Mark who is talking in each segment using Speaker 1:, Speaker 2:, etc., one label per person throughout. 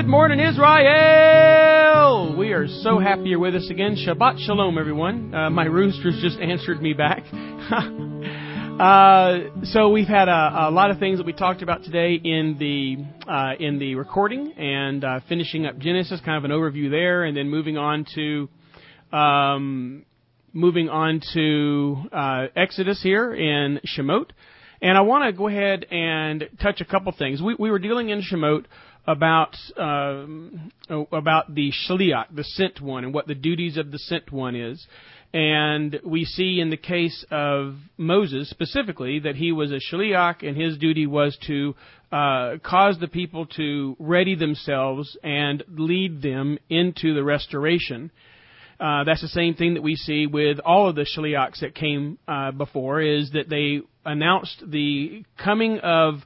Speaker 1: Good morning, Israel! We are so happy you're with us again. Shabbat Shalom, everyone. My roosters just answered me back. So we've had a lot of things that we talked about today in the recording, and finishing up Genesis, kind of an overview there, and then moving on to Exodus here in Shemot. And I want to go ahead and touch a couple things. We were dealing in Shemot about the shliach, the sent one, and what the duties of the sent one is. And we see in the case of Moses specifically that he was a shliach, and his duty was to cause the people to ready themselves and lead them into the restoration. That's the same thing that we see with all of the shliachs that came before, is that they announced the coming of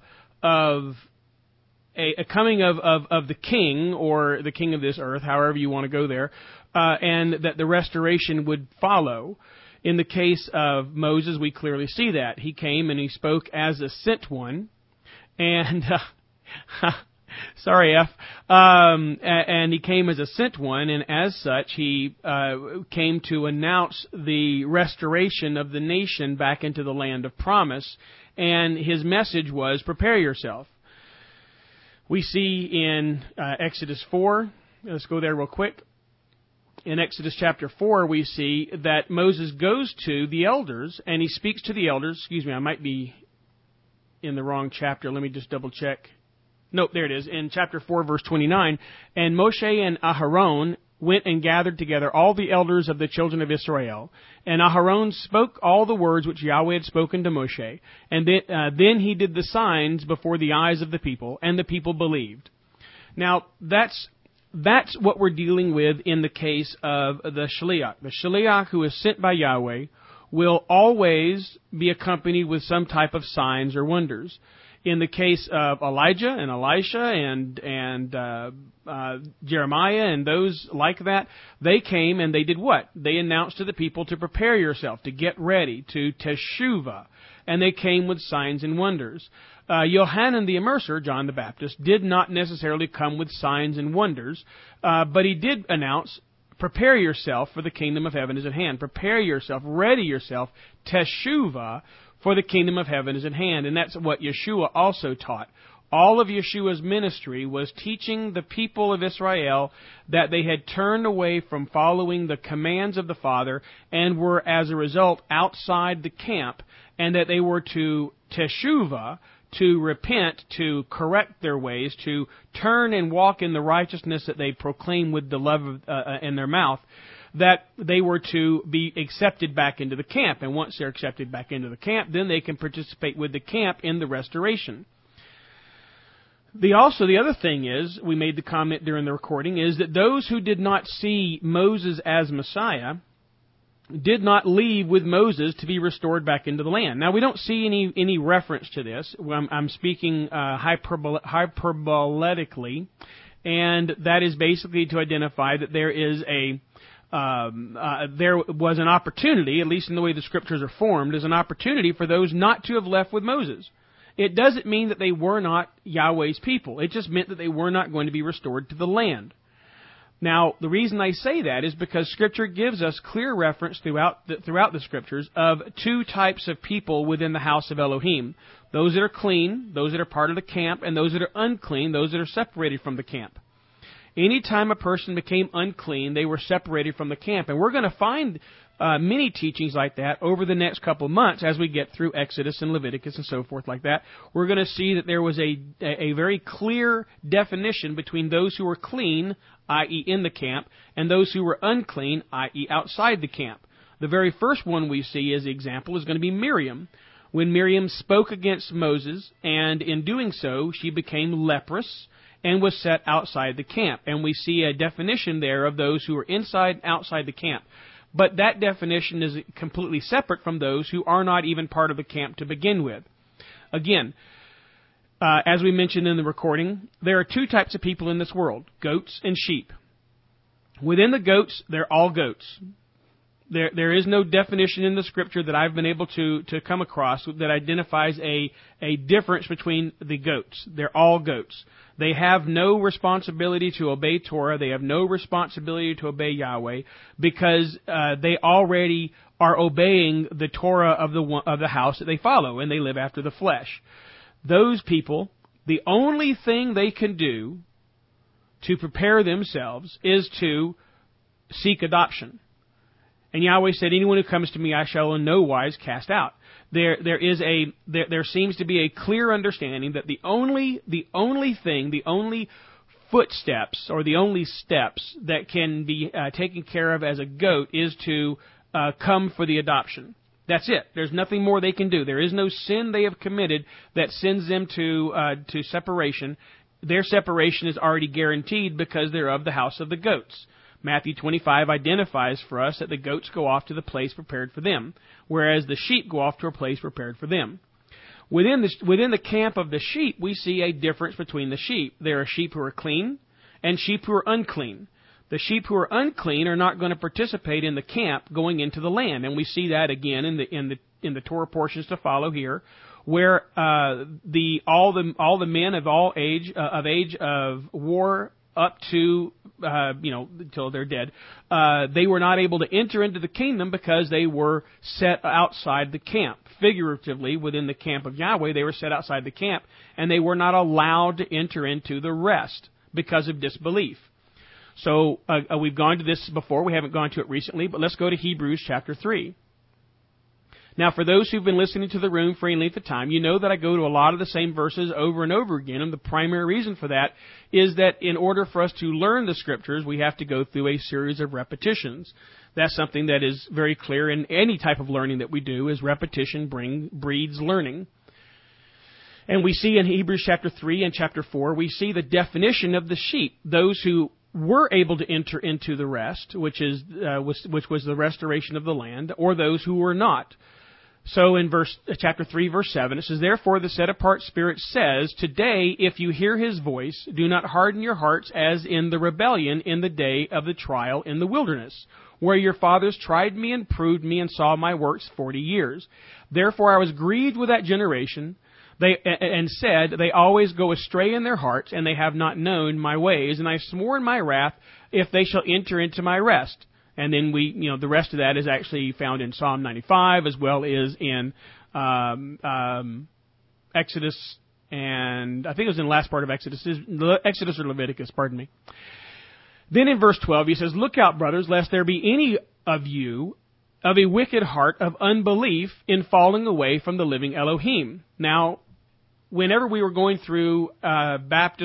Speaker 1: the king, or the king of this earth, however you want to go there, and that the restoration would follow. In the case of Moses, we clearly see that. He came and he spoke as a sent one, and sorry, F. And he came as a sent one, and as such, he came to announce the restoration of the nation back into the land of promise. And his message was, prepare yourself. We see in Exodus 4, let's go there real quick. In Exodus chapter 4, we see that Moses goes to the elders, and he speaks to the elders. Excuse me, I might be in the wrong chapter. Let me just double check. Nope, there it is. In chapter 4, verse 29, and Moshe and Aharon went and gathered together all the elders of the children of Israel. And Aharon spoke all the words which Yahweh had spoken to Moshe. And then he did the signs before the eyes of the people, and the people believed. Now, that's what we're dealing with in the case of the shliach. The shliach who is sent by Yahweh will always be accompanied with some type of signs or wonders. In the case of Elijah and Elisha and Jeremiah and those like that, they came and they did what? They announced to the people to prepare yourself, to get ready, to teshuvah. And they came with signs and wonders. Yohanan the Immerser, John the Baptist, did not necessarily come with signs and wonders, but he did announce, prepare yourself, for the kingdom of heaven is at hand. Prepare yourself, ready yourself, teshuvah, for the kingdom of heaven is at hand. And that's what Yeshua also taught. All of Yeshua's ministry was teaching the people of Israel that they had turned away from following the commands of the Father and were, as a result, outside the camp, and that they were to teshuvah, to repent, to correct their ways, to turn and walk in the righteousness that they proclaim with the love in their mouth, that they were to be accepted back into the camp. And once they're accepted back into the camp, then they can participate with the camp in the restoration. The other thing is, we made the comment during the recording, is that those who did not see Moses as Messiah did not leave with Moses to be restored back into the land. Now, we don't see any reference to this. I'm speaking hyperboletically, and that is basically to identify that there is there was an opportunity, at least in the way the Scriptures are formed, as an opportunity for those not to have left with Moses. It doesn't mean that they were not Yahweh's people. It just meant that they were not going to be restored to the land. Now, the reason I say that is because Scripture gives us clear reference throughout the Scriptures of two types of people within the house of Elohim. Those that are clean, those that are part of the camp, and those that are unclean, those that are separated from the camp. Anytime a person became unclean, they were separated from the camp. And we're going to find many teachings like that over the next couple of months as we get through Exodus and Leviticus and so forth like that. We're going to see that there was a very clear definition between those who were clean, i.e. in the camp, and those who were unclean, i.e. outside the camp. The very first one we see as the example is going to be Miriam. When Miriam spoke against Moses, and in doing so, she became leprous and was set outside the camp. And we see a definition there of those who are inside and outside the camp. But that definition is completely separate from those who are not even part of the camp to begin with. Again, as we mentioned in the recording, there are two types of people in this world, goats and sheep. Within the goats, they're all goats. There is no definition in the Scripture that I've been able to come across that identifies a difference between the goats. They're all goats. They have no responsibility to obey Torah. They have no responsibility to obey Yahweh because they already are obeying the Torah of the house that they follow, and they live after the flesh. Those people, the only thing they can do to prepare themselves is to seek adoption. And Yahweh said, anyone who comes to me I shall in no wise cast out. There seems to be a clear understanding that the only footsteps or the only steps that can be taken care of as a goat is to come for the adoption. That's it. There's nothing more they can do. There is no sin they have committed that sends them to separation. Their separation is already guaranteed because they're of the house of the goats. Matthew 25 identifies for us that the goats go off to the place prepared for them, whereas the sheep go off to a place prepared for them. Within the camp of the sheep, we see a difference between the sheep. There are sheep who are clean and sheep who are unclean. The sheep who are unclean are not going to participate in the camp going into the land, and we see that again in the Torah portions to follow here, where all the men of all age of war up to until they're dead, they were not able to enter into the kingdom because they were set outside the camp. Figuratively, within the camp of Yahweh, they were set outside the camp, and they were not allowed to enter into the rest because of disbelief. So we've gone to this before. We haven't gone to it recently, but let's go to Hebrews chapter 3. Now, for those who've been listening to the room for any length of time, you know that I go to a lot of the same verses over and over again, and the primary reason for that is that in order for us to learn the Scriptures, we have to go through a series of repetitions. That's something that is very clear in any type of learning that we do, is repetition breeds learning. And we see in Hebrews chapter 3 and chapter 4, we see the definition of the sheep, those who were able to enter into the rest, which was the restoration of the land, or those who were not. So in chapter 3, verse 7, it says, "Therefore the set-apart Spirit says, Today, if you hear His voice, do not harden your hearts as in the rebellion in the day of the trial in the wilderness, where your fathers tried me and proved me and saw my works 40 years. Therefore I was grieved with that generation, and said, They always go astray in their hearts, and they have not known my ways. And I swore in my wrath, if they shall enter into my rest." And then the rest of that is actually found in Psalm 95 as well as in Exodus, and I think it was in the last part of Exodus or Leviticus, pardon me. Then in verse 12 he says, "Look out, brothers, lest there be any of you of a wicked heart of unbelief in falling away from the living Elohim." Now, whenever we were going through the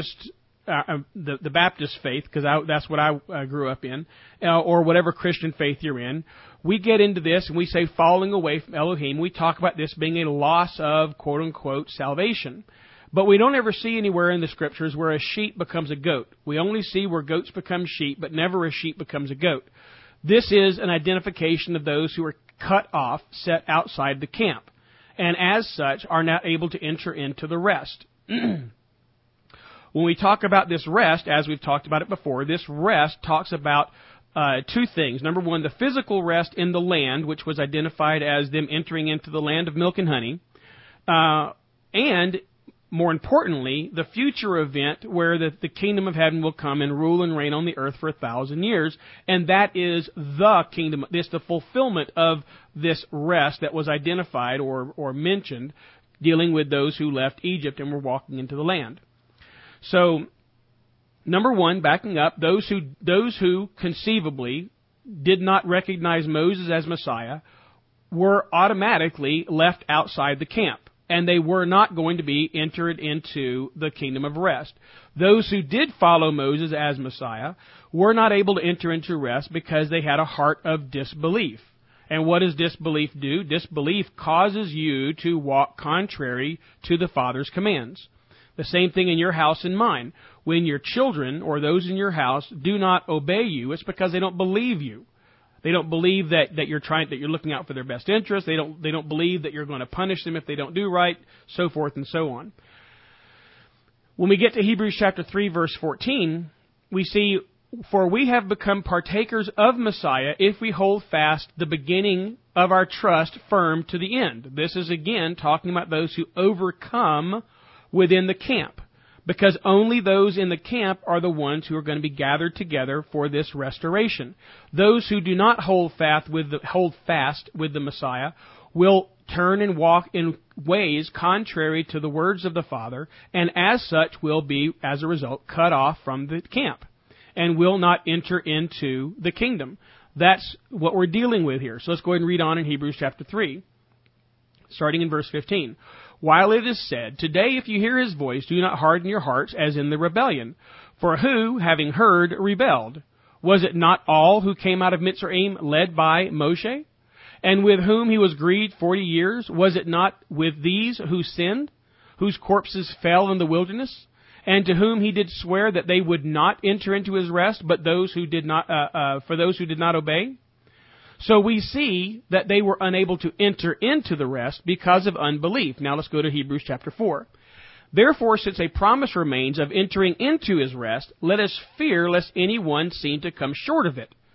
Speaker 1: Baptist faith, because that's what I grew up in, or whatever Christian faith you're in, we get into this and we say falling away from Elohim. We talk about this being a loss of quote-unquote salvation. But we don't ever see anywhere in the Scriptures where a sheep becomes a goat. We only see where goats become sheep, but never a sheep becomes a goat. This is an identification of those who are cut off, set outside the camp, and as such are not able to enter into the rest. When we talk about this rest, as we've talked about it before, this rest talks about two things. Number one, the physical rest in the land, which was identified as them entering into the land of milk and honey, and more importantly, the future event where the kingdom of heaven will come and rule and reign on the earth for 1,000 years, and that is the kingdom. It's the fulfillment of this rest that was identified or mentioned, dealing with those who left Egypt and were walking into the land. So, number one, backing up, those who conceivably did not recognize Moses as Messiah were automatically left outside the camp, and they were not going to be entered into the kingdom of rest. Those who did follow Moses as Messiah were not able to enter into rest because they had a heart of disbelief. And what does disbelief do? Disbelief causes you to walk contrary to the Father's commands. The same thing in your house and mine. When your children or those in your house do not obey you, it's because they don't believe you. They don't believe that you're looking out for their best interest. They don't believe that you're going to punish them if they don't do right, so forth and so on. When we get to Hebrews chapter 3, verse 14, we see For we have become partakers of Messiah if we hold fast the beginning of our trust firm to the end. This is again talking about those who overcome within the camp, because only those in the camp are the ones who are going to be gathered together for this restoration. Those who do not hold fast with the Messiah will turn and walk in ways contrary to the words of the Father, and as such will be, as a result, cut off from the camp and will not enter into the kingdom. That's what we're dealing with here. So let's go ahead and read on in Hebrews chapter 3, starting in verse 15. While it is said, "Today if you hear his voice, do not harden your hearts as in the rebellion. For who, having heard, rebelled? Was it not all who came out of Mitzrayim led by Moshe? And with whom he was grieved 40 years? Was it not with these who sinned, whose corpses fell in the wilderness? And to whom he did swear that they would not enter into his rest, but those who did not, for those who did not obey?" So we see that they were unable to enter into the rest because of unbelief. Now let's go to Hebrews chapter 4. "Therefore, since a promise remains of entering into his rest, let us fear lest anyone seem to come short of it.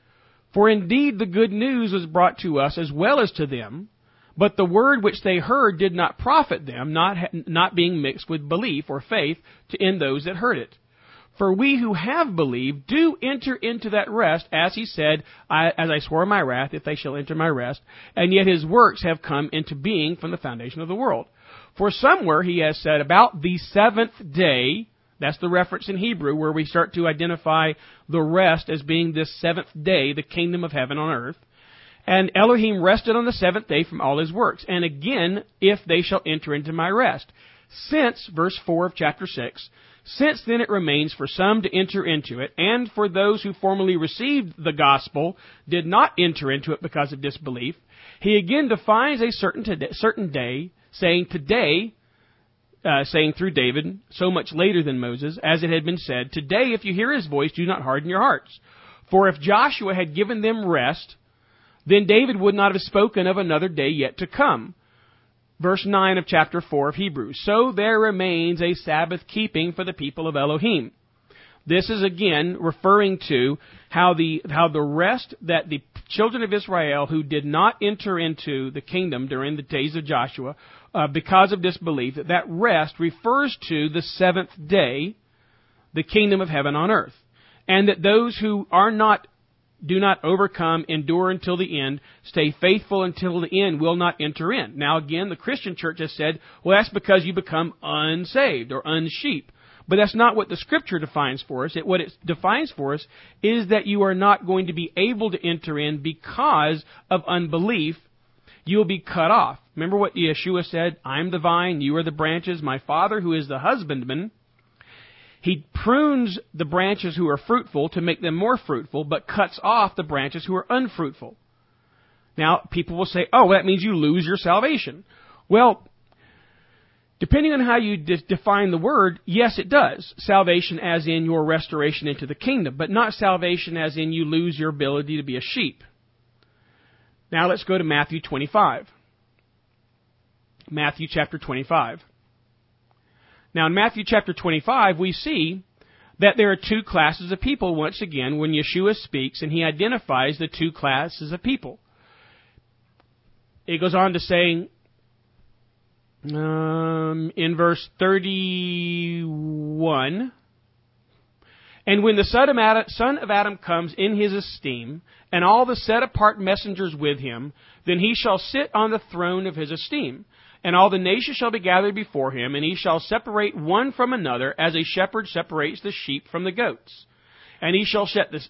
Speaker 1: For indeed the good news was brought to us as well as to them, but the word which they heard did not profit them, not being mixed with belief or faith in those that heard it. For we who have believed do enter into that rest, as he said, as I swore in my wrath, if they shall enter my rest, and yet his works have come into being from the foundation of the world. For somewhere he has said about the seventh day," that's the reference in Hebrew where we start to identify the rest as being this seventh day, the kingdom of heaven on earth. "And Elohim rested on the seventh day from all his works. And again, if they shall enter into my rest. Since," verse 4 of chapter 6, "since then it remains for some to enter into it, and for those who formerly received the gospel did not enter into it because of disbelief, he again defines a certain day, saying today, saying through David, so much later than Moses, as it had been said, Today if you hear his voice, do not harden your hearts. For if Joshua had given them rest, then David would not have spoken of another day yet to come." Verse 9 of chapter 4 of Hebrews. "So there remains a Sabbath keeping for the people of Elohim." This is again referring to how the rest that the children of Israel who did not enter into the kingdom during the days of Joshua because of disbelief, that rest refers to the seventh day, the kingdom of heaven on earth. And that those who do not overcome, endure until the end, stay faithful until the end, will not enter in. Now again, the Christian church has said, well, that's because you become unsaved or unsheep. But that's not what the Scripture defines for us. What it defines for us is that you are not going to be able to enter in because of unbelief. You'll be cut off. Remember what Yeshua said, "I am the vine, you are the branches, my Father who is the husbandman." He prunes the branches who are fruitful to make them more fruitful, but cuts off the branches who are unfruitful. Now, people will say, oh, that means you lose your salvation. Well, depending on how you define the word, yes, it does. Salvation as in your restoration into the kingdom, but not salvation as in you lose your ability to be a sheep. Now let's go to Matthew 25. Matthew chapter 25. Now in Matthew chapter 25, we see that there are two classes of people once again when Yeshua speaks, and he identifies the two classes of people. It goes on to say, in verse 31, "And when the Son of Adam comes in his esteem, and all the set-apart messengers with him, then he shall sit on the throne of his esteem. And all the nations shall be gathered before him, and he shall separate one from another, as a shepherd separates the sheep from the goats. And he shall set the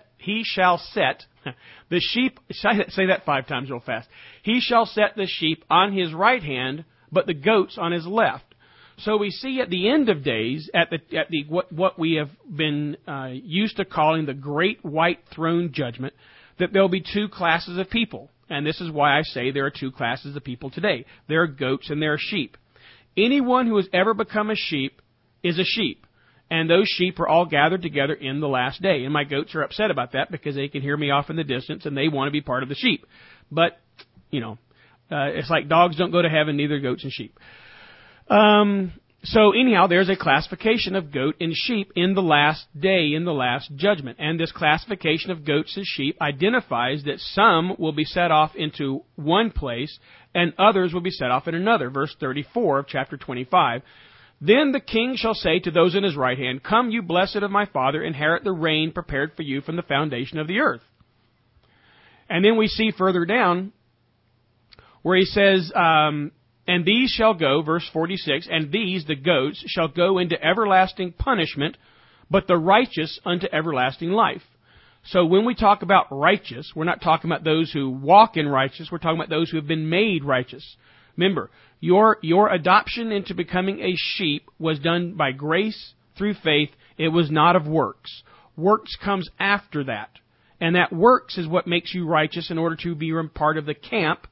Speaker 1: sheep," say that 5 times real fast. "He shall set the sheep on his right hand, but the goats on his left." So we see at the end of days, what we have been used to calling the Great White Throne Judgment, that there will be two classes of people. And this is why I say there are two classes of people today. There are goats and there are sheep. Anyone who has ever become a sheep is a sheep. And those sheep are all gathered together in the last day. And my goats are upset about that because they can hear me off in the distance and they want to be part of the sheep. But, it's like dogs don't go to heaven, neither goats and sheep. So anyhow, there's a classification of goat and sheep in the last day, in the last judgment. And this classification of goats and sheep identifies that some will be set off into one place and others will be set off in another. Verse 34 of chapter 25. Then the king shall say to those in his right hand, Come, you blessed of my Father, inherit the reign prepared for you from the foundation of the earth. And then we see further down where he says, and these shall go, verse 46, and these, the goats, shall go into everlasting punishment, but the righteous unto everlasting life. So when we talk about righteous, we're not talking about those who walk in righteousness, we're talking about those who have been made righteous. Remember, your adoption into becoming a sheep was done by grace through faith. It was not of works. Works comes after that. And that works is what makes you righteous in order to be part of the camp,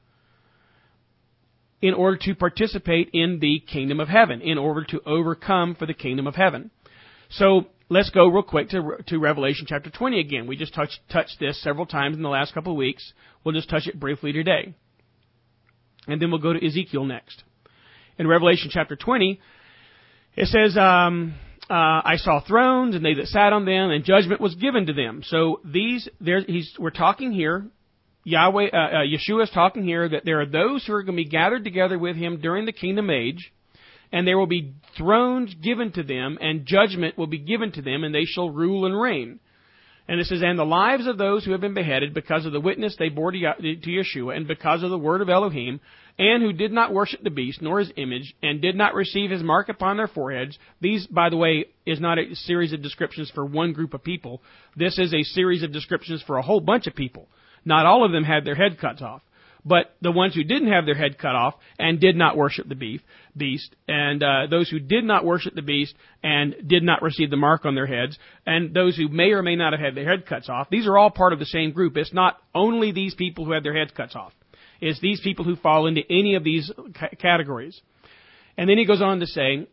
Speaker 1: in order to participate in the kingdom of heaven, in order to overcome for the kingdom of heaven. So let's go real quick to Revelation chapter 20 again. We just touched this several times in the last couple of weeks. We'll just touch it briefly today. And then we'll go to Ezekiel next. In Revelation chapter 20, it says, I saw thrones, and they that sat on them, and judgment was given to them. So we're talking here, Yeshua is talking here that there are those who are going to be gathered together with him during the kingdom age, and there will be thrones given to them, and judgment will be given to them, and they shall rule and reign. And it says, and the lives of those who have been beheaded because of the witness they bore to Yeshua, and because of the word of Elohim, and who did not worship the beast, nor his image, and did not receive his mark upon their foreheads. These, by the way, is not a series of descriptions for one group of people. This is a series of descriptions for a whole bunch of people. Not all of them had their head cut off. But the ones who didn't have their head cut off and did not worship the beast, and those who did not worship the beast and did not receive the mark on their heads, and those who may or may not have had their head cuts off, these are all part of the same group. It's not only these people who had their heads cut off. It's these people who fall into any of these categories. And then he goes on to say,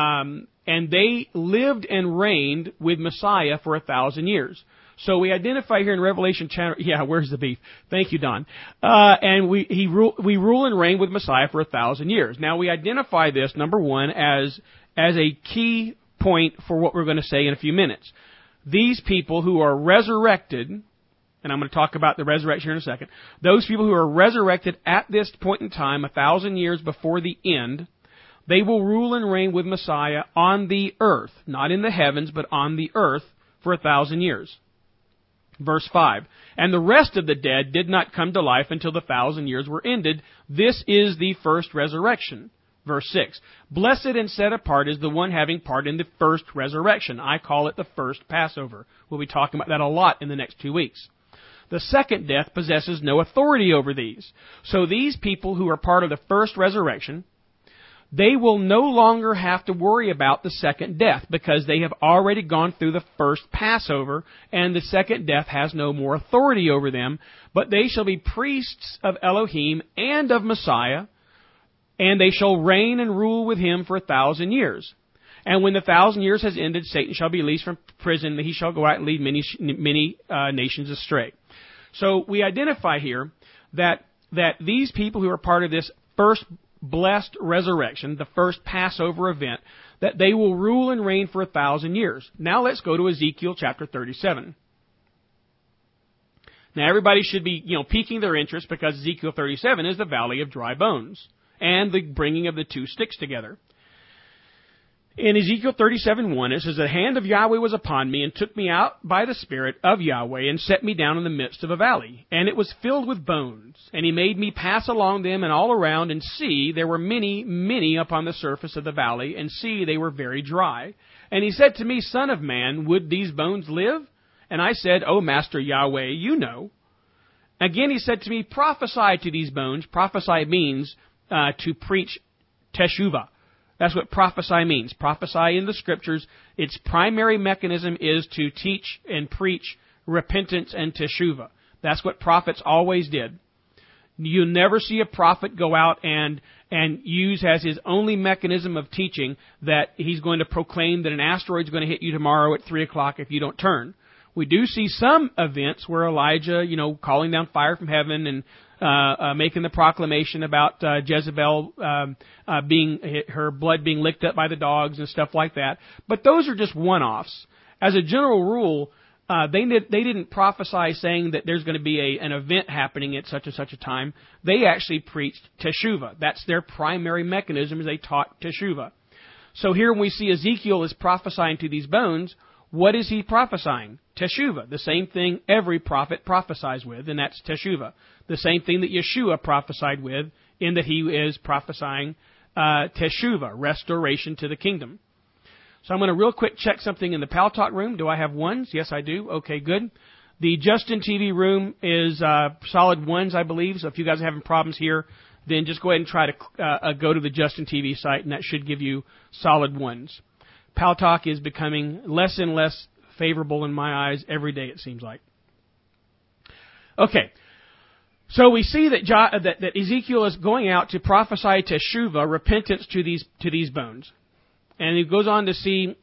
Speaker 1: and they lived and reigned with Messiah for 1,000 years. So we identify here in Revelation chapter, where's the beef? Thank you, Don. And we rule and reign with Messiah for 1,000 years. Now we identify this, number one, as a key point for what we're going to say in a few minutes. These people who are resurrected, and I'm going to talk about the resurrection here in a second, those people who are resurrected at this point in time, 1,000 years before the end, they will rule and reign with Messiah on the earth, not in the heavens, but on the earth for 1,000 years. Verse 5, and the rest of the dead did not come to life until the 1,000 years were ended. This is the first resurrection. Verse 6, blessed and set apart is the one having part in the first resurrection. I call it the first Passover. We'll be talking about that a lot in the next 2 weeks. The second death possesses no authority over these. So these people who are part of the first resurrection, they will no longer have to worry about the second death because they have already gone through the first Passover, and the second death has no more authority over them. But they shall be priests of Elohim and of Messiah, and they shall reign and rule with him for 1,000 years. And when the 1,000 years has ended, Satan shall be released from prison, and he shall go out and lead many nations astray. So we identify here that these people who are part of this first blessed resurrection, the first Passover event, that they will rule and reign for 1,000 years. Now let's go to Ezekiel chapter 37. Now everybody should be, piquing their interest because Ezekiel 37 is the valley of dry bones and the bringing of the two sticks together. In Ezekiel 37:1, it says, the hand of Yahweh was upon me and took me out by the Spirit of Yahweh and set me down in the midst of a valley. And it was filled with bones. And he made me pass along them and all around, and see, there were many, many upon the surface of the valley, and see, they were very dry. And he said to me, Son of man, would these bones live? And I said, O Master Yahweh, you know. Again he said to me, prophesy to these bones. Prophesy means to preach teshuvah. That's what prophesy means. Prophesy in the Scriptures, its primary mechanism is to teach and preach repentance and teshuvah. That's what prophets always did. You never see a prophet go out and use as his only mechanism of teaching that he's going to proclaim that an asteroid's going to hit you tomorrow at 3 o'clock if you don't turn. We do see some events where Elijah, calling down fire from heaven and making the proclamation about Jezebel her blood being licked up by the dogs and stuff like that. But those are just one-offs. As a general rule, they didn't prophesy saying that there's going to be an event happening at such and such a time. They actually preached teshuvah. That's their primary mechanism, is they taught teshuvah. So here when we see Ezekiel is prophesying to these bones, what is he prophesying? Teshuvah, the same thing every prophet prophesies with, and that's teshuvah. The same thing that Yeshua prophesied with, in that he is prophesying teshuvah, restoration to the kingdom. So I'm going to real quick check something in the Pal Talk room. Do I have ones? Yes, I do. Okay, good. The Justin TV room is solid ones, I believe. So if you guys are having problems here, then just go ahead and try to go to the Justin TV site, and that should give you solid ones. Pal Talk is becoming less and less favorable in my eyes every day, it seems like. Okay, so we see that Ezekiel is going out to prophesy teshuvah, repentance to these bones. And he goes on to see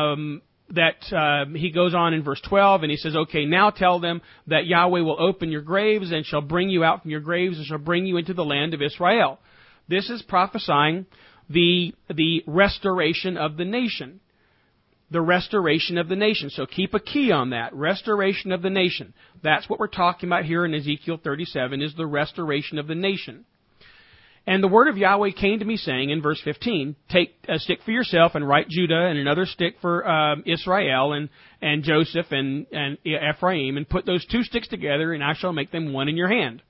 Speaker 1: he goes on in verse 12, and he says, okay, now tell them that Yahweh will open your graves and shall bring you out from your graves and shall bring you into the land of Israel. This is prophesying the restoration of the nation. The restoration of the nation. So keep a key on that. Restoration of the nation. That's what we're talking about here in Ezekiel 37, is the restoration of the nation. And the word of Yahweh came to me, saying in verse 15, take a stick for yourself and write Judah, and another stick for Israel and Joseph and Ephraim, and put those two sticks together, and I shall make them one in your hand.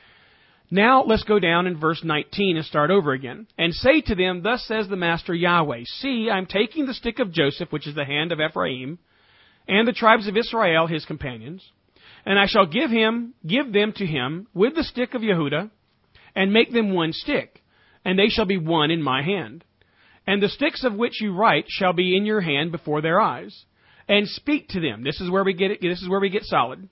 Speaker 1: Now let's go down in verse 19 and start over again. And say to them, thus says the Master Yahweh, see, I'm taking the stick of Joseph, which is the hand of Ephraim, and the tribes of Israel, his companions, and I shall give them to him with the stick of Yehudah, and make them one stick, and they shall be one in my hand. And the sticks of which you write shall be in your hand before their eyes. And speak to them. This is where we get it. This is where we get solid.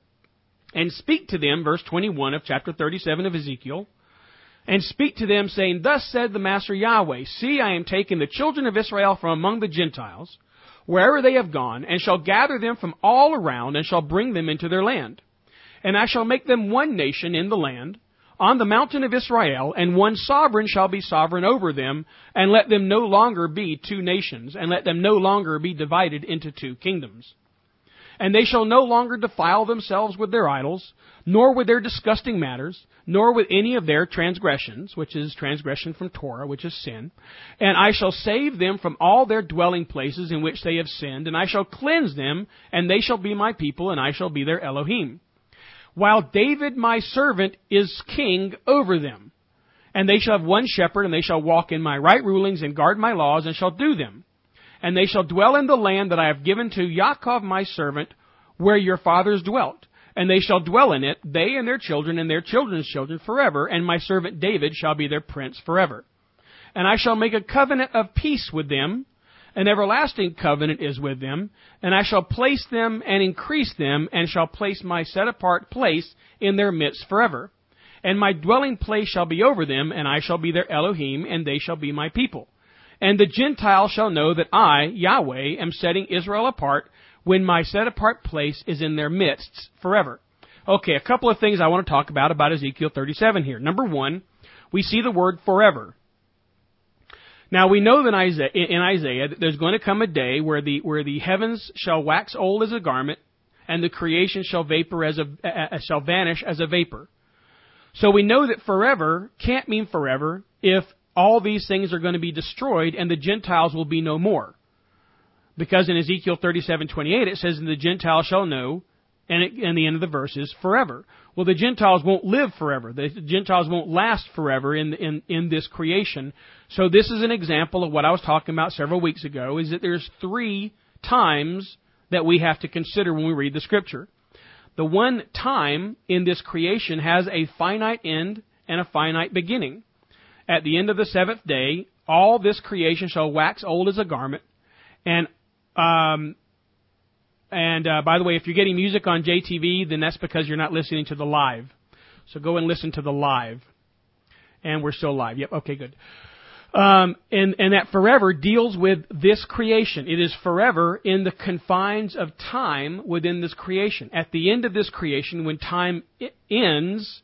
Speaker 1: And speak to them, verse 21 of chapter 37 of Ezekiel. And speak to them, saying, thus said the Master Yahweh, see, I am taking the children of Israel from among the Gentiles, wherever they have gone, and shall gather them from all around, and shall bring them into their land. And I shall make them one nation in the land, on the mountain of Israel, and one sovereign shall be sovereign over them, and let them no longer be two nations, and let them no longer be divided into two kingdoms. And they shall no longer defile themselves with their idols, nor with their disgusting matters, nor with any of their transgressions, which is transgression from Torah, which is sin. And I shall save them from all their dwelling places in which they have sinned, and I shall cleanse them, and they shall be my people, and I shall be their Elohim. While David my servant is king over them. And they shall have one shepherd, and they shall walk in my right rulings, and guard my laws, and shall do them. And they shall dwell in the land that I have given to Yaakov my servant, where your fathers dwelt. And they shall dwell in it, they and their children's children forever, and my servant David shall be their prince forever. And I shall make a covenant of peace with them, an everlasting covenant is with them, and I shall place them and increase them, and shall place my set-apart place in their midst forever. And my dwelling place shall be over them, and I shall be their Elohim, and they shall be my people. And the Gentiles shall know that I, Yahweh, am setting Israel apart, when my set-apart place is in their midst forever. Okay, a couple of things I want to talk about Ezekiel 37 here. Number one, we see the word forever. Now we know that in Isaiah that there's going to come a day where the heavens shall wax old as a garment, and the creation shall vanish as a vapor. So we know that forever can't mean forever if all these things are going to be destroyed and the Gentiles will be no more. Because in Ezekiel 37:28 it says, "And the Gentiles shall know," and the end of the verse is forever. Well, the Gentiles won't live forever. The Gentiles won't last forever in this creation. So this is an example of what I was talking about several weeks ago, is that there's 3 times that we have to consider when we read the Scripture. The one time in this creation has a finite end and a finite beginning. At the end of the 7th day, all this creation shall wax old as a garment. And by the way, if you're getting music on JTV, then that's because you're not listening to the live. So go and listen to the live. And we're still live. Yep, okay, good. And that forever deals with this creation. It is forever in the confines of time within this creation. At the end of this creation, when time ends,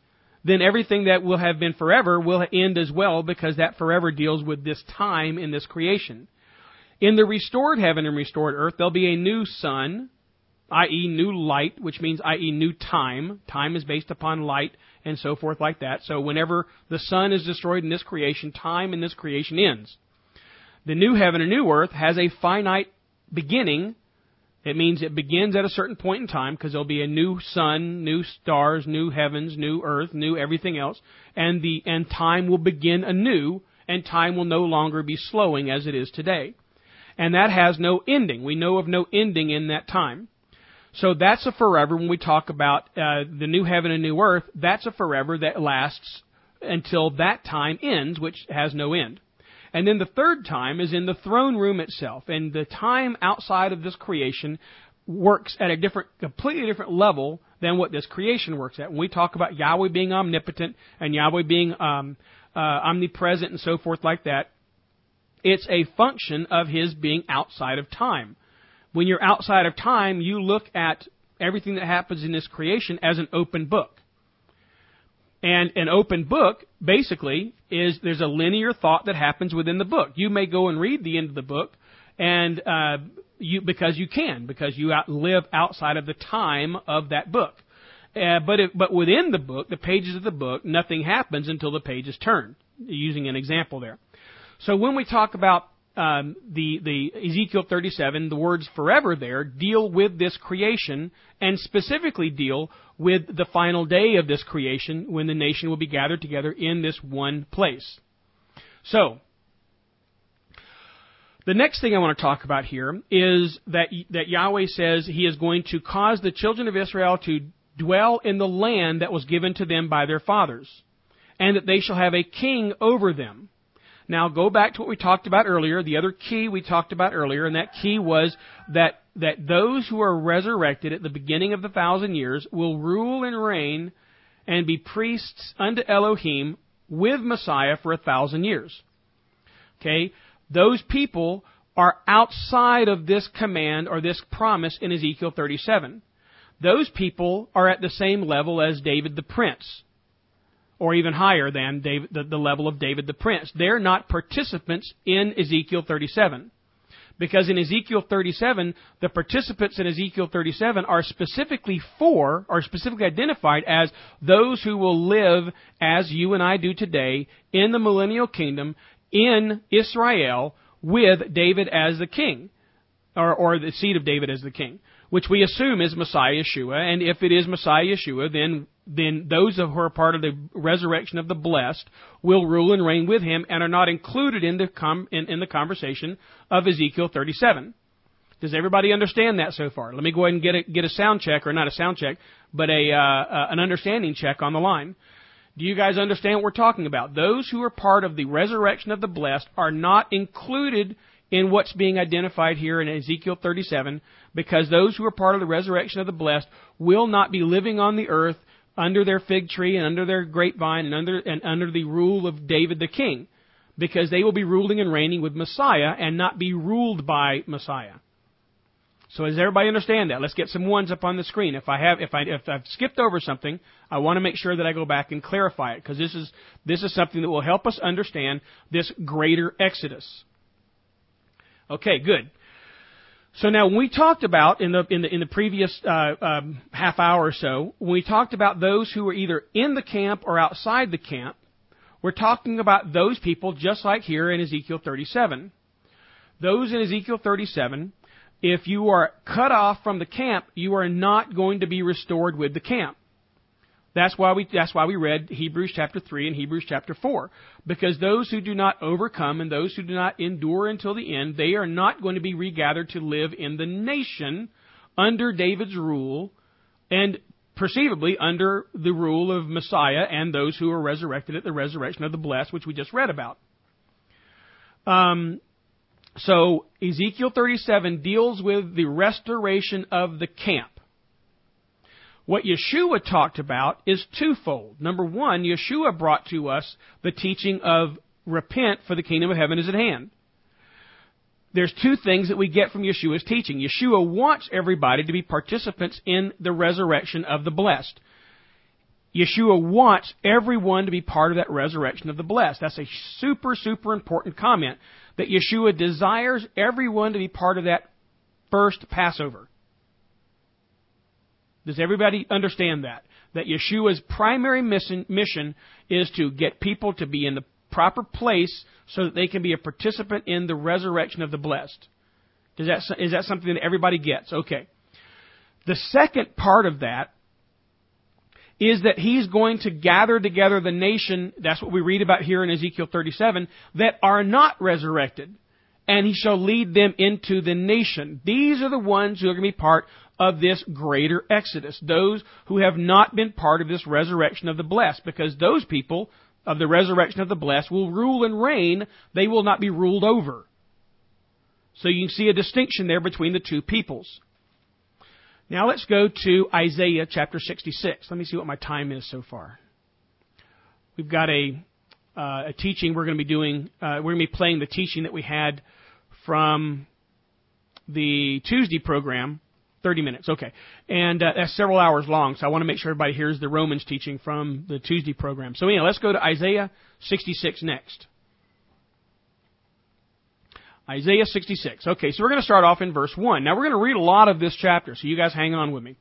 Speaker 1: then everything that will have been forever will end as well, because that forever deals with this time in this creation. In the restored heaven and restored earth, there'll be a new sun, i.e. new light, which means i.e. new time. Time is based upon light and so forth like that. So whenever the sun is destroyed in this creation, time in this creation ends. The new heaven and new earth has a finite beginning. It means it begins at a certain point in time, because there'll be a new sun, new stars, new heavens, new earth, new everything else, and time will begin anew, and time will no longer be slowing as it is today. And that has no ending. We know of no ending in that time. So that's a forever. When we talk about the new heaven and new earth, that's a forever that lasts until that time ends, which has no end. And then the third time is in the throne room itself. And the time outside of this creation works at a completely different level than what this creation works at. When we talk about Yahweh being omnipotent and Yahweh being omnipresent and so forth like that, it's a function of His being outside of time. When you're outside of time, you look at everything that happens in this creation as an open book. And an open book, basically, is there's a linear thought that happens within the book. You may go and read the end of the book, and because you live outside of the time of that book. But within the book, the pages of the book, nothing happens until the page is turned. Using an example there. So when we talk about the Ezekiel 37, the words forever there deal with this creation, and specifically deal with the final day of this creation, when the nation will be gathered together in this one place. So, the next thing I want to talk about here is that Yahweh says He is going to cause the children of Israel to dwell in the land that was given to them by their fathers, and that they shall have a king over them. Now, go back to what we talked about earlier, the other key we talked about earlier, and that key was that those who are resurrected at the beginning of the 1,000 years will rule and reign and be priests unto Elohim with Messiah for 1,000 years. Okay? Those people are outside of this command or this promise in Ezekiel 37. Those people are at the same level as David the Prince, or even higher than the level of David the Prince. They're not participants in Ezekiel 37. Because in Ezekiel 37, the participants in Ezekiel 37 are specifically identified as those who will live as you and I do today in the millennial kingdom in Israel with David as the king, or the seed of David as the king, which we assume is Messiah Yeshua. And if it is Messiah Yeshua, then those who are part of the resurrection of the blessed will rule and reign with Him and are not included in the conversation of Ezekiel 37. Does everybody understand that so far? Let me go ahead and get a sound check, or not a sound check, but an understanding check on the line. Do you guys understand what we're talking about? Those who are part of the resurrection of the blessed are not included in what's being identified here in Ezekiel 37, because those who are part of the resurrection of the blessed will not be living on the earth under their fig tree and under their grapevine and under the rule of David the king, because they will be ruling and reigning with Messiah and not be ruled by Messiah. So does everybody understand that? Let's get some ones up on the screen. If I've skipped over something, I want to make sure that I go back and clarify it, because this is something that will help us understand this greater Exodus. Okay, good. So now, when we talked about in the previous half hour or so, when we talked about those who were either in the camp or outside the camp, we're talking about those people just like here in Ezekiel 37. Those in Ezekiel 37, if you are cut off from the camp, you are not going to be restored with the camp. That's why we read Hebrews chapter 3 and Hebrews chapter 4. Because those who do not overcome and those who do not endure until the end, they are not going to be regathered to live in the nation under David's rule and perceivably under the rule of Messiah and those who are resurrected at the resurrection of the blessed, which we just read about. So Ezekiel 37 deals with the restoration of the camp. What Yeshua talked about is twofold. Number one, Yeshua brought to us the teaching of repent, for the kingdom of heaven is at hand. There's two things that we get from Yeshua's teaching. Yeshua wants everybody to be participants in the resurrection of the blessed. Yeshua wants everyone to be part of that resurrection of the blessed. That's a super, super important comment, that Yeshua desires everyone to be part of that first Passover. Does everybody understand that? That Yeshua's primary mission is to get people to be in the proper place so that they can be a participant in the resurrection of the blessed. Is that something that everybody gets? Okay. The second part of that is that He's going to gather together the nation, that's what we read about here in Ezekiel 37, that are not resurrected. And He shall lead them into the nation. These are the ones who are going to be part of this greater exodus. Those who have not been part of this resurrection of the blessed. Because those people of the resurrection of the blessed will rule and reign. They will not be ruled over. So you can see a distinction there between the two peoples. Now let's go to Isaiah chapter 66. Let me see what my time is so far. We've got a teaching we're going to be doing. We're going to be playing the teaching that we had from the Tuesday program, 30 minutes. Okay. And that's several hours long, so I want to make sure everybody hears the Romans teaching from the Tuesday program. So anyway, let's go to Isaiah 66 next. Isaiah 66. Okay, so we're going to start off in verse 1. Now, we're going to read a lot of this chapter, so you guys hang on with me.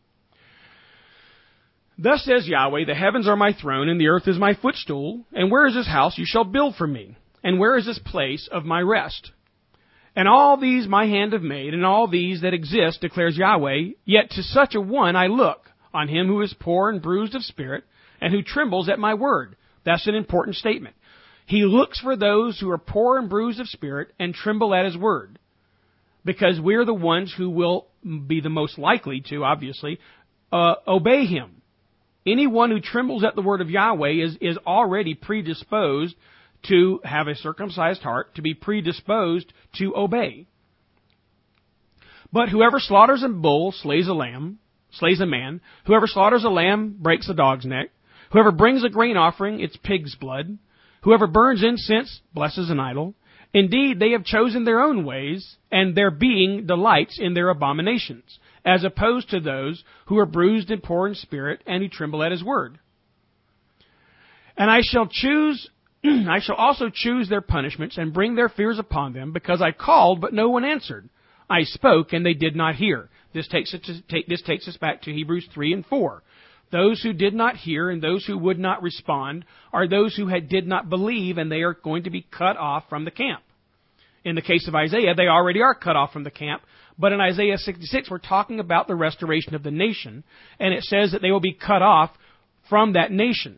Speaker 1: Thus says Yahweh, the heavens are my throne, and the earth is my footstool. And where is this house you shall build for me? And where is this place of my rest? And all these my hand have made, and all these that exist, declares Yahweh. Yet to such a one I look, on him who is poor and bruised of spirit, and who trembles at my word. That's an important statement. He looks for those who are poor and bruised of spirit and tremble at His word. Because we're the ones who will be the most likely to, obviously, obey Him. Anyone who trembles at the word of Yahweh is already predisposed to have a circumcised heart, to be predisposed to obey. But whoever slaughters a bull slays a man. Whoever slaughters a lamb breaks a dog's neck. Whoever brings a grain offering, it's pig's blood. Whoever burns incense blesses an idol. Indeed, they have chosen their own ways, and their being delights in their abominations, as opposed to those who are bruised and poor in spirit, and who tremble at His word. And I shall also choose their punishments, and bring their fears upon them, because I called, but no one answered. I spoke, and they did not hear. This takes us back to Hebrews 3 and 4. Those who did not hear and those who would not respond are those who did not believe, and they are going to be cut off from the camp. In the case of Isaiah, they already are cut off from the camp. But in Isaiah 66, we're talking about the restoration of the nation, and it says that they will be cut off from that nation.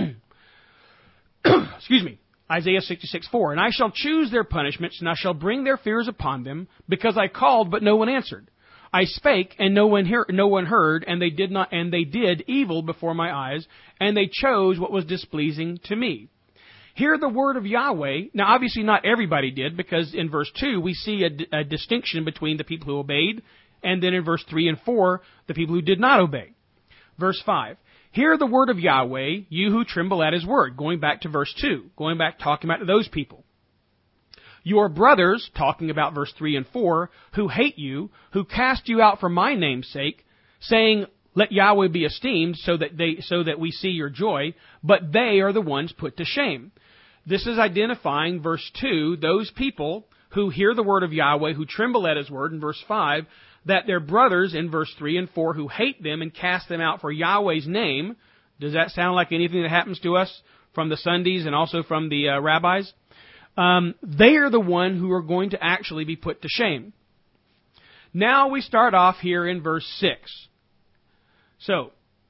Speaker 1: Excuse me. Isaiah 66:4. And I shall choose their punishments, and I shall bring their fears upon them, because I called, but no one answered. I spake, and no one heard, and they did evil before my eyes, and they chose what was displeasing to me. Hear the word of Yahweh. Now, obviously not everybody did, because in verse 2, we see a distinction between the people who obeyed, and then in verse 3 and 4, the people who did not obey. Verse 5, hear the word of Yahweh, you who tremble at His word. Going back to verse 2, talking about those people. Your brothers, talking about verse 3 and 4, who hate you, who cast you out for my name's sake, saying, let Yahweh be esteemed, so that we see your joy, but they are the ones put to shame. This is identifying, verse 2, those people who hear the word of Yahweh, who tremble at His word, in verse 5, that their brothers, in verse 3 and 4, who hate them and cast them out for Yahweh's name. Does that sound like anything that happens to us from the Sundays and also from the rabbis? They are the one who are going to actually be put to shame. Now we start off here in verse 6. So,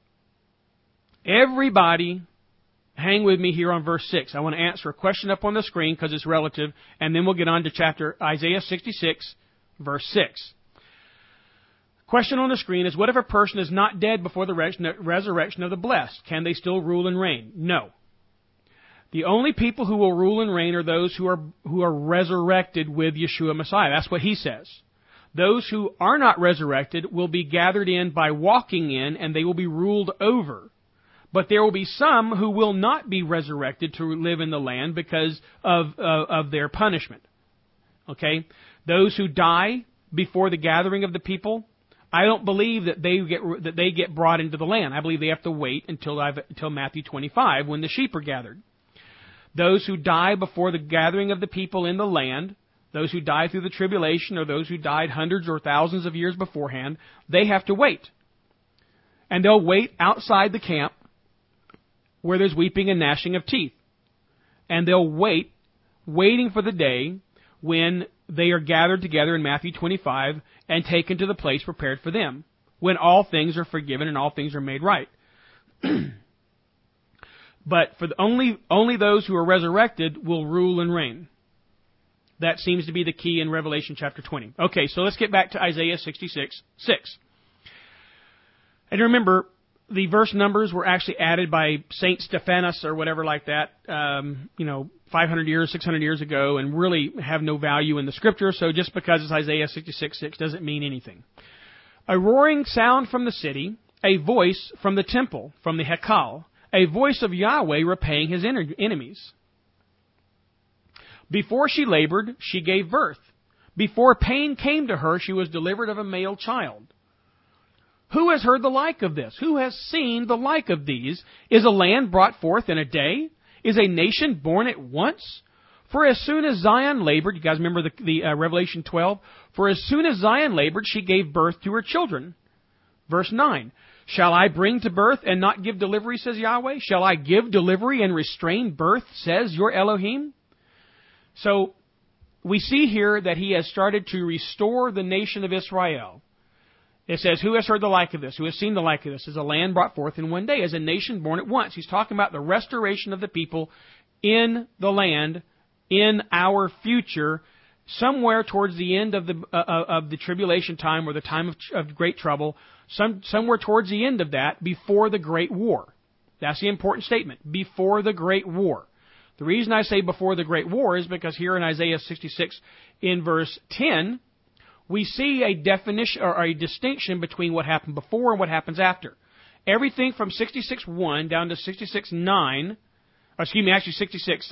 Speaker 1: everybody, hang with me here on verse 6. I want to answer a question up on the screen because it's relative, and then we'll get on to Isaiah 66, verse 6. Question on the screen is, what if a person is not dead before the resurrection of the blessed? Can they still rule and reign? No. The only people who will rule and reign are those who are resurrected with Yeshua Messiah. That's what he says. Those who are not resurrected will be gathered in by walking in, and they will be ruled over. But there will be some who will not be resurrected to live in the land because of their punishment. Okay? Those who die before the gathering of the people I don't believe that they get brought into the land. I believe they have to wait until Matthew 25 when the sheep are gathered. Those who die before the gathering of the people in the land, those who die through the tribulation, or those who died hundreds or thousands of years beforehand, they have to wait. And they'll wait outside the camp where there's weeping and gnashing of teeth. And they'll waiting for the day when they are gathered together in Matthew 25 and taken to the place prepared for them, when all things are forgiven and all things are made right. But for only those who are resurrected will rule and reign. That seems to be the key in Revelation chapter 20. Okay, so let's get back to Isaiah 66:6. And remember, the verse numbers were actually added by Saint Stephanus or whatever like that, 500 years, 600 years ago, and really have no value in the Scripture. So just because it's Isaiah 66:6 doesn't mean anything. A roaring sound from the city, a voice from the temple, from the Hekal, a voice of Yahweh repaying his enemies. Before she labored, she gave birth. Before pain came to her, she was delivered of a male child. Who has heard the like of this? Who has seen the like of these? Is a land brought forth in a day? Is a nation born at once? For as soon as Zion labored, you guys remember the Revelation 12? For as soon as Zion labored, she gave birth to her children. Verse 9. Shall I bring to birth and not give delivery, says Yahweh? Shall I give delivery and restrain birth, says your Elohim? So, we see here that he has started to restore the nation of Israel. It says, who has heard the like of this? Who has seen the like of this? Is a land brought forth in one day, as a nation born at once. He's talking about the restoration of the people in the land, in our future, somewhere towards the end of the tribulation time, or the time of great trouble, somewhere towards the end of that, before the great war. That's the important statement, before the great war. The reason I say before the great war is because here in Isaiah 66, in verse 10, we see a definition or a distinction between what happened before and what happens after. Everything from 66:1 down to 66:9, actually 66,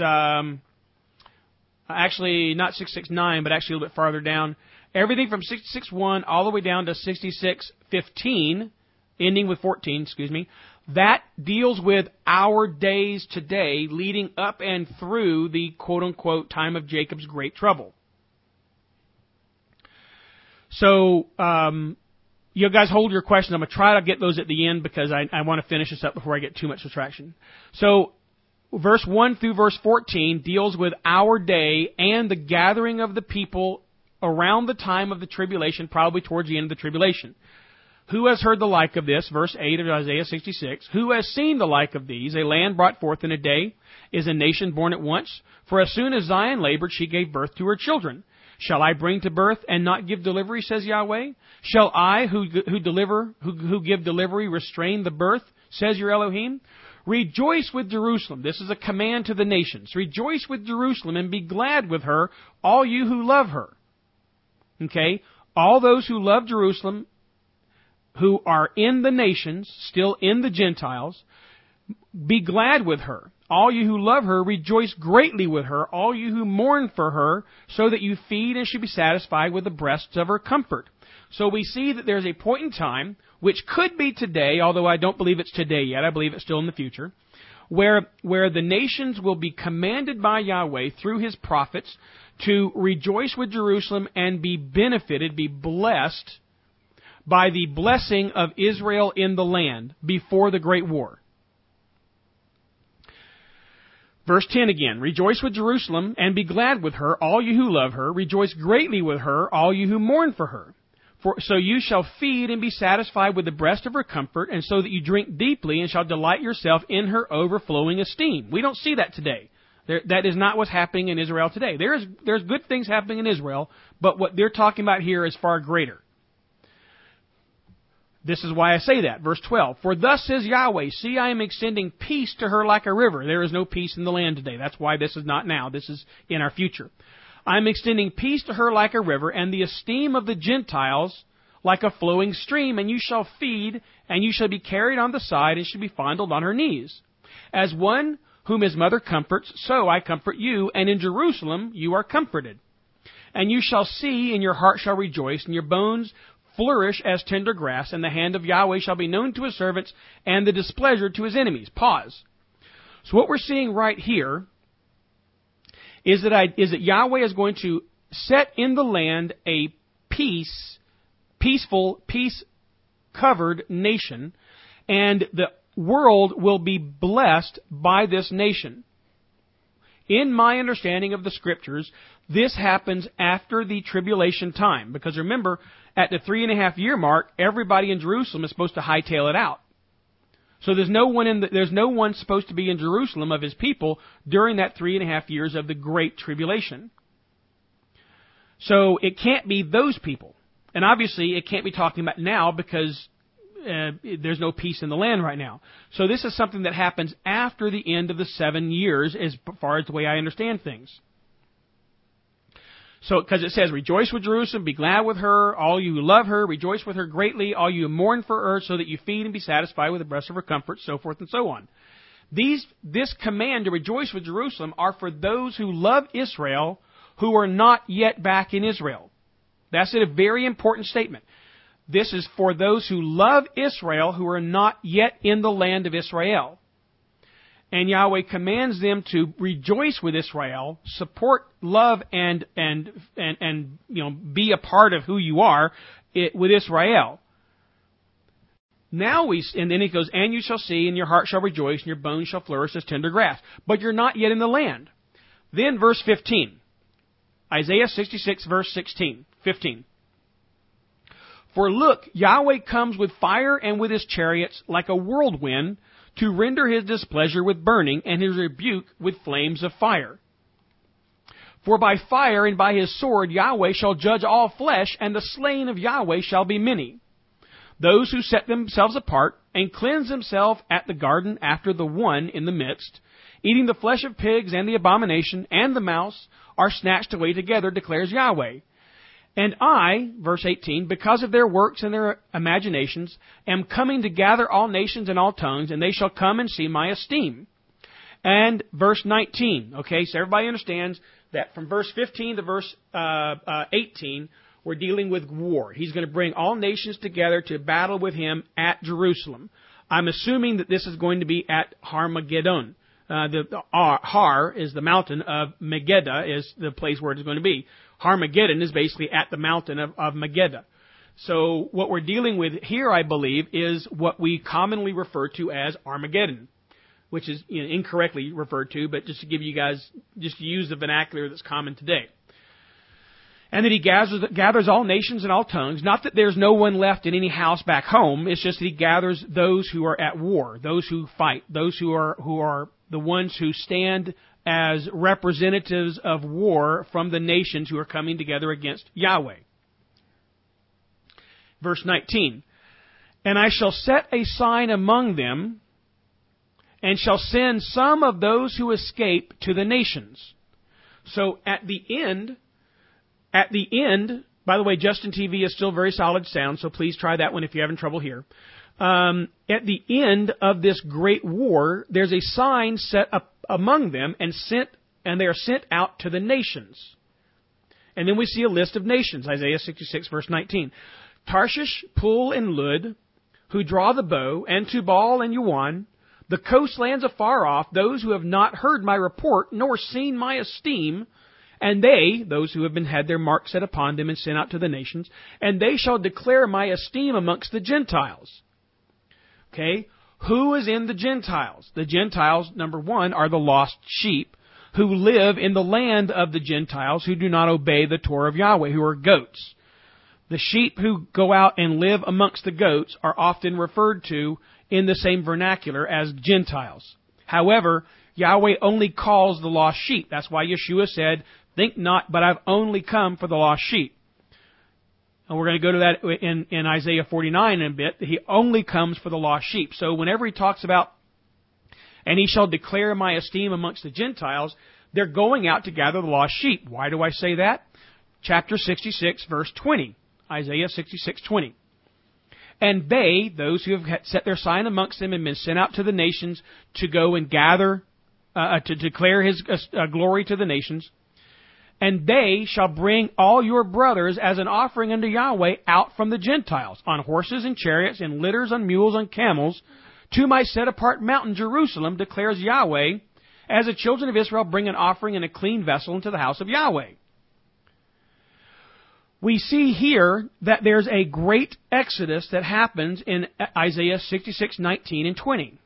Speaker 1: actually not 66:9, but actually a little bit farther down. Everything from 66:1 all the way down to 66:15, ending with 14, that deals with our days today, leading up and through the quote-unquote time of Jacob's great trouble. So, you guys hold your questions. I'm going to try to get those at the end because I want to finish this up before I get too much distraction. So, verse 1 through verse 14 deals with our day and the gathering of the people around the time of the tribulation, probably towards the end of the tribulation. Who has heard the like of this? Verse 8 of Isaiah 66. Who has seen the like of these? A land brought forth in a day. Is a nation born at once? For as soon as Zion labored, she gave birth to her children. Shall I bring to birth and not give delivery, says Yahweh? Shall I, who give delivery, restrain the birth, says your Elohim? Rejoice with Jerusalem. This is a command to the nations. Rejoice with Jerusalem and be glad with her, all you who love her. Okay? All those who love Jerusalem, who are in the nations, still in the Gentiles, be glad with her. All you who love her, rejoice greatly with her. All you who mourn for her, so that you feed and should be satisfied with the breasts of her comfort. So we see that there's a point in time, which could be today, although I don't believe it's today yet, I believe it's still in the future, where the nations will be commanded by Yahweh through His prophets to rejoice with Jerusalem and be benefited, be blessed by the blessing of Israel in the land before the great war. Verse 10 again, rejoice with Jerusalem and be glad with her, all you who love her. Rejoice greatly with her, all you who mourn for her. So you shall feed and be satisfied with the breast of her comfort, and so that you drink deeply and shall delight yourself in her overflowing esteem. We don't see that today. That is not what's happening in Israel today. There's good things happening in Israel, but what they're talking about here is far greater. This is why I say that. Verse 12. For thus says Yahweh, see, I am extending peace to her like a river. There is no peace in the land today. That's why this is not now. This is in our future. I am extending peace to her like a river, and the esteem of the Gentiles like a flowing stream. And you shall feed, and you shall be carried on the side, and shall be fondled on her knees. As one whom his mother comforts, so I comfort you, and in Jerusalem you are comforted. And you shall see, and your heart shall rejoice, and your bones flourish as tender grass, and the hand of Yahweh shall be known to his servants, and the displeasure to his enemies. Pause. So what we're seeing right here is that Yahweh is going to set in the land a peaceful, peace-covered nation, and the world will be blessed by this nation. In my understanding of the Scriptures, this happens after the tribulation time. Because remember, at the 3.5-year mark, everybody in Jerusalem is supposed to hightail it out. So there's no one supposed to be in Jerusalem of his people during that 3.5 years of the Great Tribulation. So it can't be those people. And obviously it can't be talking about now because there's no peace in the land right now. So this is something that happens after the end of the 7 years as far as the way I understand things. So, because it says, rejoice with Jerusalem, be glad with her, all you who love her, rejoice with her greatly, all you who mourn for her, so that you feed and be satisfied with the breast of her comfort, so forth and so on. This command to rejoice with Jerusalem are for those who love Israel, who are not yet back in Israel. That's a very important statement. This is for those who love Israel, who are not yet in the land of Israel. And Yahweh commands them to rejoice with Israel, support, love, and be a part of who you are with Israel. And then he goes, and you shall see, and your heart shall rejoice, and your bones shall flourish as tender grass. But you're not yet in the land. Then verse 15. Isaiah 66, verse 15. For look, Yahweh comes with fire and with his chariots like a whirlwind, to render his displeasure with burning, and his rebuke with flames of fire. For by fire and by his sword Yahweh shall judge all flesh, and the slain of Yahweh shall be many. Those who set themselves apart, and cleanse themselves at the garden after the one in the midst, eating the flesh of pigs and the abomination and the mouse, are snatched away together, declares Yahweh. And I, verse 18, because of their works and their imaginations, am coming to gather all nations and all tongues, and they shall come and see my esteem. And verse 19, okay, so everybody understands that from verse 15 to verse 18, we're dealing with war. He's going to bring all nations together to battle with him at Jerusalem. I'm assuming that this is going to be at Har-Magedon. Har is the mountain of Megiddo is the place where it is going to be. Har-Magedon is basically at the mountain of Megiddo. So what we're dealing with here, I believe, is what we commonly refer to as Armageddon, which is incorrectly referred to, but just to give you guys, just to use the vernacular that's common today. And that he gathers all nations and all tongues. Not that there's no one left in any house back home. It's just that he gathers those who are at war, those who fight, those who are the ones who stand as representatives of war from the nations who are coming together against Yahweh. Verse 19, and I shall set a sign among them, and shall send some of those who escape to the nations. So at the end, by the way, Justin TV is still very solid sound, so please try that one if you're having trouble here. At the end of this great war, there's a sign set up among them and they are sent out to the nations. And then we see a list of nations, Isaiah 66, verse 19. Tarshish, Pul, and Lud, who draw the bow, and Tubal and Yuan, the coastlands afar off, those who have not heard my report, nor seen my esteem, and they, those who have had their mark set upon them and sent out to the nations, and they shall declare my esteem amongst the Gentiles. Okay? Who is in the Gentiles? The Gentiles, number one, are the lost sheep who live in the land of the Gentiles who do not obey the Torah of Yahweh, who are goats. The sheep who go out and live amongst the goats are often referred to in the same vernacular as Gentiles. However, Yahweh only calls the lost sheep. That's why Yeshua said, think not, but I've only come for the lost sheep. And we're going to go to that in Isaiah 49 in a bit. He only comes for the lost sheep. So whenever he talks about, and he shall declare my esteem amongst the Gentiles, they're going out to gather the lost sheep. Why do I say that? Chapter 66, verse 20. Isaiah 66, 20. And they, those who have set their sign amongst them and been sent out to the nations to go and gather, to declare his glory to the nations, And they shall bring all your brothers as an offering unto Yahweh out from the Gentiles, on horses and chariots, and litters, on mules, on camels, to my set-apart mountain Jerusalem, declares Yahweh, as the children of Israel bring an offering in a clean vessel into the house of Yahweh. We see here that there's a great exodus that happens in Isaiah 66, 19, and 20.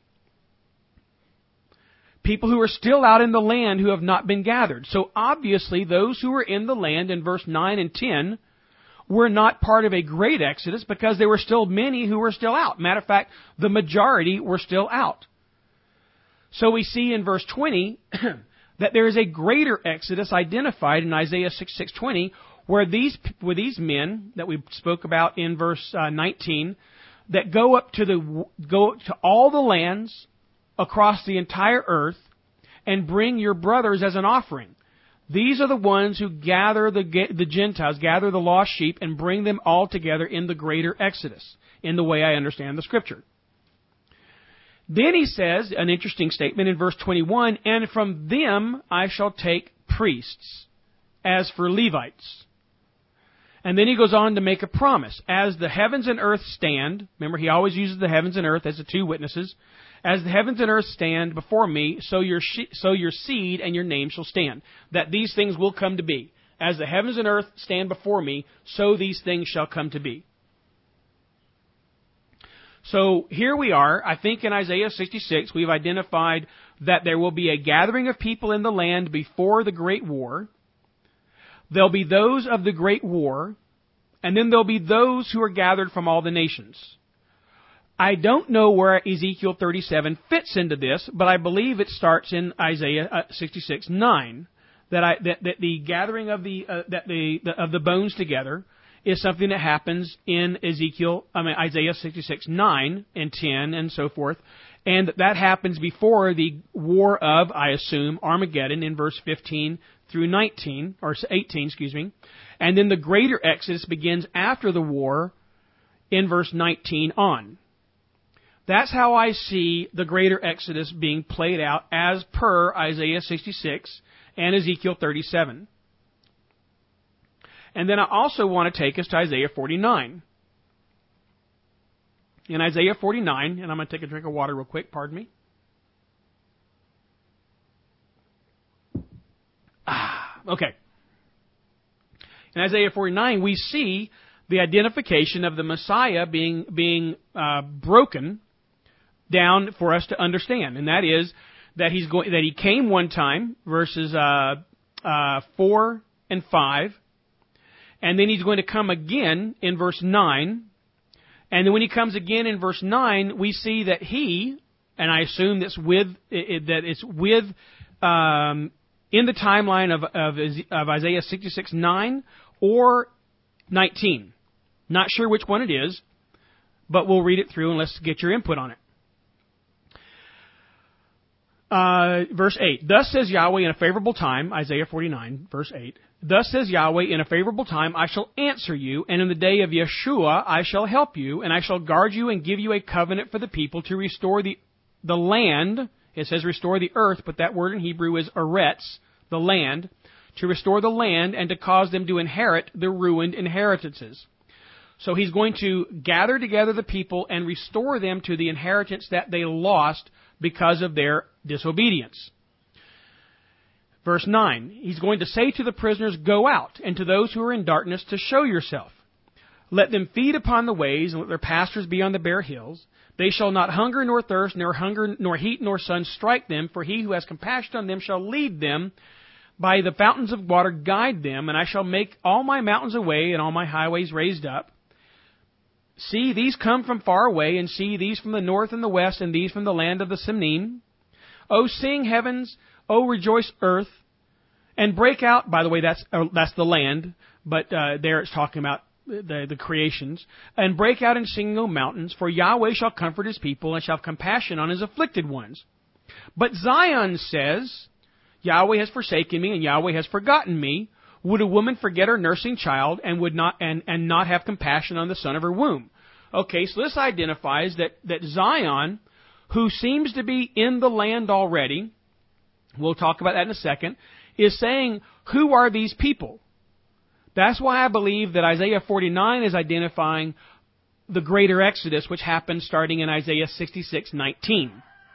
Speaker 1: People who are still out in the land who have not been gathered. So obviously those who were in the land in verse 9 and 10 were not part of a great exodus because there were still many who were still out. Matter of fact, the majority were still out. So we see in verse 20 that there is a greater exodus identified in Isaiah 66:20, where these men that we spoke about in verse 19 that go to all the lands across the entire earth and bring your brothers as an offering. These are the ones who gather the Gentiles, gather the lost sheep, and bring them all together in the greater exodus, in the way I understand the Scripture. Then he says, an interesting statement in verse 21, and from them I shall take priests, as for Levites. And then he goes on to make a promise. As the heavens and earth stand, remember he always uses the heavens and earth as the two witnesses, as the heavens and earth stand before me, so your seed and your name shall stand. That these things will come to be. As the heavens and earth stand before me, so these things shall come to be. So here we are. I think in Isaiah 66 we've identified that there will be a gathering of people in the land before the Great War. There'll be those of the Great War, and then there'll be those who are gathered from all the nations. I don't know where Ezekiel 37 fits into this, but I believe it starts in Isaiah 66:9. That the gathering of the bones together is something that happens in Isaiah 66:9 and 10 and so forth, and that happens before the war of, I assume, Armageddon in verse 15 through 19 or 18, excuse me, and then the greater exodus begins after the war in verse 19 on. That's how I see the greater exodus being played out as per Isaiah 66 and Ezekiel 37. And then I also want to take us to Isaiah 49. In Isaiah 49, and I'm going to take a drink of water real quick, pardon me. Okay. In Isaiah 49, we see the identification of the Messiah being broken down for us to understand, and that is that he came one time, verses 4 and 5, and then he's going to come again in verse 9, and then when he comes again in verse 9, we see that and I assume that's in the timeline of Isaiah 66:9 or 19. Not sure which one it is, but we'll read it through and let's get your input on it. Verse 8, thus says Yahweh in a favorable time, Isaiah 49, verse 8, thus says Yahweh, in a favorable time I shall answer you, and in the day of Yeshua I shall help you, and I shall guard you and give you a covenant for the people to restore the land. It says restore the earth, but that word in Hebrew is eretz, the land, to restore the land and to cause them to inherit the ruined inheritances. So he's going to gather together the people and restore them to the inheritance that they lost because of their disobedience. Verse 9, he's going to say to the prisoners, go out, and to those who are in darkness to show yourself. Let them feed upon the ways, and let their pastures be on the bare hills. They shall not hunger nor thirst, nor hunger nor heat nor sun strike them, for he who has compassion on them shall lead them by the fountains of water, guide them, and I shall make all my mountains a way and all my highways raised up. See, these come from far away, and see, these from the north and the west, and these from the land of the Simnim. O sing heavens, O rejoice earth, and break out. By the way, that's the land, but there it's talking about the creations. And break out and sing, O mountains, for Yahweh shall comfort his people, and shall have compassion on his afflicted ones. But Zion says, Yahweh has forsaken me, and Yahweh has forgotten me. Would a woman forget her nursing child and would not have compassion on the son of her womb? Okay, so this identifies that Zion, who seems to be in the land already, we'll talk about that in a second, is saying, who are these people? That's why I believe that Isaiah 49 is identifying the greater Exodus, which happens starting in Isaiah 66:19.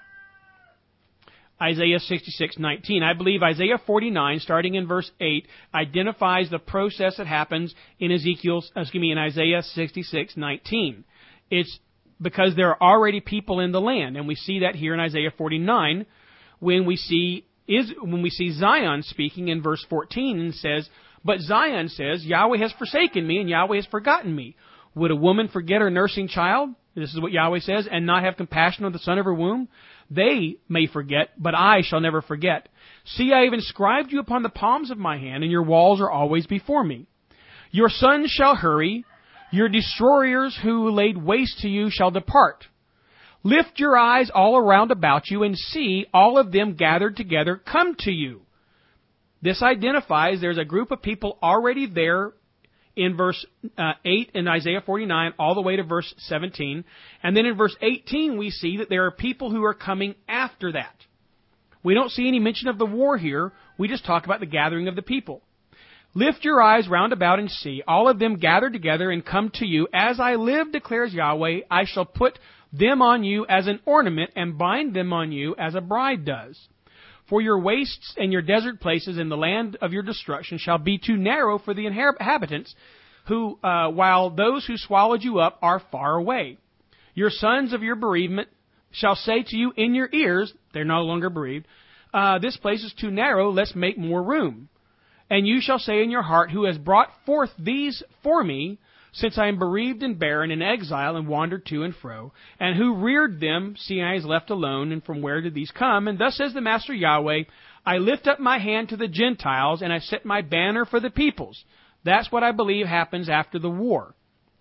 Speaker 1: Isaiah 66:19. I believe Isaiah 49, starting in verse 8, identifies the process that happens in in Isaiah 66:19. It's because there are already people in the land, and we see that here in Isaiah 49 when we see Zion speaking in verse 14 and says, "But Zion says, Yahweh has forsaken me and Yahweh has forgotten me. Would a woman forget her nursing child?" This is what Yahweh says, "and not have compassion on the son of her womb? They may forget, but I shall never forget. See, I have inscribed you upon the palms of my hand, and your walls are always before me. Your sons shall hurry. Your destroyers who laid waste to you shall depart. Lift your eyes all around about you and see all of them gathered together come to you." This identifies there's a group of people already there in verse 8 in Isaiah 49 all the way to verse 17. And then in verse 18 we see that there are people who are coming after that. We don't see any mention of the war here. We just talk about the gathering of the people. "Lift your eyes round about and see, all of them gathered together and come to you. As I live, declares Yahweh, I shall put them on you as an ornament and bind them on you as a bride does. For your wastes and your desert places in the land of your destruction shall be too narrow for the inhabitants, who, while those who swallowed you up are far away. Your sons of your bereavement shall say to you in your ears," they're no longer bereaved, "This place is too narrow, let's make more room. And you shall say in your heart, who has brought forth these for me, since I am bereaved and barren, in exile and wandered to and fro, and who reared them, seeing I was left alone, and from where did these come? And thus says the Master Yahweh, I lift up my hand to the Gentiles, and I set my banner for the peoples." That's what I believe happens after the war.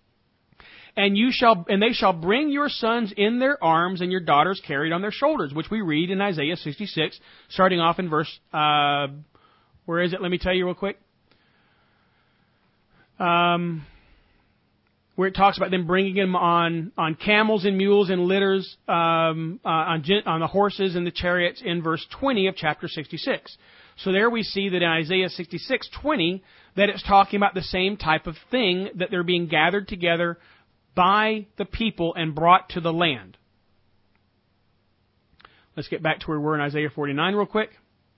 Speaker 1: And they shall bring your sons in their arms, and your daughters carried on their shoulders, which we read in Isaiah 66, starting off in verse, where is it? Let me tell you real quick. Where it talks about them bringing them on camels and mules and litters, on the horses and the chariots in verse 20 of chapter 66. So there we see that in Isaiah 66:20, that it's talking about the same type of thing, that they're being gathered together by the people and brought to the land. Let's get back to where we were in Isaiah 49 real quick.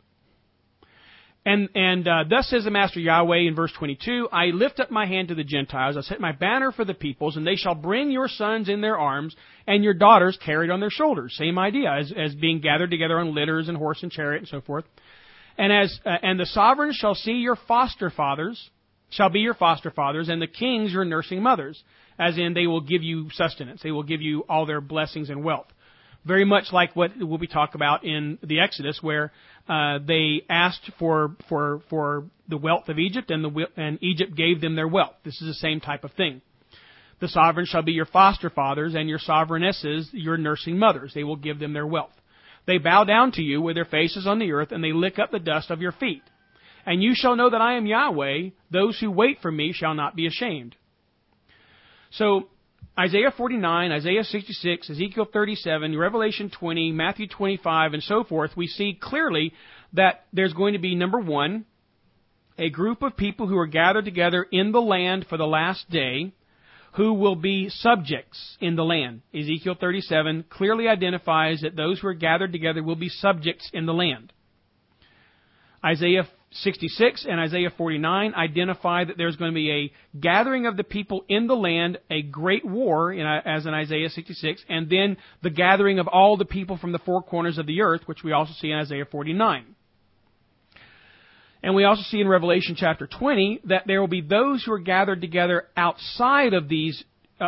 Speaker 1: And thus says the Master Yahweh in verse 22, I lift up my hand to the Gentiles, I set my banner for the peoples, and they shall bring your sons in their arms, and your daughters carried on their shoulders. Same idea, as being gathered together on litters and horse and chariot and so forth. And the sovereigns shall see your foster fathers, shall be your foster fathers, and the kings your nursing mothers, as in they will give you sustenance. They will give you all their blessings and wealth. Very much like what we talk about in the Exodus, where they asked for the wealth of Egypt, and Egypt gave them their wealth. This is the same type of thing. The sovereigns shall be your foster fathers, and your sovereignesses your nursing mothers. They will give them their wealth. They bow down to you with their faces on the earth, and they lick up the dust of your feet. And you shall know that I am Yahweh. Those who wait for me shall not be ashamed. So, Isaiah 49, Isaiah 66, Ezekiel 37, Revelation 20, Matthew 25, and so forth, we see clearly that there's going to be, number one, a group of people who are gathered together in the land for the last day, who will be subjects in the land. Ezekiel 37 clearly identifies that those who are gathered together will be subjects in the land. Isaiah 66 and Isaiah 49 identify that there's going to be a gathering of the people in the land, a great war, as in Isaiah 66, and then the gathering of all the people from the four corners of the earth, which we also see in Isaiah 49. And we also see in Revelation chapter 20 that there will be those who are gathered together outside of these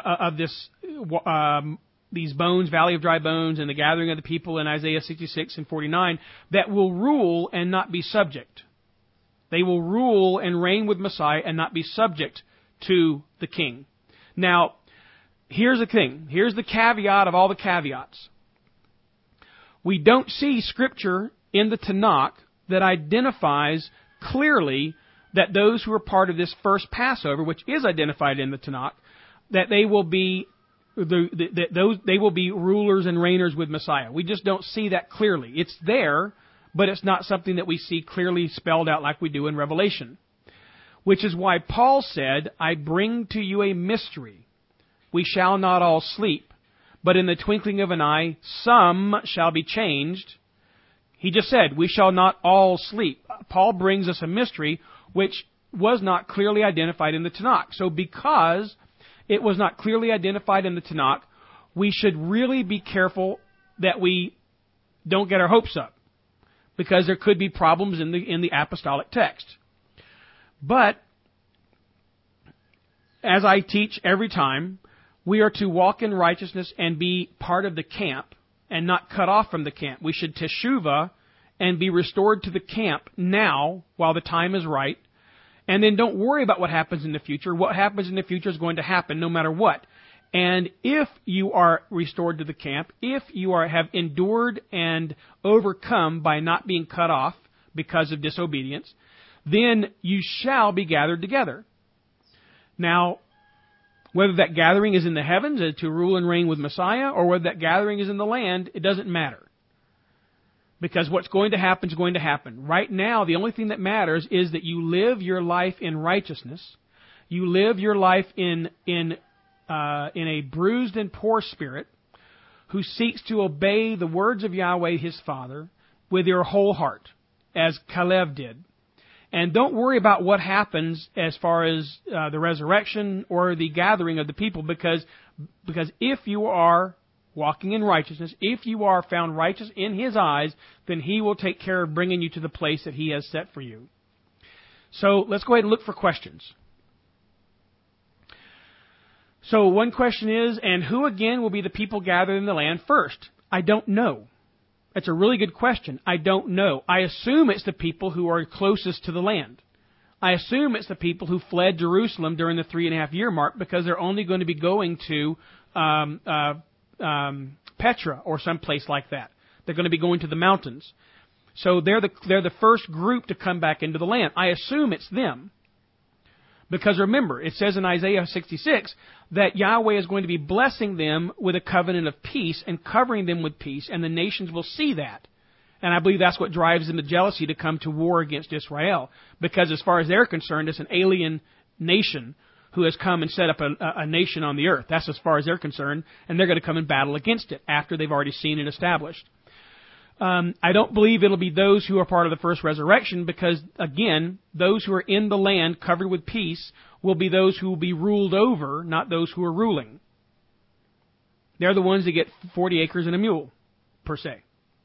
Speaker 1: bones, valley of dry bones, and the gathering of the people in Isaiah 66 and 49 that will rule and not be subject. They will rule and reign with Messiah and not be subject to the king. Now, here's the thing. Here's the caveat of all the caveats. We don't see Scripture in the Tanakh that identifies clearly that those who are part of this first Passover, which is identified in the Tanakh, that they will be they will be rulers and reigners with Messiah. We just don't see that clearly. It's there, but it's not something that we see clearly spelled out like we do in Revelation. Which is why Paul said, I bring to you a mystery. We shall not all sleep, but in the twinkling of an eye, some shall be changed. He just said, we shall not all sleep. Paul brings us a mystery which was not clearly identified in the Tanakh. So because it was not clearly identified in the Tanakh, we should really be careful that we don't get our hopes up, because there could be problems in the apostolic text. But, as I teach every time, we are to walk in righteousness and be part of the camp and not cut off from the camp. We should teshuvah and be restored to the camp now while the time is right. And then don't worry about what happens in the future. What happens in the future is going to happen no matter what. And if you are restored to the camp, if you have endured and overcome by not being cut off because of disobedience, then you shall be gathered together. Now, whether that gathering is in the heavens to rule and reign with Messiah, or whether that gathering is in the land, it doesn't matter. Because what's going to happen is going to happen. Right now, the only thing that matters is that you live your life in righteousness. You live your life in a bruised and poor spirit who seeks to obey the words of Yahweh his Father with your whole heart, as Caleb did. And don't worry about what happens as far as the resurrection or the gathering of the people, because if you are walking in righteousness, if you are found righteous in his eyes, then he will take care of bringing you to the place that he has set for you. So let's go ahead and look for questions. So one question is, and who again will be the people gathered in the land first? I don't know. That's a really good question. I don't know. I assume it's the people who are closest to the land. I assume it's the people who fled Jerusalem during the 3.5-year mark, because they're only going to be going to Petra or someplace like that. They're going to be going to the mountains. So they're the first group to come back into the land. I assume it's them. Because remember, it says in Isaiah 66 that Yahweh is going to be blessing them with a covenant of peace and covering them with peace, and the nations will see that. And I believe that's what drives them to jealousy to come to war against Israel. Because as far as they're concerned, it's an alien nation who has come and set up a nation on the earth. That's as far as they're concerned, and they're going to come and battle against it after they've already seen it established. I don't believe it'll be those who are part of the first resurrection, because, again, those who are in the land covered with peace will be those who will be ruled over, not those who are ruling. They're the ones that get 40 acres and a mule, per se.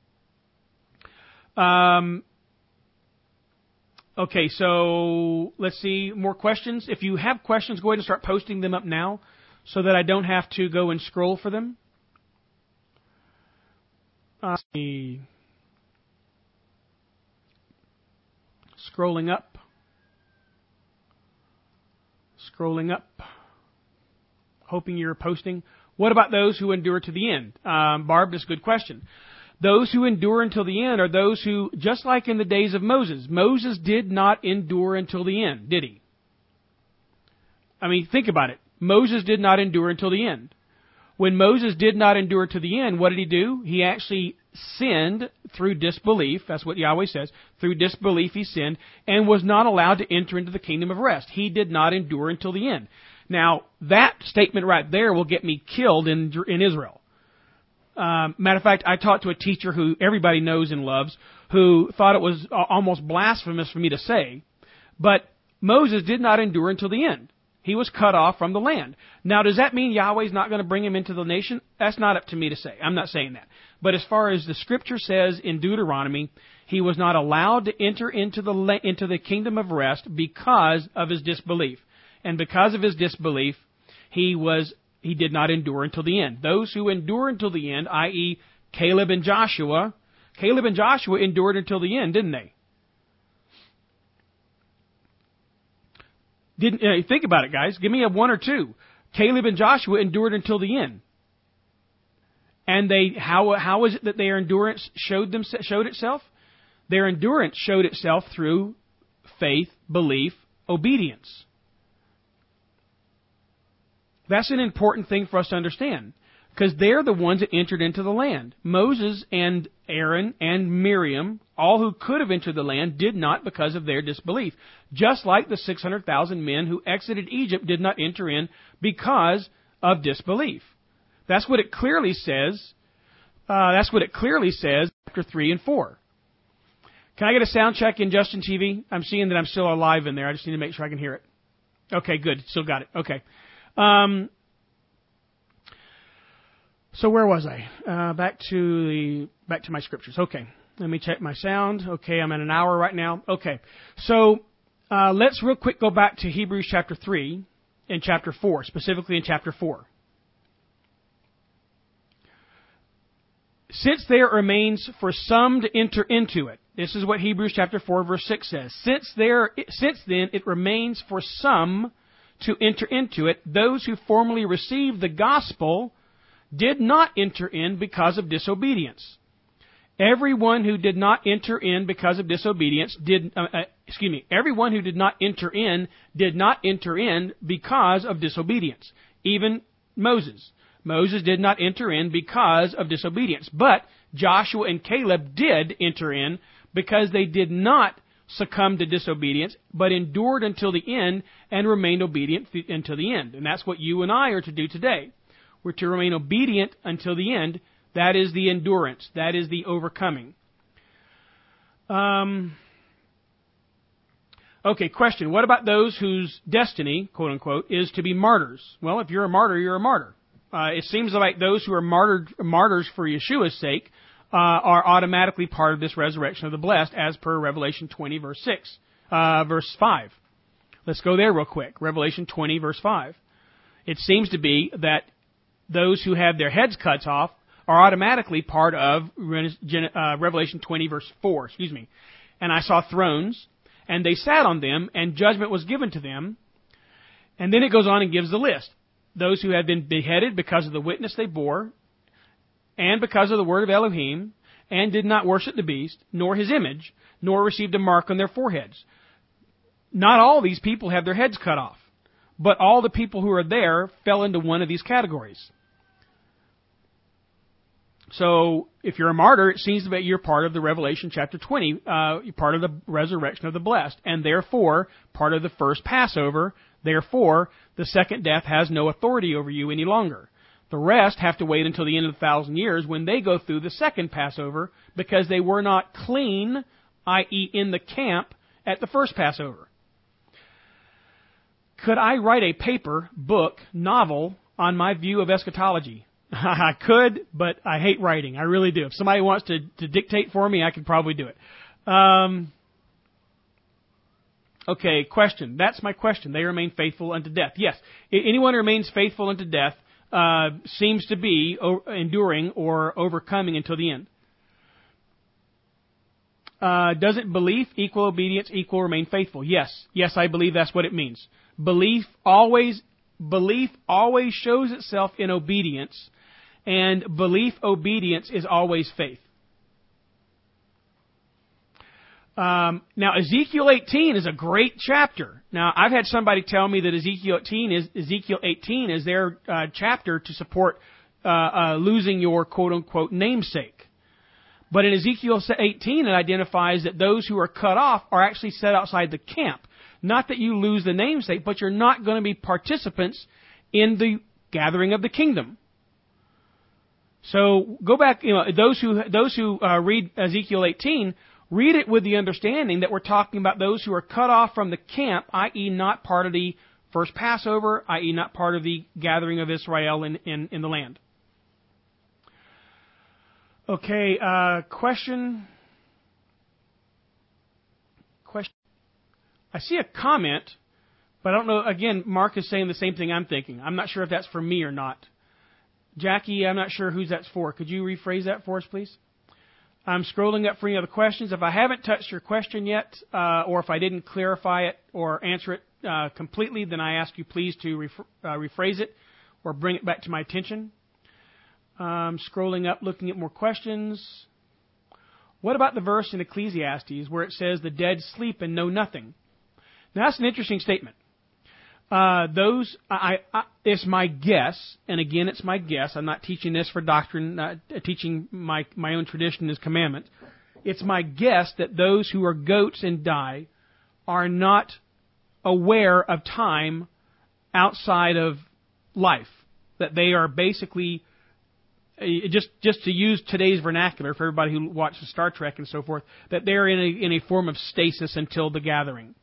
Speaker 1: Okay, so let's see, more questions. If you have questions, go ahead and start posting them up now so that I don't have to go and scroll for them. Scrolling up. Hoping you're posting. What about those who endure to the end? Barb, that's a good question. Those who endure until the end are those who, just like in the days of Moses, Moses did not endure until the end, did he? I mean, think about it. Moses did not endure until the end. When Moses did not endure to the end, what did he do? He actually sinned through disbelief. That's what Yahweh says. Through disbelief he sinned and was not allowed to enter into the kingdom of rest. He did not endure until the end. Now, that statement right there will get me killed in Israel. Matter of fact, I talked to a teacher who everybody knows and loves, who thought it was almost blasphemous for me to say, but Moses did not endure until the end. He was cut off from the land. Now, does that mean Yahweh's not going to bring him into the nation? That's not up to me to say. I'm not saying that. But as far as the Scripture says in Deuteronomy, he was not allowed to enter into the kingdom of rest because of his disbelief. And because of his disbelief, he did not endure until the end. Those who endure until the end, i.e. Caleb and Joshua endured until the end, didn't they? Think about it, guys. Give me a one or two. Caleb and Joshua endured until the end. And how is it that their endurance showed itself? Their endurance showed itself through faith, belief, obedience. That's an important thing for us to understand. because they're the ones that entered into the land. Moses and Aaron and Miriam, all who could have entered the land, did not because of their disbelief. Just like the 600,000 men who exited Egypt did not enter in because of disbelief. That's what it clearly says. Chapter 3 and 4. Can I get a sound check in Justin TV? I'm seeing that I'm still alive in there. I just need to make sure I can hear it. Okay, good. Still got it. Okay. So where was I? Back to my scriptures. Okay. Let me check my sound. Okay, I'm at an hour right now. Okay. So let's real quick go back to Hebrews chapter 3 and chapter 4, specifically in chapter 4. Since there remains for some to enter into it. This is what Hebrews chapter 4 verse 6 says. Since then it remains for some to enter into it, those who formerly received the gospel did not enter in because of disobedience. Everyone who did not enter in because of disobedience everyone who did not enter in did not enter in because of disobedience. Even Moses. Moses did not enter in because of disobedience. But Joshua and Caleb did enter in because they did not succumb to disobedience, but endured until the end and remained obedient until the end. And that's what you and I are to do today. We're to remain obedient until the end. That is the endurance. That is the overcoming. Okay, question. What about those whose destiny, quote unquote, is to be martyrs? Well, if you're a martyr, you're a martyr. It seems like those who are martyrs for Yeshua's sake are automatically part of this resurrection of the blessed, as per Revelation 20, verse 5. Let's go there real quick. Revelation 20, verse 5. It seems to be that those who have their heads cut off are automatically part of Revelation 20, verse 4. And I saw thrones, and they sat on them, and judgment was given to them. And then it goes on and gives the list. Those who have been beheaded because of the witness they bore, and because of the word of Elohim, and did not worship the beast, nor his image, nor received a mark on their foreheads. Not all these people have their heads cut off, but all the people who are there fell into one of these categories. So, if you're a martyr, it seems that you're part of the Revelation chapter 20, you're part of the resurrection of the blessed, and therefore part of the first Passover. Therefore, the second death has no authority over you any longer. The rest have to wait until the end of the 1,000 years when they go through the second Passover because they were not clean, i.e. in the camp, at the first Passover. Could I write a paper, book, novel on my view of eschatology? I could, but I hate writing. I really do. If somebody wants to dictate for me, I could probably do it. Okay, question. That's my question. They remain faithful unto death. Yes, anyone who remains faithful unto death seems to be enduring or overcoming until the end. Doesn't belief equal obedience equal remain faithful? Yes. Yes, I believe that's what it means. Belief always shows itself in obedience, and obedience is always faith. Now, Ezekiel 18 is a great chapter. Now, I've had somebody tell me that Ezekiel 18 is their chapter to support losing your quote-unquote namesake. But in Ezekiel 18, it identifies that those who are cut off are actually set outside the camp. Not that you lose the namesake, but you're not going to be participants in the gathering of the kingdom. So go back, those who read Ezekiel 18, read it with the understanding that we're talking about those who are cut off from the camp, i.e. not part of the first Passover, i.e. not part of the gathering of Israel in the land. Okay, question. I see a comment, but I don't know, again, Mark is saying the same thing I'm thinking. I'm not sure if that's for me or not. Jackie, I'm not sure who that's for. Could you rephrase that for us, please? I'm scrolling up for any other questions. If I haven't touched your question yet, or if I didn't clarify it or answer it completely, then I ask you please to rephrase it or bring it back to my attention. Scrolling up, looking at more questions. What about the verse in Ecclesiastes where it says the dead sleep and know nothing? Now, that's an interesting statement. It's my guess, and again, it's my guess. I'm not teaching this for doctrine, not teaching my own tradition as commandment. It's my guess that those who are goats and die are not aware of time outside of life. That they are basically, just to use today's vernacular for everybody who watches Star Trek and so forth, that they're in a form of stasis until the gathering.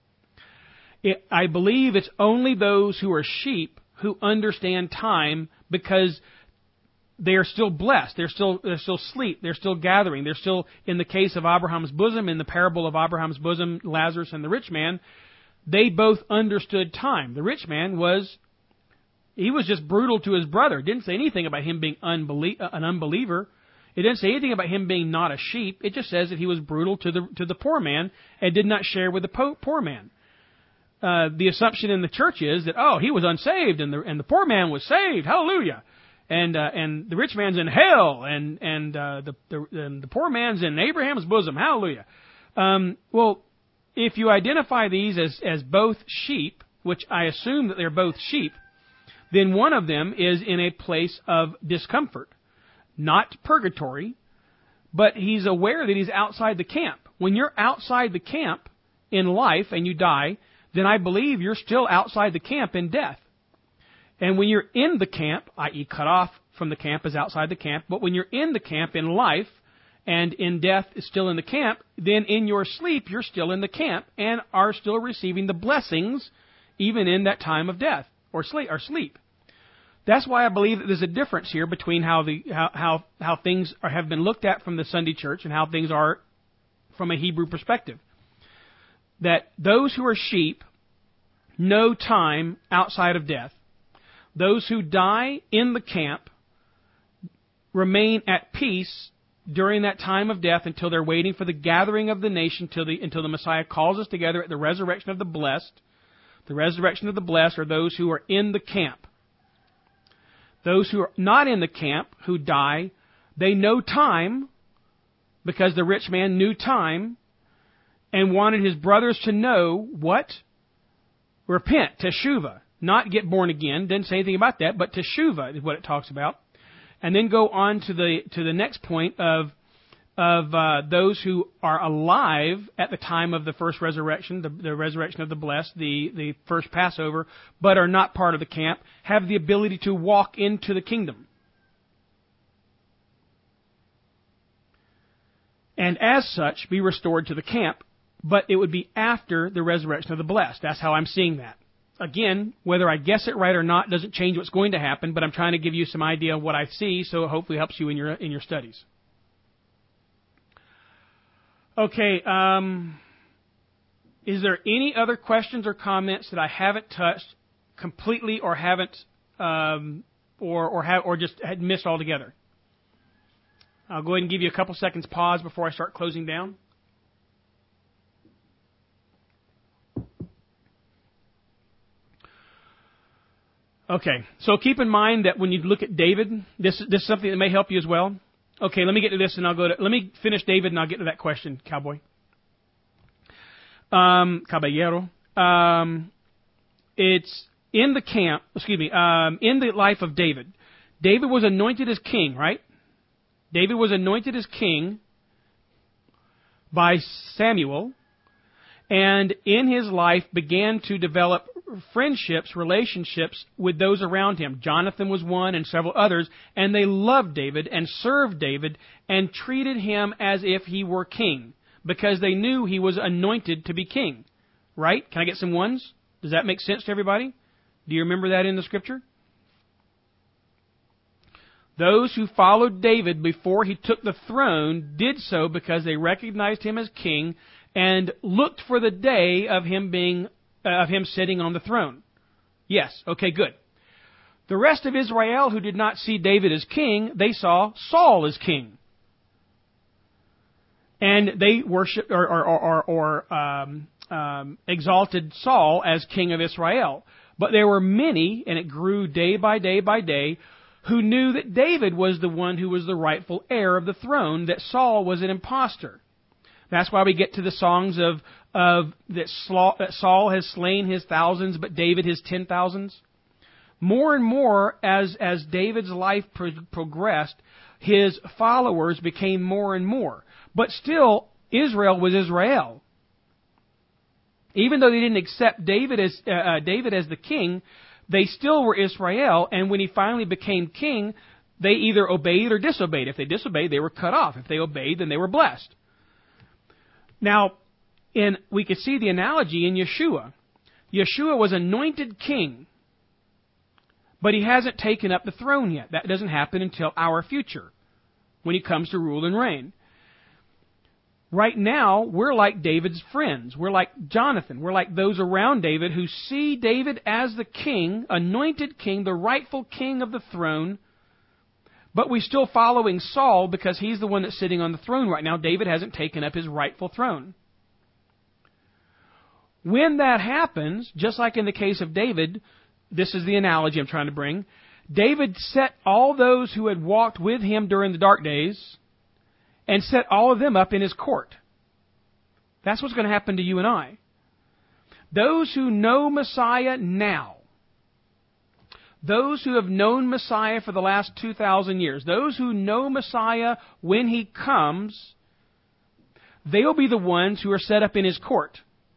Speaker 1: I believe it's only those who are sheep who understand time, because they are still blessed. They're still asleep. They're still gathering. They're still, in the case of Abraham's bosom, in the parable of Abraham's bosom, Lazarus and the rich man, they both understood time. The rich man was just brutal to his brother. It didn't say anything about him being an unbeliever. It didn't say anything about him being not a sheep. It just says that he was brutal to the poor man and did not share with the poor man. The assumption in the church is that, he was unsaved and the poor man was saved. Hallelujah. And the rich man's in hell and the poor man's in Abraham's bosom. Hallelujah. Well, if you identify these as both sheep, which I assume that they're both sheep, then one of them is in a place of discomfort. Not purgatory, but he's aware that he's outside the camp. When you're outside the camp in life and you die, then I believe you're still outside the camp in death. And when you're in the camp, i.e. cut off from the camp is outside the camp, but when you're in the camp in life and in death is still in the camp, then in your sleep you're still in the camp and are still receiving the blessings even in that time of death or sleep. That's why I believe that there's a difference here between how things have been looked at from the Sunday church and how things are from a Hebrew perspective. That those who are sheep know time outside of death. Those who die in the camp remain at peace during that time of death until they're waiting for the gathering of the nation until the Messiah calls us together at the resurrection of the blessed. The resurrection of the blessed are those who are in the camp. Those who are not in the camp, who die, they know time because the rich man knew time and wanted his brothers to know what? Repent, teshuvah. Not get born again. Didn't say anything about that, but teshuvah is what it talks about. And then go on to the next point of those who are alive at the time of the first resurrection, the resurrection of the blessed, the first Passover, but are not part of the camp, have the ability to walk into the kingdom. And as such, be restored to the camp, but it would be after the resurrection of the blessed. That's how I'm seeing that. Again, whether I guess it right or not doesn't change what's going to happen, but I'm trying to give you some idea of what I see, so it hopefully helps you in your studies. Okay, is there any other questions or comments that I haven't touched completely or haven't or just had missed altogether? I'll go ahead and give you a couple seconds pause before I start closing down. Okay, so keep in mind that when you look at David, this is something that may help you as well. Okay, let me get to this and let me finish David and I'll get to that question, cowboy. Caballero. It's in the camp, in the life of David. David was anointed as king, right? David was anointed as king by Samuel, and in his life began to develop friendships, relationships with those around him. Jonathan was one and several others, and they loved David and served David and treated him as if he were king because they knew he was anointed to be king. Right? Can I get some ones? Does that make sense to everybody? Do you remember that in the Scripture? Those who followed David before he took the throne did so because they recognized him as king and looked for the day of him sitting on the throne. Yes, okay, good. The rest of Israel who did not see David as king, they saw Saul as king. And they worshipped exalted Saul as king of Israel. But there were many, and it grew day by day by day, who knew that David was the one who was the rightful heir of the throne, that Saul was an impostor. That's why we get to the songs of that Saul has slain his thousands, but David his 10,000s. More and more, as David's life progressed, his followers became more and more. But still, Israel was Israel. Even though they didn't accept David as the king, they still were Israel. And when he finally became king, they either obeyed or disobeyed. If they disobeyed, they were cut off. If they obeyed, then they were blessed. Now, we could see the analogy in Yeshua. Yeshua was anointed king, but he hasn't taken up the throne yet. That doesn't happen until our future, when he comes to rule and reign. Right now, we're like David's friends. We're like Jonathan. We're like those around David who see David as the king, anointed king, the rightful king of the throne, but we're still following Saul because he's the one that's sitting on the throne right now. David hasn't taken up his rightful throne. When that happens, just like in the case of David, this is the analogy I'm trying to bring, David set all those who had walked with him during the dark days and set all of them up in his court. That's what's going to happen to you and I. Those who know Messiah now, those who have known Messiah for the last 2,000 years, those who know Messiah when he comes, they'll be the ones who are set up in his court.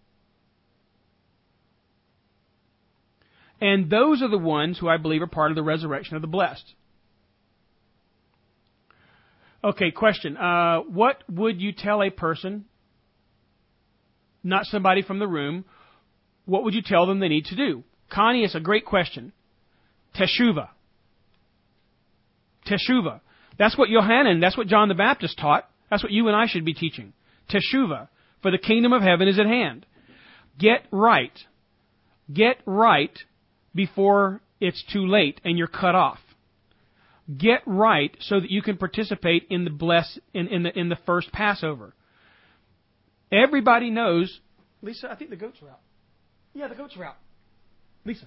Speaker 1: And those are the ones who I believe are part of the resurrection of the blessed. Okay, question. What would you tell a person, not somebody from the room, what would you tell them they need to do? Connie, it's a great question. Teshuvah. Teshuvah. That's what Yohanan, that's what John the Baptist taught. That's what you and I should be teaching. Teshuvah. For the kingdom of heaven is at hand. Get right. Get right before it's too late and you're cut off. Get right so that you can participate in the first Passover. Everybody knows. Lisa, I think the goats are out. Yeah, the goats are out. Lisa,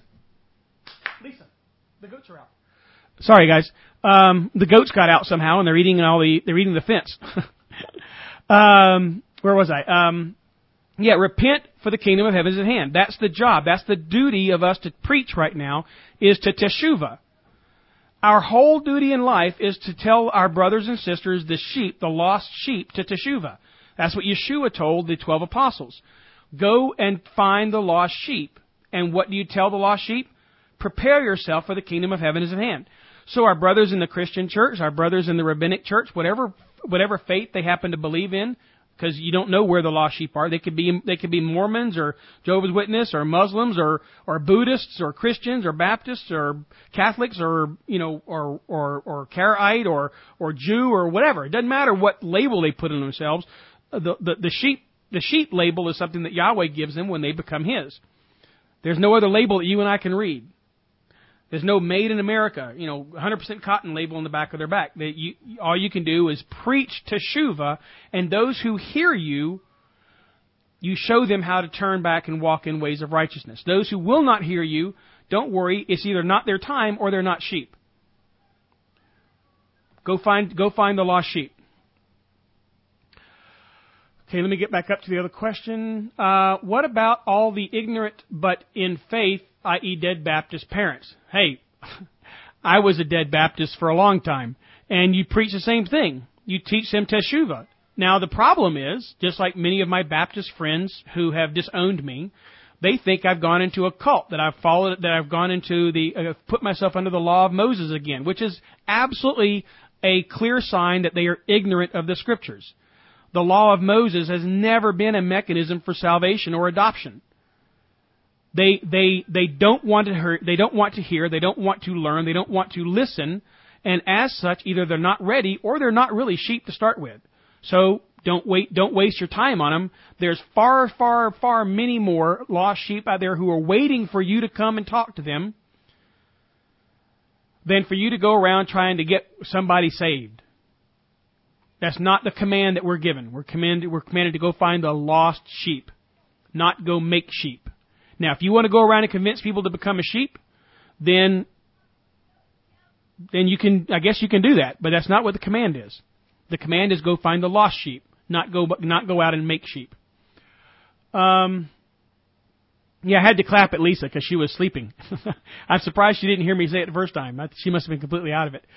Speaker 1: the goats are out. Sorry, guys. The goats got out somehow, and they're eating the fence. Where was I? Yeah, repent, for the kingdom of heaven is at hand. That's the job. That's the duty of us to preach right now, is to teshuvah. Our whole duty in life is to tell our brothers and sisters, the sheep, the lost sheep, to teshuvah. That's what Yeshua told the 12 apostles. Go and find the lost sheep. And what do you tell the lost sheep? Prepare yourself, for the kingdom of heaven is at hand. So our brothers in the Christian church, our brothers in the rabbinic church, whatever faith they happen to believe in, because you don't know where the lost sheep are. They could be Mormons or Jehovah's Witnesses or Muslims or Buddhists or Christians or Baptists or Catholics or Karaite or Jew or whatever. It doesn't matter what label they put on themselves. The sheep label is something that Yahweh gives them when they become His. There's no other label that you and I can read. There's no made in America, 100% cotton label on the back of their back. All you can do is preach teshuvah, and those who hear you, you show them how to turn back and walk in ways of righteousness. Those who will not hear you, don't worry, it's either not their time or they're not sheep. Go find the lost sheep. Okay, let me get back up to the other question. What about all the ignorant but in faith, i.e. dead Baptist parents? Hey, I was a dead Baptist for a long time, and you preach the same thing. You teach them teshuvah. Now, the problem is, just like many of my Baptist friends who have disowned me, they think I've gone into a cult, that I've followed, that I've gone into put myself under the law of Moses again, which is absolutely a clear sign that they are ignorant of the Scriptures. The law of Moses has never been a mechanism for salvation or adoption. They don't want to hear, they don't want to learn, they don't want to listen, and as such, either they're not ready or they're not really sheep to start with. So don't waste your time on them. There's far, far, far many more lost sheep out there who are waiting for you to come and talk to them than for you to go around trying to get somebody saved. That's not the command that we're given. We're commanded to go find the lost sheep, not go make sheep. Now, if you want to go around and convince people to become a sheep, then you can, I guess you can do that, but that's not what the command is. The command is go find the lost sheep. not go out and make sheep. Yeah, I had to clap at Lisa because she was sleeping. I'm surprised she didn't hear me say it the first time. She must have been completely out of it.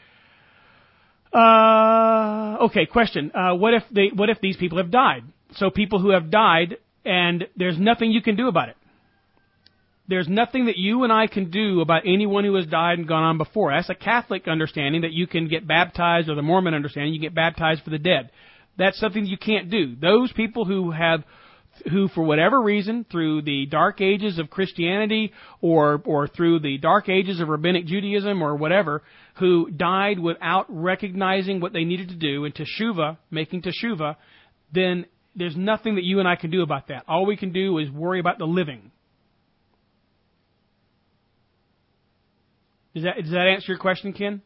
Speaker 1: Okay, question. What if these people have died? So people who have died, and there's nothing you can do about it. There's nothing that you and I can do about anyone who has died and gone on before. That's a Catholic understanding that you can get baptized, or the Mormon understanding you get baptized for the dead. That's something you can't do. Those people who for whatever reason, through the dark ages of Christianity or through the dark ages of Rabbinic Judaism or whatever, who died without recognizing what they needed to do and teshuvah, making teshuvah, then there's nothing that you and I can do about that. All we can do is worry about the living. Does that answer your question, Ken?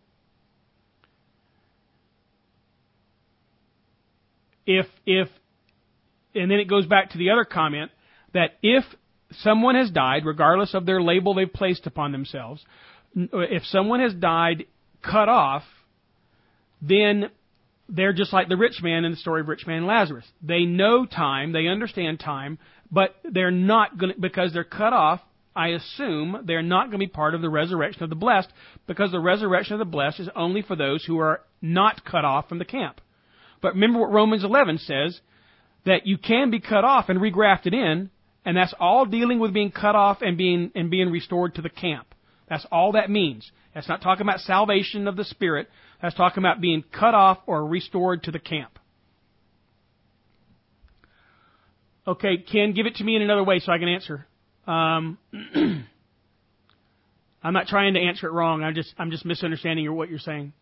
Speaker 1: And then it goes back to the other comment that if someone has died, regardless of their label they've placed upon themselves, if someone has died cut off, then they're just like the rich man in the story of rich man and Lazarus. They know time, they understand time, but they're not going to, because they're cut off, I assume they're not going to be part of the resurrection of the blessed, because the resurrection of the blessed is only for those who are not cut off from the camp. But remember what Romans 11 says, that you can be cut off and regrafted in, and that's all dealing with being cut off and being restored to the camp. That's all that means. That's not talking about salvation of the spirit. That's talking about being cut off or restored to the camp. Okay, Ken, give it to me in another way so I can answer. I'm not trying to answer it wrong. I'm just misunderstanding what you're saying.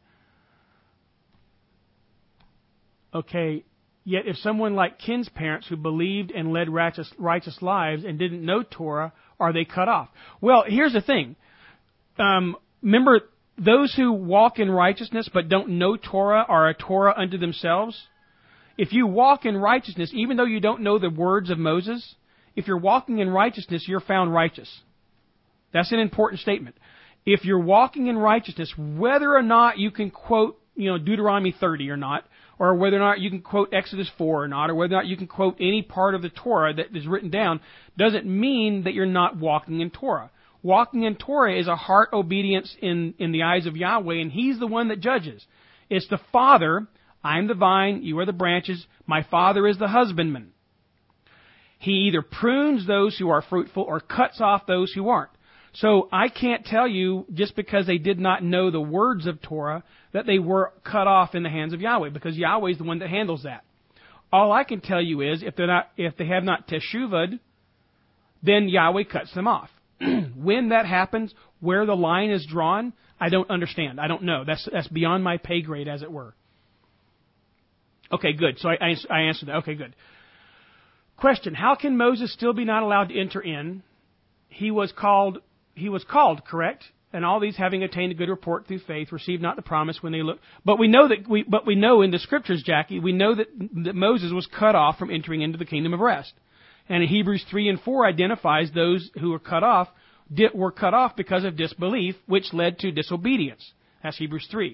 Speaker 1: Okay. Yet if someone like Ken's parents who believed and led righteous lives and didn't know Torah, are they cut off? Well, here's the thing. Remember, those who walk in righteousness but don't know Torah are a Torah unto themselves. If you walk in righteousness, even though you don't know the words of Moses, if you're walking in righteousness, you're found righteous. That's an important statement. If you're walking in righteousness, whether or not you can quote, Deuteronomy 30 or not, or whether or not you can quote Exodus 4 or not, or whether or not you can quote any part of the Torah that is written down, doesn't mean that you're not walking in Torah. Walking in Torah is a heart obedience in the eyes of Yahweh, and He's the one that judges. It's the Father. I'm the vine, you are the branches. My Father is the husbandman. He either prunes those who are fruitful or cuts off those who aren't. So I can't tell you, just because they did not know the words of Torah, that they were cut off in the hands of Yahweh, because Yahweh is the one that handles that. All I can tell you is, if they have not teshuvahd, then Yahweh cuts them off. When that happens, where the line is drawn, I don't understand. I don't know. That's beyond my pay grade, as it were. Okay, good. So I answered that. Okay, good. Question: how can Moses still be not allowed to enter in? He was called, correct? And all these, having attained a good report through faith, received not the promise when they looked. But we know in the scriptures, Jackie, we know that Moses was cut off from entering into the kingdom of rest. And in Hebrews 3 and 4 identifies those who were cut off because of disbelief, which led to disobedience. That's Hebrews 3.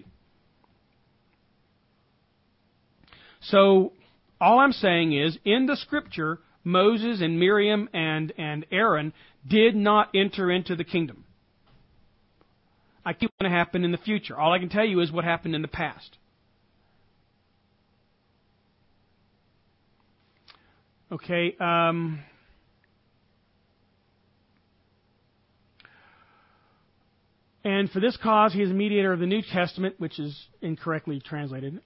Speaker 1: So all I'm saying is, in the scripture, Moses and Miriam and Aaron did not enter into the kingdom. I think what's going to happen in the future. All I can tell you is what happened in the past. Okay. And for this cause, he is a mediator of the New Testament, which is incorrectly translated.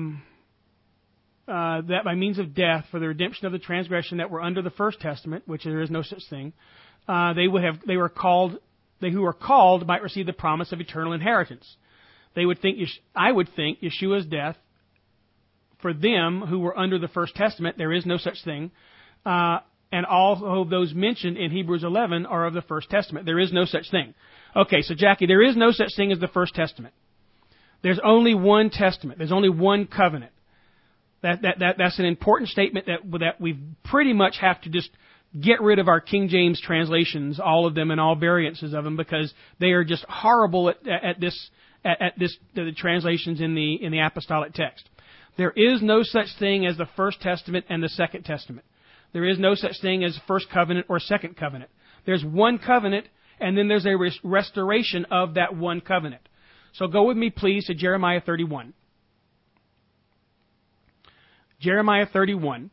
Speaker 1: That by means of death, for the redemption of the transgression that were under the first testament, which there is no such thing, they who are called might receive the promise of eternal inheritance. I would think Yeshua's death, for them who were under the first testament, there is no such thing. And all of those mentioned in Hebrews 11 are of the first testament. There is no such thing. Okay, so Jackie, there is no such thing as the first testament. There's only one testament. There's only one covenant. That's an important statement that we pretty much have to just get rid of our King James translations, all of them and all variances of them, because they are just horrible at the translations in the apostolic text. There is no such thing as the First Testament and the Second Testament. There is no such thing as First Covenant or Second Covenant. There's one covenant, and then there's a restoration of that one covenant. So go with me, please, to Jeremiah 31. Jeremiah 31.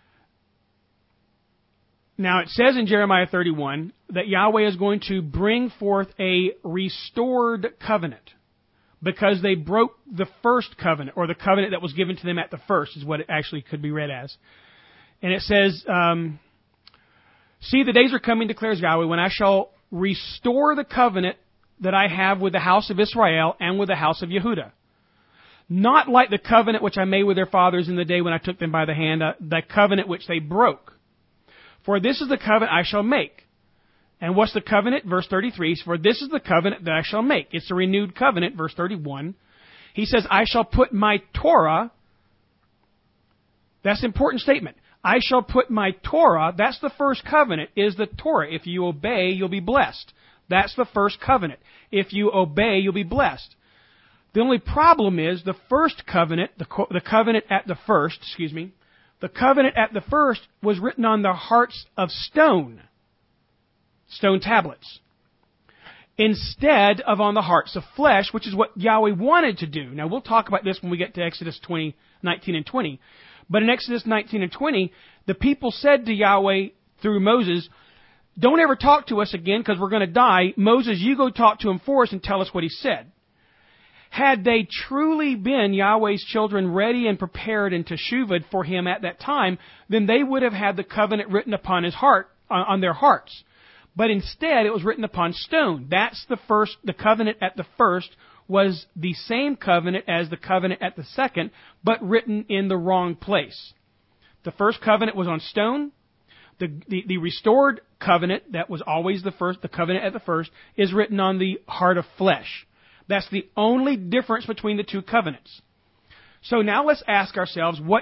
Speaker 1: Now, it says in Jeremiah 31 that Yahweh is going to bring forth a restored covenant because they broke the first covenant, or the covenant that was given to them at the first, is what it actually could be read as. And it says, see, the days are coming, declares Yahweh, when I shall restore the covenant that I have with the house of Israel and with the house of Yehudah. Not like the covenant which I made with their fathers in the day when I took them by the hand, the covenant which they broke. For this is the covenant I shall make. And what's the covenant? Verse 33. For this is the covenant that I shall make. It's a renewed covenant. Verse 31. He says, I shall put my Torah. That's an important statement. I shall put my Torah. That's the first covenant, is the Torah. If you obey, you'll be blessed. That's the first covenant. If you obey, you'll be blessed. The only problem is the first covenant, the covenant at the first, the covenant at the first was written on the hearts of stone tablets, instead of on the hearts of flesh, which is what Yahweh wanted to do. Now, we'll talk about this when we get to Exodus 19 and 20. But in Exodus 19 and 20, the people said to Yahweh through Moses, don't ever talk to us again because we're going to die. Moses, you go talk to him for us and tell us what he said. Had they truly been Yahweh's children, ready and prepared and teshuvah for him at that time, then they would have had the covenant written upon his heart, on their hearts. But instead, it was written upon stone. That's the covenant at the first was the same covenant as the covenant at the second, but written in the wrong place. The first covenant was on stone. The restored covenant, that was always the covenant at the first, is written on the heart of flesh. That's the only difference between the two covenants. So now let's ask ourselves, what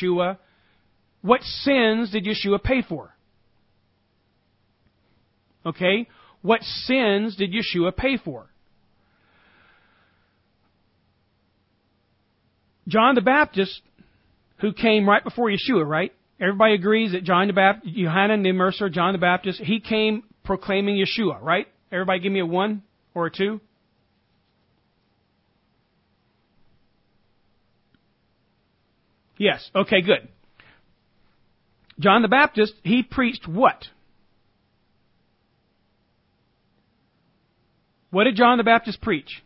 Speaker 1: sins did Yeshua pay for? Okay? What sins did Yeshua pay for? John the Baptist, who came right before Yeshua, right? Everybody agrees that John the Baptist, Yohanan the Immerser, John the Baptist, he came proclaiming Yeshua, right? Everybody give me a 1 or a 2. Yes. Okay, good. John the Baptist, he preached what? What did John the Baptist preach?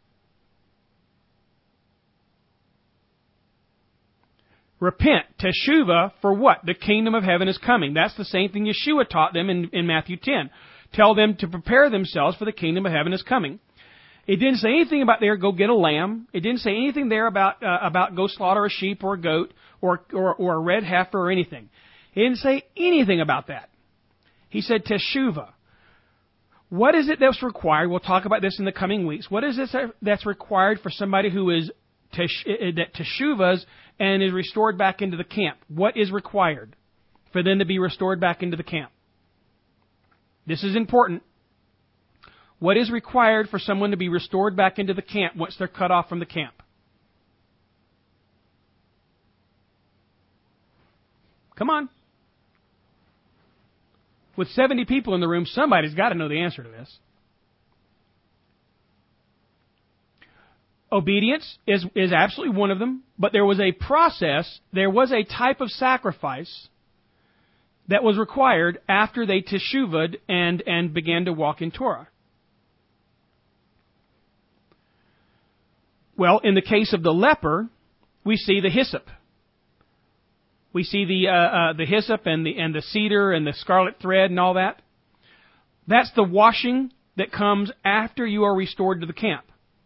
Speaker 1: Repent, teshuvah, for what? The kingdom of heaven is coming. That's the same thing Yeshua taught them in Matthew 10. Tell them to prepare themselves for the kingdom of heaven is coming. It didn't say anything about there, go get a lamb. It didn't say anything there about go slaughter a sheep or a goat or a red heifer or anything. He didn't say anything about that. He said teshuvah. What is it that's required? We'll talk about this in the coming weeks. What is this that's required for somebody who is that teshuvahs and is restored back into the camp? What is required for them to be restored back into the camp? This is important. What is required for someone to be restored back into the camp once they're cut off from the camp? Come on. With 70 people in the room, somebody's got to know the answer to this. Obedience is absolutely one of them, but there was a process, there was a type of sacrifice that was required after they teshuvah'd and began to walk in Torah. Well, in the case of the leper, we see the hyssop. We see the hyssop and the cedar and the scarlet thread and all that. That's the washing that comes after you are restored to the camp.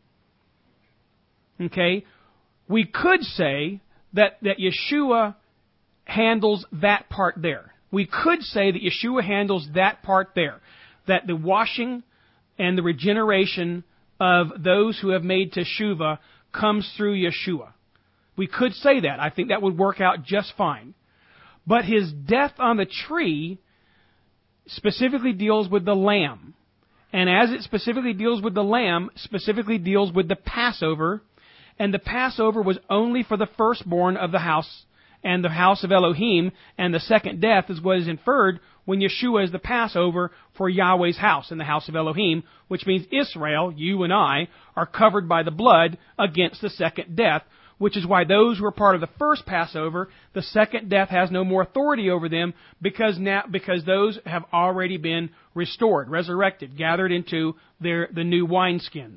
Speaker 1: Okay? We could say that Yeshua handles that part there. We could say that Yeshua handles that part there. That the washing and the regeneration of those who have made teshuvah comes through Yeshua. We could say that. I think that would work out just fine. But his death on the tree specifically deals with the lamb. And as it specifically deals with the lamb, specifically deals with the Passover, And the Passover was only for the firstborn of the house and the house of Elohim, and the second death is what is inferred when Yeshua is the Passover for Yahweh's house and the house of Elohim, which means Israel, you and I, are covered by the blood against the second death, which is why those who are part of the first Passover, the second death has no more authority over them because those have already been restored, resurrected, gathered into the new wineskins.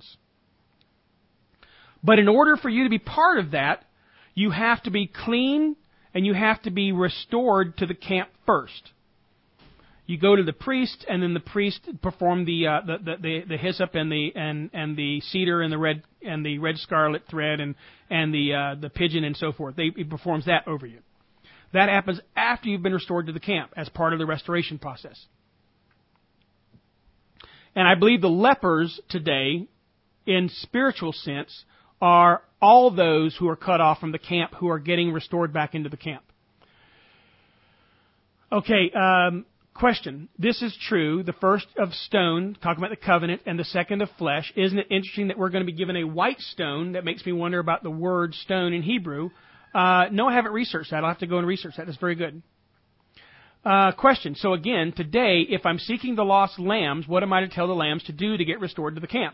Speaker 1: But in order for you to be part of that, you have to be clean and you have to be restored to the camp first. You go to the priest, and then the priest perform the hyssop and the cedar and the red scarlet thread and the pigeon and so forth. He performs that over you. That happens after you've been restored to the camp as part of the restoration process. And I believe the lepers today, in spiritual sense, are all those who are cut off from the camp who are getting restored back into the camp. Okay, question. This is true. The first of stone, talking about the covenant, and the second of flesh. Isn't it interesting that we're going to be given a white stone? That makes me wonder about the word stone in Hebrew. No, I haven't researched that. I'll have to go and research that. That's very good. Question. So again, today, if I'm seeking the lost lambs, what am I to tell the lambs to do to get restored to the camp?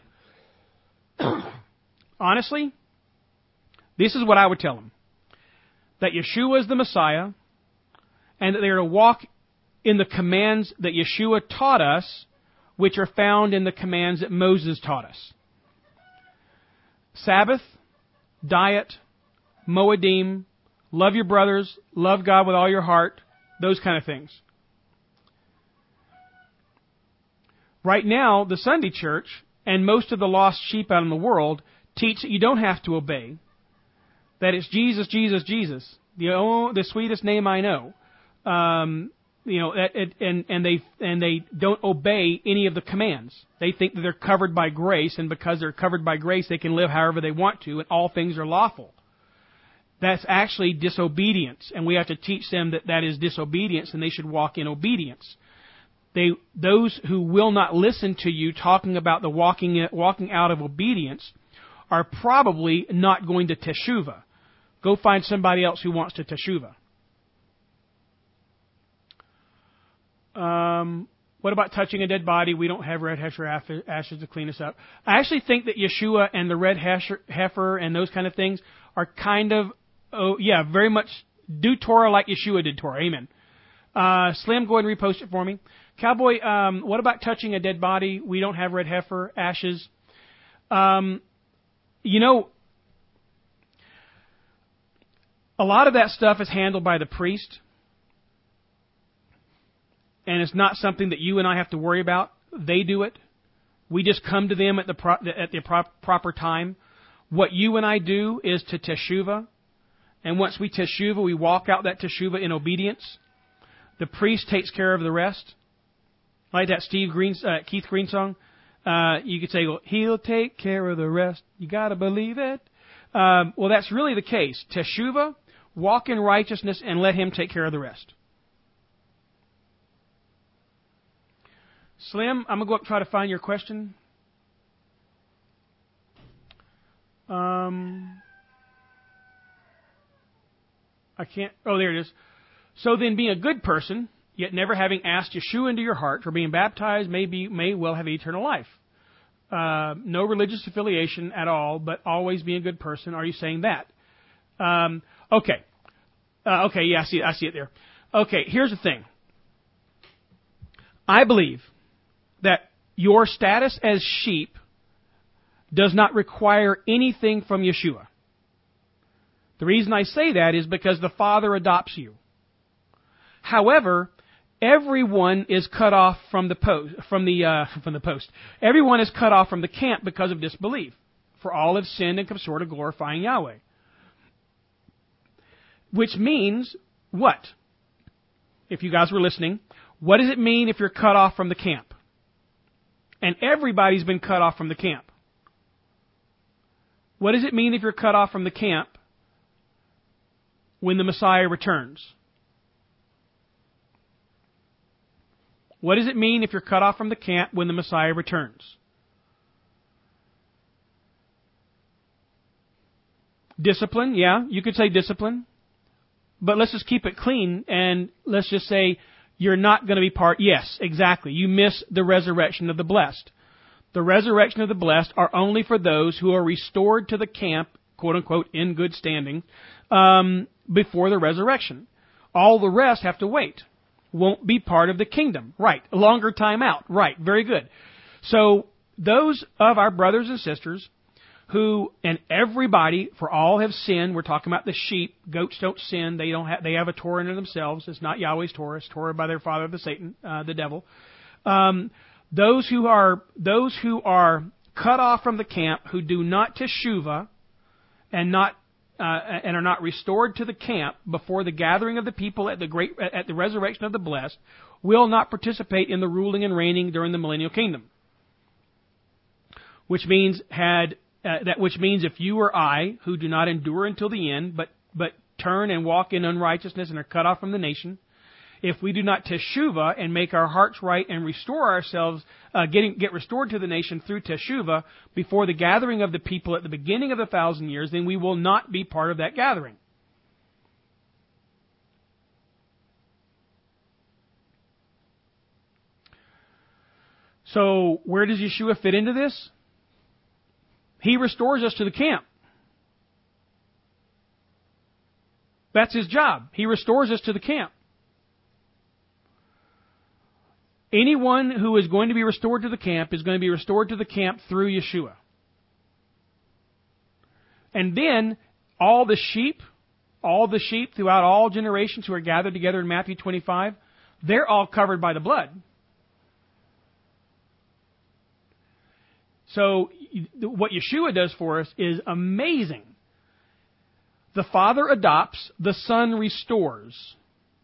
Speaker 1: Honestly, this is what I would tell them. That Yeshua is the Messiah, and that they are to walk in the commands that Yeshua taught us, which are found in the commands that Moses taught us. Sabbath, diet, Moedim, love your brothers, love God with all your heart, those kind of things. Right now, the Sunday church and most of the lost sheep out in the world teach that you don't have to obey. That it's Jesus, Jesus, Jesus. The sweetest name I know. And they don't obey any of the commands. They think that they're covered by grace, and because they're covered by grace, they can live however they want to, and all things are lawful. That's actually disobedience, and we have to teach them that that is disobedience, and they should walk in obedience. Those who will not listen to you talking about the walking out of obedience are probably not going to teshuvah. Go find somebody else who wants to teshuvah. What about touching a dead body? We don't have red heifer ashes to clean us up. I actually think that Yeshua and the red heifer and those kind of things are kind of, very much do Torah like Yeshua did Torah. Amen. Slim, go ahead and repost it for me. Cowboy, what about touching a dead body? We don't have red heifer ashes. A lot of that stuff is handled by the priest. And it's not something that you and I have to worry about. They do it. We just come to them at the proper time. What you and I do is to teshuvah. And once we teshuvah, we walk out that teshuvah in obedience. The priest takes care of the rest. Like that Keith Green song. You could say, well, he'll take care of the rest. You got to believe it. Well, that's really the case. Teshuvah, walk in righteousness, and let him take care of the rest. Slim, I'm going to go up and try to find your question. I can't. Oh, there it is. So then, being a good person, yet never having asked Yeshua into your heart for being baptized, may well have eternal life. No religious affiliation at all, but always being a good person. Are you saying that? Okay. Yeah, I see it there. Okay, here's the thing. I believe that your status as sheep does not require anything from Yeshua. The reason I say that is because the Father adopts you. However, everyone is cut off from the post. Everyone is cut off from the camp because of disbelief. For all have sinned and come short of glorifying Yahweh. Which means what? If you guys were listening, what does it mean if you're cut off from the camp? And everybody's been cut off from the camp. What does it mean if you're cut off from the camp when the Messiah returns? What does it mean if you're cut off from the camp when the Messiah returns? Discipline, yeah, you could say discipline. But let's just keep it clean, and let's just say you're not going to be part. Yes, exactly. You miss the resurrection of the blessed. The resurrection of the blessed are only for those who are restored to the camp, quote unquote, in good standing, before the resurrection. All the rest have to wait. Won't be part of the kingdom. Right. A longer time out. Right. Very good. So those of our brothers and sisters who, and everybody, for all have sinned. We're talking about the sheep. Goats don't sin. They have a Torah in themselves. It's not Yahweh's Torah. It's Torah by their father, the devil. Those who are cut off from the camp, who do not teshuvah, and are not restored to the camp before the gathering of the people at the resurrection of the blessed, will not participate in the ruling and reigning during the millennial kingdom. Which means if you or I, who do not endure until the end, but turn and walk in unrighteousness and are cut off from the nation, if we do not teshuvah and make our hearts right and restore ourselves, get restored to the nation through teshuvah before the gathering of the people at the beginning of the 1,000 years, then we will not be part of that gathering. So where does Yeshua fit into this? He restores us to the camp. That's his job. He restores us to the camp. Anyone who is going to be restored to the camp is going to be restored to the camp through Yeshua. And then all the sheep throughout all generations who are gathered together in Matthew 25, they're all covered by the blood. So what Yeshua does for us is amazing. The Father adopts, the Son restores.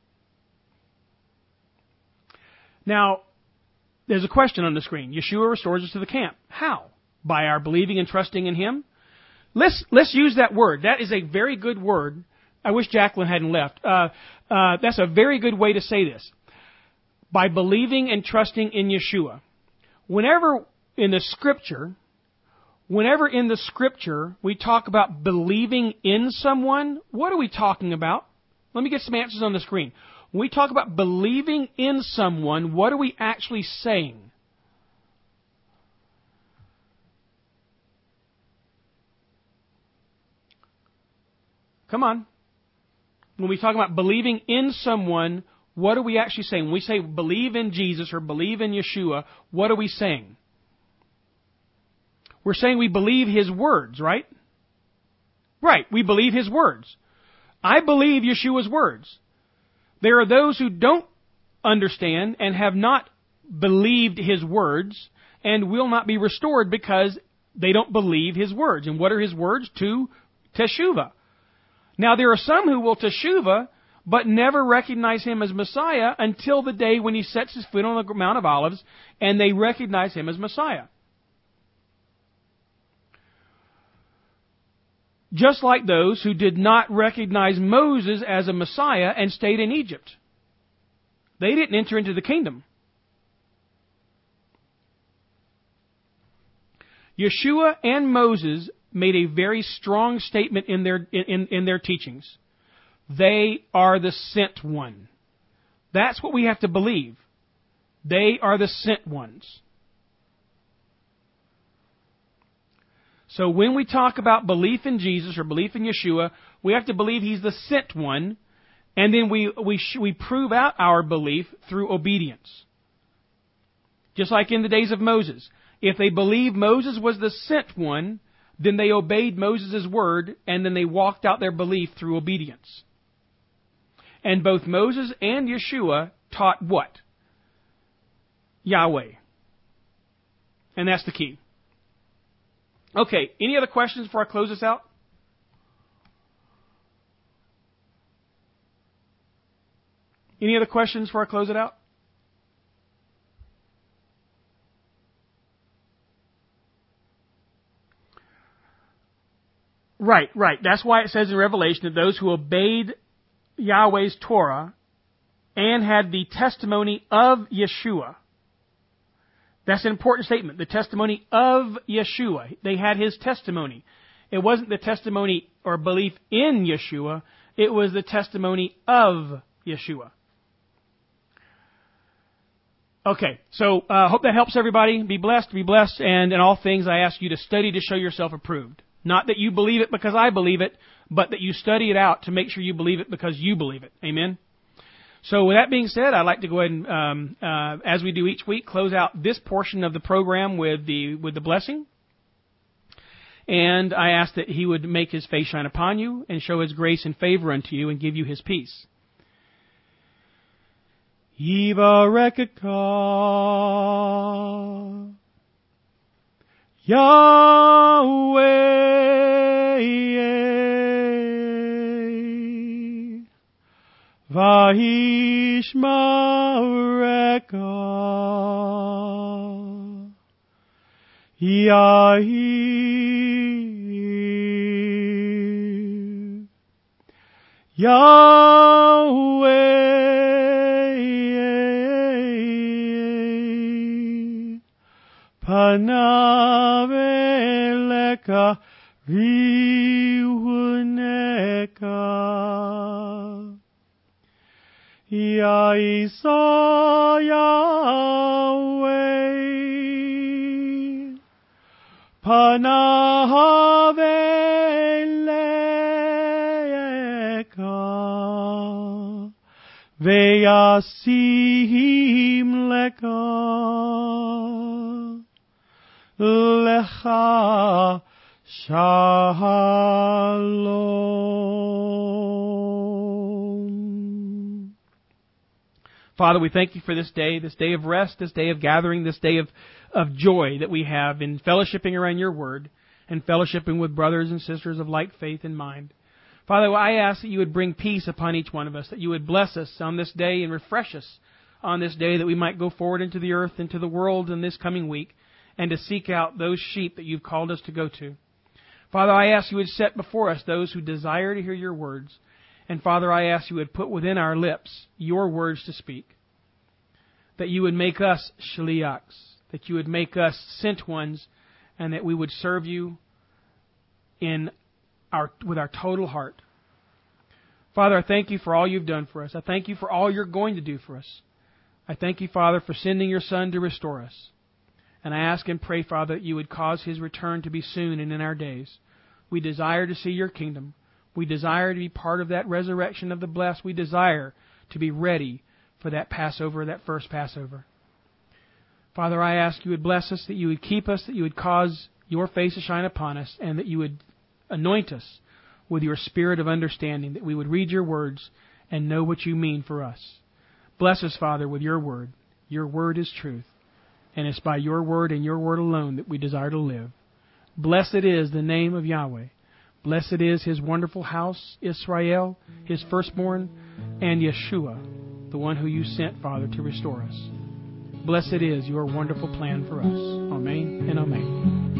Speaker 1: Now, there's a question on the screen. Yeshua restores us to the camp. How? By our believing and trusting in Him? Let's use that word. That is a very good word. I wish Jacqueline hadn't left. That's a very good way to say this. By believing and trusting in Yeshua. Whenever in the Scripture we talk about believing in someone, what are we talking about? Let me get some answers on the screen. When we talk about believing in someone, what are we actually saying? Come on. When we talk about believing in someone, what are we actually saying? When we say believe in Jesus or believe in Yeshua, what are we saying? We're saying we believe His words, right? Right, we believe His words. I believe Yeshua's words. There are those who don't understand and have not believed His words and will not be restored because they don't believe His words. And what are His words? To teshuvah. Now, there are some who will teshuvah but never recognize Him as Messiah until the day when He sets His foot on the Mount of Olives and they recognize Him as Messiah. Just like those who did not recognize Moses as a Messiah and stayed in Egypt. They didn't enter into the kingdom. Yeshua and Moses made a very strong statement in their teachings. They are the sent one. That's what we have to believe. They are the sent ones. So when we talk about belief in Jesus or belief in Yeshua, we have to believe He's the sent one, and then we prove out our belief through obedience. Just like in the days of Moses. If they believed Moses was the sent one, then they obeyed Moses' word, and then they walked out their belief through obedience. And both Moses and Yeshua taught what? Yahweh. And that's the key. Okay, any other questions before I close this out? Any other questions before I close it out? Right. That's why it says in Revelation that those who obeyed Yahweh's Torah and had the testimony of Yeshua. That's an important statement. The testimony of Yeshua. They had His testimony. It wasn't the testimony or belief in Yeshua. It was the testimony of Yeshua. Okay, so hope that helps everybody. Be blessed, and in all things I ask you to study to show yourself approved. Not that you believe it because I believe it, but that you study it out to make sure you believe it because you believe it. Amen? So with that being said, I'd like to go ahead and, as we do each week, close out this portion of the program with the blessing. And I ask that He would make His face shine upon you and show His grace and favor unto you and give you His peace. Yivarekeka Yahweh Vahishmareka Yahir Yahweh Panav eleka vihuneka Yaisa Yahweh Panav eleka Veyasim leka Lecha Shalom. Father, we thank You for this day of rest, this day of gathering, this day of joy that we have in fellowshipping around Your Word and fellowshipping with brothers and sisters of like faith and mind. Father, I ask that You would bring peace upon each one of us, that You would bless us on this day and refresh us on this day, that we might go forward into the earth, into the world in this coming week, and to seek out those sheep that You've called us to go to. Father, I ask You would set before us those who desire to hear Your words. And Father, I ask You would put within our lips Your words to speak. That You would make us shliachs, that You would make us sent ones, and that we would serve You with our total heart. Father, I thank You for all You've done for us. I thank You for all You're going to do for us. I thank You, Father, for sending Your Son to restore us. And I ask and pray, Father, that You would cause His return to be soon and in our days. We desire to see Your kingdom. We desire to be part of that resurrection of the blessed. We desire to be ready for that Passover, that first Passover. Father, I ask You would bless us, that You would keep us, that You would cause Your face to shine upon us, and that You would anoint us with Your spirit of understanding, that we would read Your words and know what You mean for us. Bless us, Father, with Your word. Your word is truth. And it's by Your word and Your word alone that we desire to live. Blessed is the name of Yahweh. Blessed is His wonderful house, Israel, His firstborn, and Yeshua, the one who You sent, Father, to restore us. Blessed is Your wonderful plan for us. Amen and amen.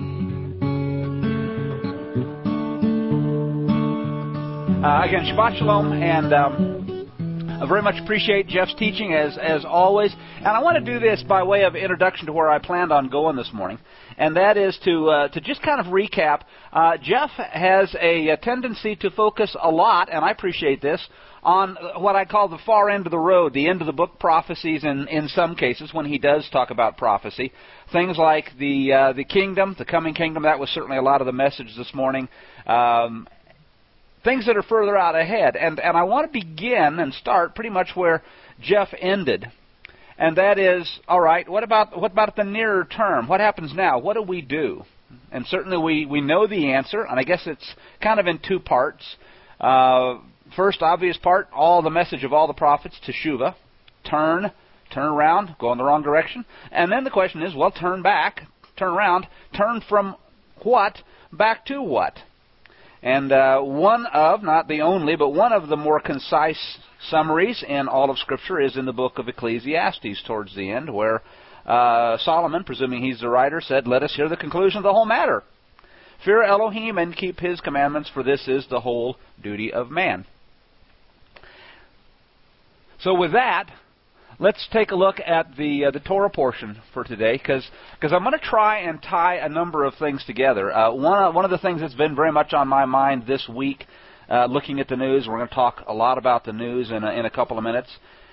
Speaker 2: Again, Shabbat Shalom, and I very much appreciate Jeff's teaching, as always. And I want to do this by way of introduction to where I planned on going this morning, and that is to just kind of recap. Jeff has a tendency to focus a lot, and I appreciate this, on what I call the far end of the road, the end of the book prophecies in some cases when he does talk about prophecy. Things like the kingdom, the coming kingdom, that was certainly a lot of the message this morning. Things that are further out ahead. And I want to begin and start pretty much where Jeff ended. And that is, all right, what about the nearer term? What happens now? What do we do? And certainly we know the answer, and I guess it's kind of in two parts. First, obvious part, all the message of all the prophets, teshuvah, turn around, go in the wrong direction. And then the question is, well, turn back, turn around, turn from what back to what? And one of, not the only, but one of the more concise summaries in all of Scripture is in the book of Ecclesiastes towards the end, where Solomon, presuming he's the writer, said, "Let us hear the conclusion of the whole matter. Fear Elohim and keep His commandments, for this is the whole duty of man." So with that, let's take a look at the Torah portion for today, because I'm going to try and tie a number of things together. One of the things that's been very much on my mind this week, looking at the news, we're going to talk a lot about the news in a couple of minutes,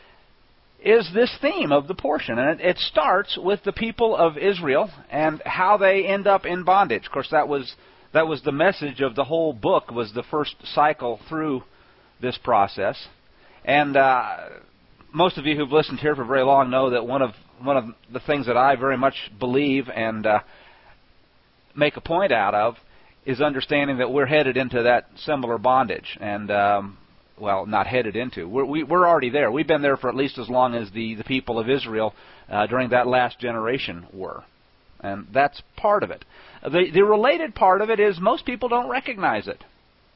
Speaker 2: is this theme of the portion. And it starts with the people of Israel and how they end up in bondage. Of course, that was the message of the whole book, was the first cycle through this process. And most of you who've listened here for very long know that one of the things that I very much believe and make a point out of is understanding that we're headed into that similar bondage. And well, not headed into. We're already there. We've been there for at least as long as the people of Israel during that last generation were. And that's part of it. The related part of it is most people don't recognize it.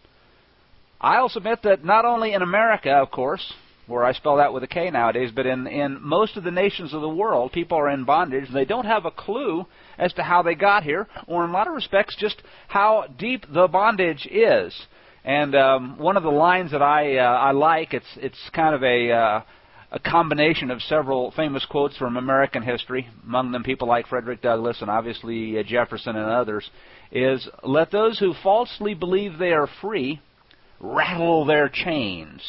Speaker 2: I'll submit that not only in America, of course, where I spell that with a K nowadays, but in most of the nations of the world, people are in bondage. They don't have a clue as to how they got here, or in a lot of respects, just how deep the bondage is. And one of the lines that I like, it's kind of a combination of several famous quotes from American history, among them people like Frederick Douglass and obviously Jefferson and others, is, "Let those who falsely believe they are free rattle their chains."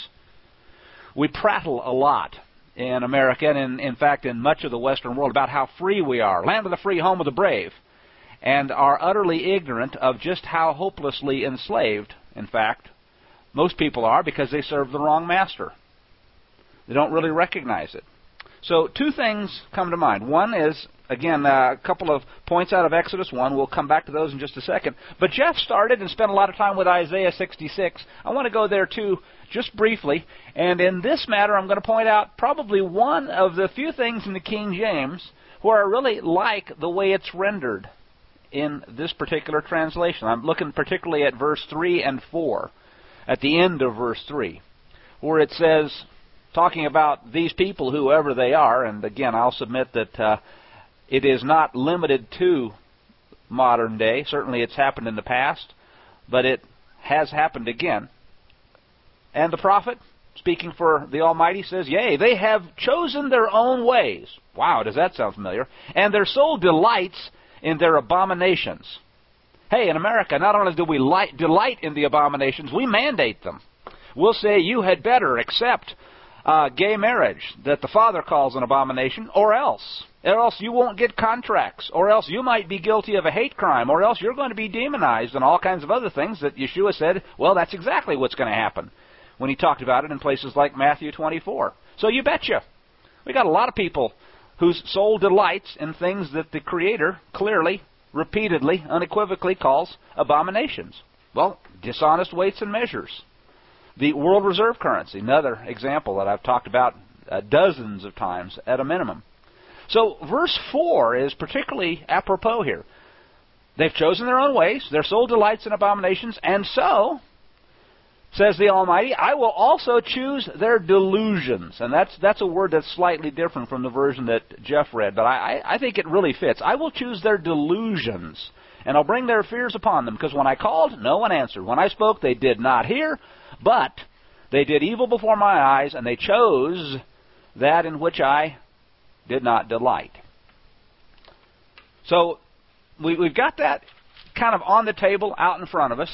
Speaker 2: We prattle a lot in America, and in fact in much of the Western world, about how free we are, land of the free, home of the brave, and are utterly ignorant of just how hopelessly enslaved, in fact, most people are, because they serve the wrong master. They don't really recognize it. So two things come to mind. One is, again, a couple of points out of Exodus 1. We'll come back to those in just a second. But Jeff started and spent a lot of time with Isaiah 66. I want to go there, too, just briefly. And in this matter, I'm going to point out probably one of the few things in the King James where I really like the way it's rendered in this particular translation. I'm looking particularly at verse 3 and 4, at the end of verse 3, where it says, talking about these people, whoever they are, and again, I'll submit that it is not limited to modern day. Certainly it's happened in the past, but it has happened again. And the prophet, speaking for the Almighty, says, "Yea, they have chosen their own ways." Wow, does that sound familiar? "And their soul delights in their abominations." Hey, in America, not only do we delight in the abominations, we mandate them. We'll say, you had better accept gay marriage that the Father calls an abomination, or else you won't get contracts, or else you might be guilty of a hate crime, or else you're going to be demonized, and all kinds of other things that Yeshua said, well, that's exactly what's going to happen when he talked about it in places like Matthew 24. So you betcha. We got a lot of people whose soul delights in things that the Creator clearly, repeatedly, unequivocally calls abominations. Well, dishonest weights and measures. The world reserve currency, another example that I've talked about dozens of times at a minimum. So verse 4 is particularly apropos here. They've chosen their own ways, their soul delights in abominations, and so, says the Almighty, I will also choose their delusions. And that's a word that's slightly different from the version that Jeff read, but I think it really fits. I will choose their delusions, and I'll bring their fears upon them, because when I called, no one answered. When I spoke, they did not hear, but they did evil before my eyes, and they chose that in which I did not delight. So we've got that kind of on the table out in front of us.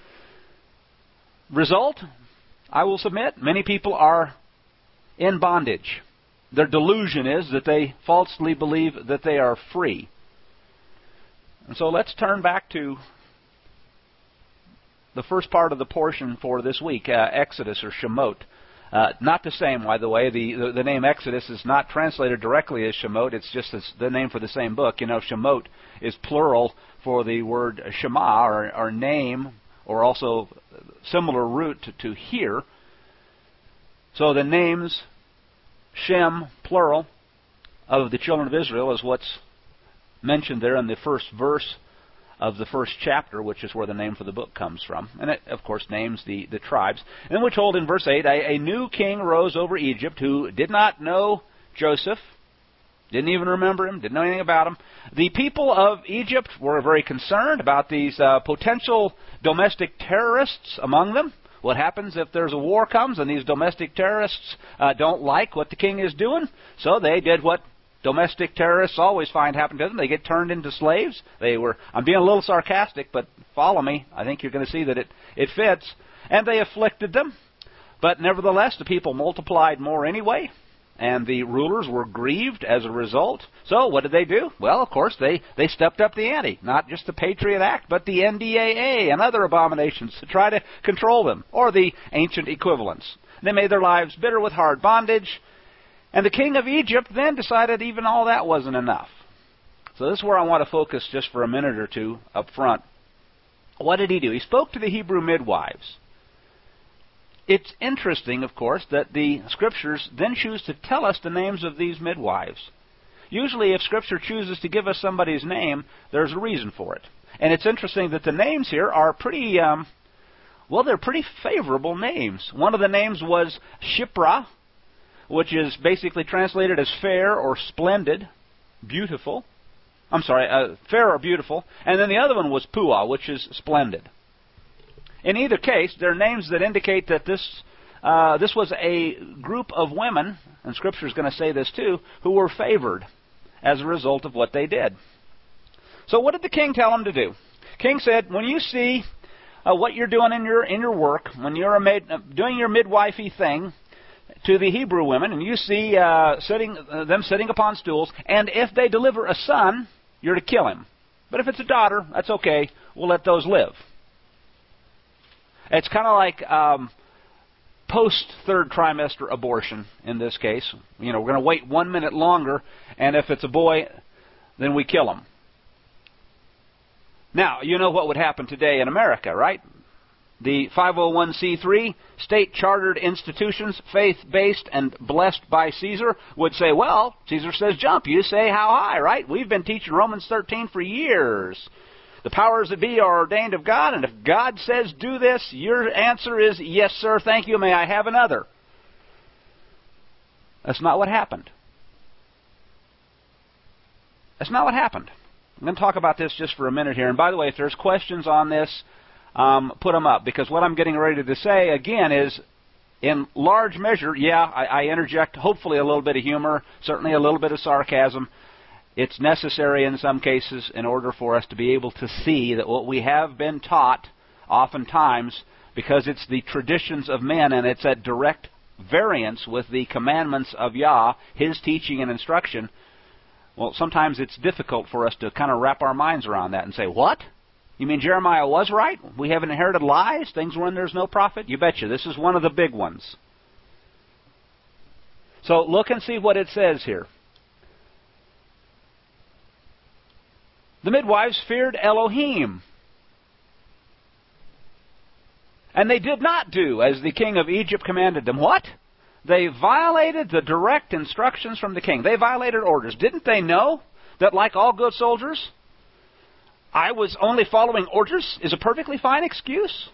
Speaker 2: Result, I will submit, many people are in bondage. Their delusion is that they falsely believe that they are free. And so let's turn back to the first part of the portion for this week, Exodus or Shemot. Not the same, by the way. The name Exodus is not translated directly as Shemot. It's just the name for the same book. You know, Shemot is plural for the word Shema, or name, or also similar root to hear. So the names Shem, plural, of the children of Israel is what's mentioned there in the first verse of the first chapter, which is where the name for the book comes from. And it, of course, names the tribes. And then we're told in verse 8, a new king rose over Egypt who did not know Joseph, didn't even remember him, didn't know anything about him. The people of Egypt were very concerned about these potential domestic terrorists among them. What happens if there's a war comes and these domestic terrorists don't like what the king is doing? So they did what domestic terrorists always find happen to them. They get turned into slaves. I'm being a little sarcastic, but follow me. I think you're going to see that it fits. And they afflicted them. But nevertheless, the people multiplied more anyway, and the rulers were grieved as a result. So what did they do? Well, of course, they stepped up the ante. Not just the Patriot Act, but the NDAA and other abominations to try to control them, or the ancient equivalents. They made their lives bitter with hard bondage. And the king of Egypt then decided even all that wasn't enough. So this is where I want to focus just for a minute or two up front. What did he do? He spoke to the Hebrew midwives. It's interesting, of course, that the Scriptures then choose to tell us the names of these midwives. Usually if Scripture chooses to give us somebody's name, there's a reason for it. And it's interesting that the names here are pretty, they're pretty favorable names. One of the names was Shiphrah, which is basically translated as fair or splendid, beautiful. Fair or beautiful. And then the other one was Puah, which is splendid. In either case, they're names that indicate that this was a group of women, and Scripture is going to say this too, who were favored as a result of what they did. So what did the king tell them to do? King said, when you see what you're doing in your work, when you're doing your midwifey thing, to the Hebrew women, and you see them sitting upon stools, and if they deliver a son, you're to kill him. But if it's a daughter, that's okay. We'll let those live. It's kind of like post-third trimester abortion in this case. We're going to wait 1 minute longer, and if it's a boy, then we kill him. Now, you know what would happen today in America, right? The 501c3, state-chartered institutions, faith-based and blessed by Caesar, would say, well, Caesar says jump, you say how high, right? We've been teaching Romans 13 for years. The powers that be are ordained of God, and if God says do this, your answer is, yes, sir, thank you, may I have another? That's not what happened. That's not what happened. I'm going to talk about this just for a minute here. And by the way, if there's questions on this, put them up, because what I'm getting ready to say, again, is in large measure, I interject hopefully a little bit of humor, certainly a little bit of sarcasm. It's necessary in some cases in order for us to be able to see that what we have been taught, oftentimes, because it's the traditions of men and it's at direct variance with the commandments of Yah, His teaching and instruction, well, sometimes it's difficult for us to kind of wrap our minds around that and say, what? You mean Jeremiah was right? We have inherited lies? Things when there's no prophet? You betcha. This is one of the big ones. So look and see what it says here. The midwives feared Elohim. And they did not do as the king of Egypt commanded them. What? They violated the direct instructions from the king. They violated orders. Didn't they know that, like all good soldiers, I was only following orders is a perfectly fine excuse?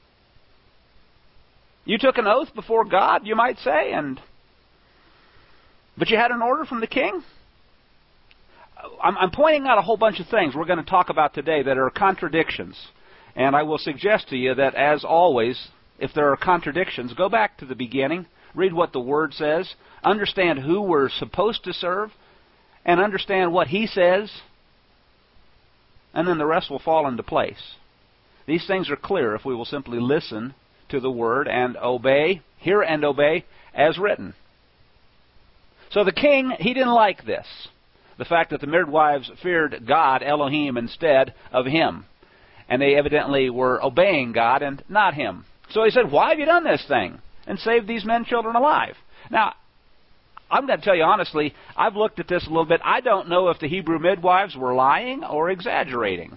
Speaker 2: You took an oath before God, you might say, but you had an order from the king? I'm pointing out a whole bunch of things we're going to talk about today that are contradictions. And I will suggest to you that, as always, if there are contradictions, go back to the beginning, read what the Word says, understand who we're supposed to serve, and understand what He says, and then the rest will fall into place. These things are clear if we will simply listen to the Word and obey, hear and obey, as written. So the king, he didn't like this. The fact that the midwives feared God, Elohim, instead of Him. And they evidently were obeying God and not Him. So he said, why have you done this thing? And saved these men, children alive. Now, I'm going to tell you honestly, I've looked at this a little bit. I don't know if the Hebrew midwives were lying or exaggerating.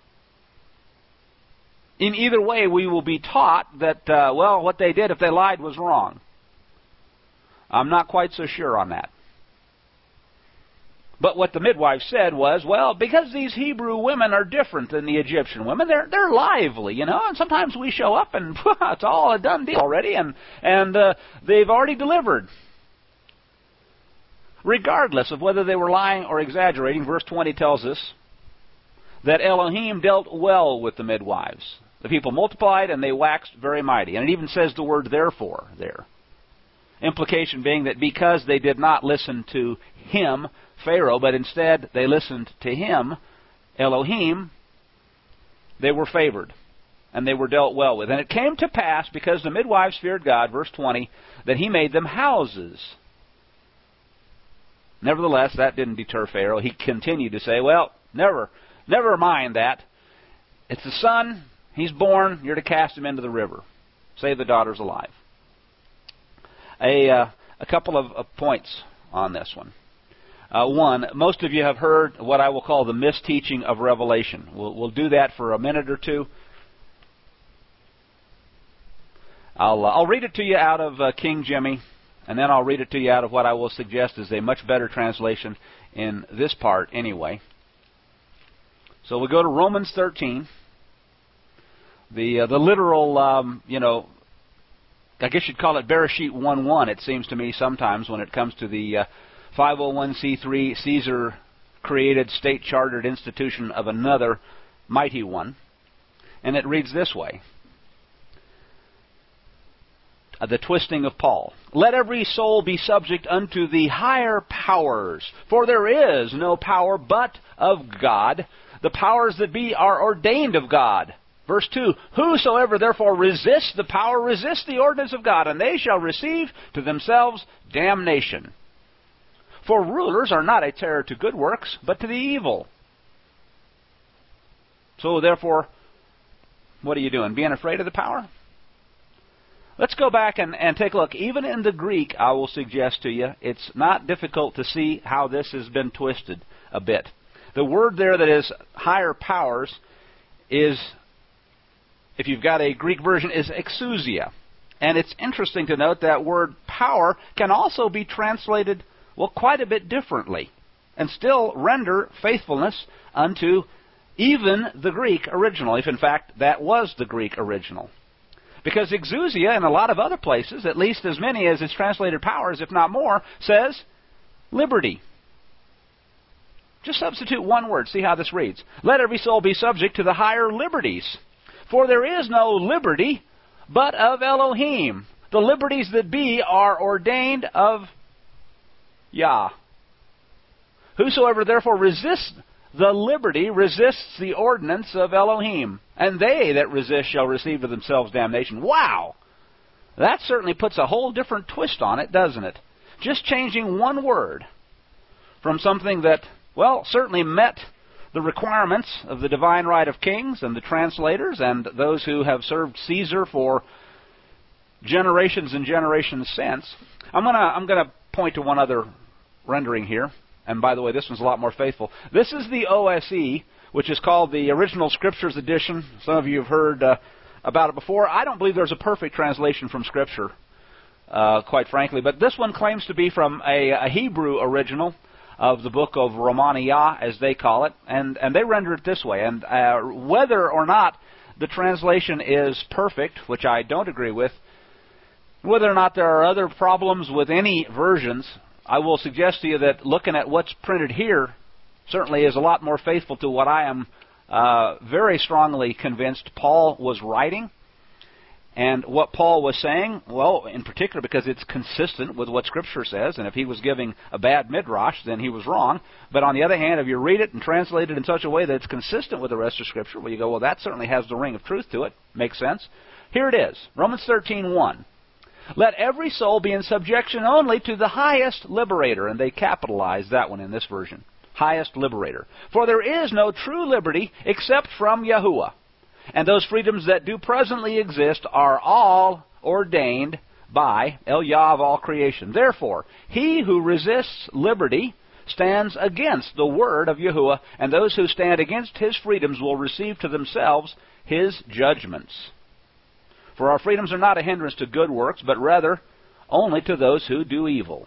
Speaker 2: In either way, we will be taught that, what they did, if they lied, was wrong. I'm not quite so sure on that. But what the midwife said was, because these Hebrew women are different than the Egyptian women, they're lively, and sometimes we show up and it's all a done deal already, and they've already delivered. Regardless of whether they were lying or exaggerating, verse 20 tells us that Elohim dealt well with the midwives. The people multiplied, and they waxed very mighty. And it even says the word therefore there. Implication being that because they did not listen to him, Pharaoh, but instead they listened to him, Elohim, they were favored, and they were dealt well with. And it came to pass, because the midwives feared God, verse 20, that he made them houses. Nevertheless, that didn't deter Pharaoh. He continued to say, well, never mind that. It's the son, he's born, you're to cast him into the river. Save the daughters alive. A couple of points on this one. One, most of you have heard what I will call the misteaching of Revelation. We'll do that for a minute or two. I'll read it to you out of King Jimmy, and then I'll read it to you out of what I will suggest is a much better translation in this part anyway. So we'll go to Romans 13. The literal, I guess you'd call it Bereshit 1:1, it seems to me sometimes when it comes to the 501c3 Caesar-created state-chartered institution of another mighty one. And it reads this way. The twisting of Paul. Let every soul be subject unto the higher powers, for there is no power but of God. The powers that be are ordained of God. Verse 2, whosoever therefore resists the power, resists the ordinance of God, and they shall receive to themselves damnation. For rulers are not a terror to good works, but to the evil. So therefore, what are you doing? Being afraid of the power? Let's go back and take a look. Even in the Greek, I will suggest to you, it's not difficult to see how this has been twisted a bit. The word there that is higher powers is, if you've got a Greek version, is exousia. And it's interesting to note that word power can also be translated, well, quite a bit differently, and still render faithfulness unto even the Greek original, if in fact that was the Greek original. Because exousia in a lot of other places, at least as many as it's translated powers, if not more, says liberty. Just substitute one word, see how this reads. Let every soul be subject to the higher liberties. For there is no liberty but of Elohim. The liberties that be are ordained of Yah. Whosoever therefore resists the liberty resists the ordinance of Elohim. And they that resist shall receive to themselves damnation. Wow! That certainly puts a whole different twist on it, doesn't it? Just changing one word from something that, well, certainly met the requirements of the divine right of kings and the translators and those who have served Caesar for generations and generations since. I'm gonna point to one other rendering here. And by the way, this one's a lot more faithful. This is the OSE, which is called the Original Scriptures Edition. Some of you have heard about it before. I don't believe there's a perfect translation from Scripture, quite frankly. But this one claims to be from a Hebrew original of the book of Romania, as they call it. And they render it this way. And whether or not the translation is perfect, which I don't agree with, whether or not there are other problems with any versions, I will suggest to you that looking at what's printed here certainly is a lot more faithful to what I am very strongly convinced Paul was writing. And what Paul was saying, well, in particular because it's consistent with what Scripture says, and if he was giving a bad midrash, then he was wrong. But on the other hand, if you read it and translate it in such a way that it's consistent with the rest of Scripture, well, you go, well, that certainly has the ring of truth to it. Makes sense. Here it is, Romans 13:1. Let every soul be in subjection only to the highest liberator. And they capitalize that one in this version. Highest liberator. For there is no true liberty except from Yahuwah. And those freedoms that do presently exist are all ordained by El Yah of all creation. Therefore, he who resists liberty stands against the word of Yahuwah, and those who stand against his freedoms will receive to themselves his judgments. For our freedoms are not a hindrance to good works, but rather only to those who do evil.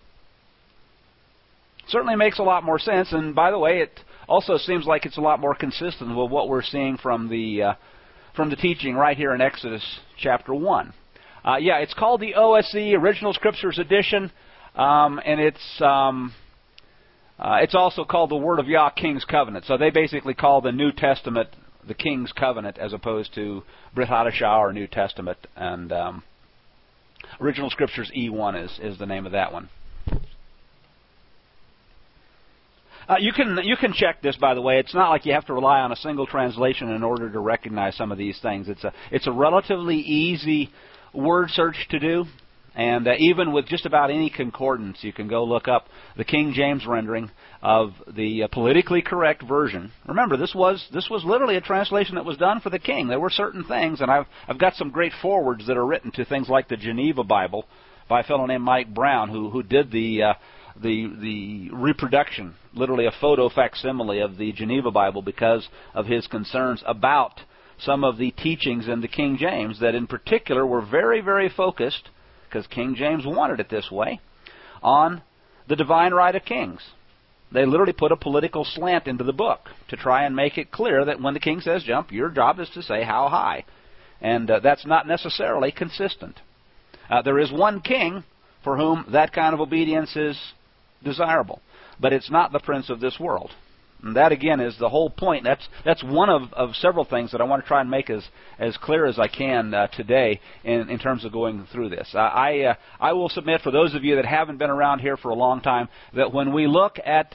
Speaker 2: Certainly makes a lot more sense, and by the way, it also seems like it's a lot more consistent with what we're seeing from the teaching right here in Exodus chapter 1. It's called the OSE, Original Scriptures Edition, and it's also called the Word of Yah, King's Covenant. So they basically call the New Testament the King's Covenant as opposed to Brit Hadashah or New Testament. And Original Scriptures E1 is the name of that one. You can check this, by the way. It's not like you have to rely on a single translation in order to recognize some of these things. It's a relatively easy word search to do, and even with just about any concordance, you can go look up the King James rendering of the politically correct version. Remember, this was literally a translation that was done for the king. There were certain things, and I've got some great forewords that are written to things like the Geneva Bible by a fellow named Mike Brown, who did the reproduction, literally a photo facsimile of the Geneva Bible, because of his concerns about some of the teachings in the King James that in particular were very, very focused, because King James wanted it this way, on the divine right of kings. They literally put a political slant into the book to try and make it clear that when the king says jump, your job is to say how high. And that's not necessarily consistent. There is one king for whom that kind of obedience is desirable, but it's not the prince of this world. And that, again, is the whole point. That's one of several things that I want to try and make as clear as I can today in terms of going through this. I will submit, for those of you that haven't been around here for a long time, that when we look at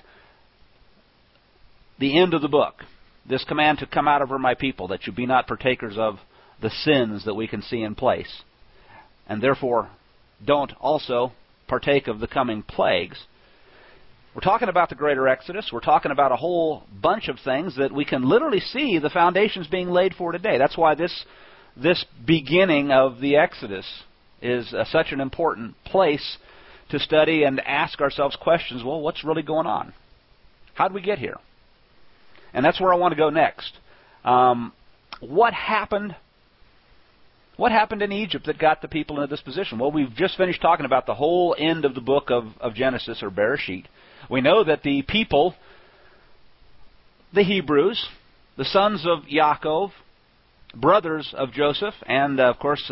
Speaker 2: the end of the book, this command to come out of her, my people, that you be not partakers of the sins that we can see in place, and therefore don't also partake of the coming plagues. We're talking about the greater Exodus. We're talking about a whole bunch of things that we can literally see the foundations being laid for today. That's why this beginning of the Exodus is such an important place to study and ask ourselves questions. Well, what's really going on? How did we get here? And that's where I want to go next. What happened? What happened in Egypt that got the people into this position? Well, we've just finished talking about the whole end of the book of Genesis, or Bereshit. We know that the people, the Hebrews, the sons of Yaakov, brothers of Joseph, and of course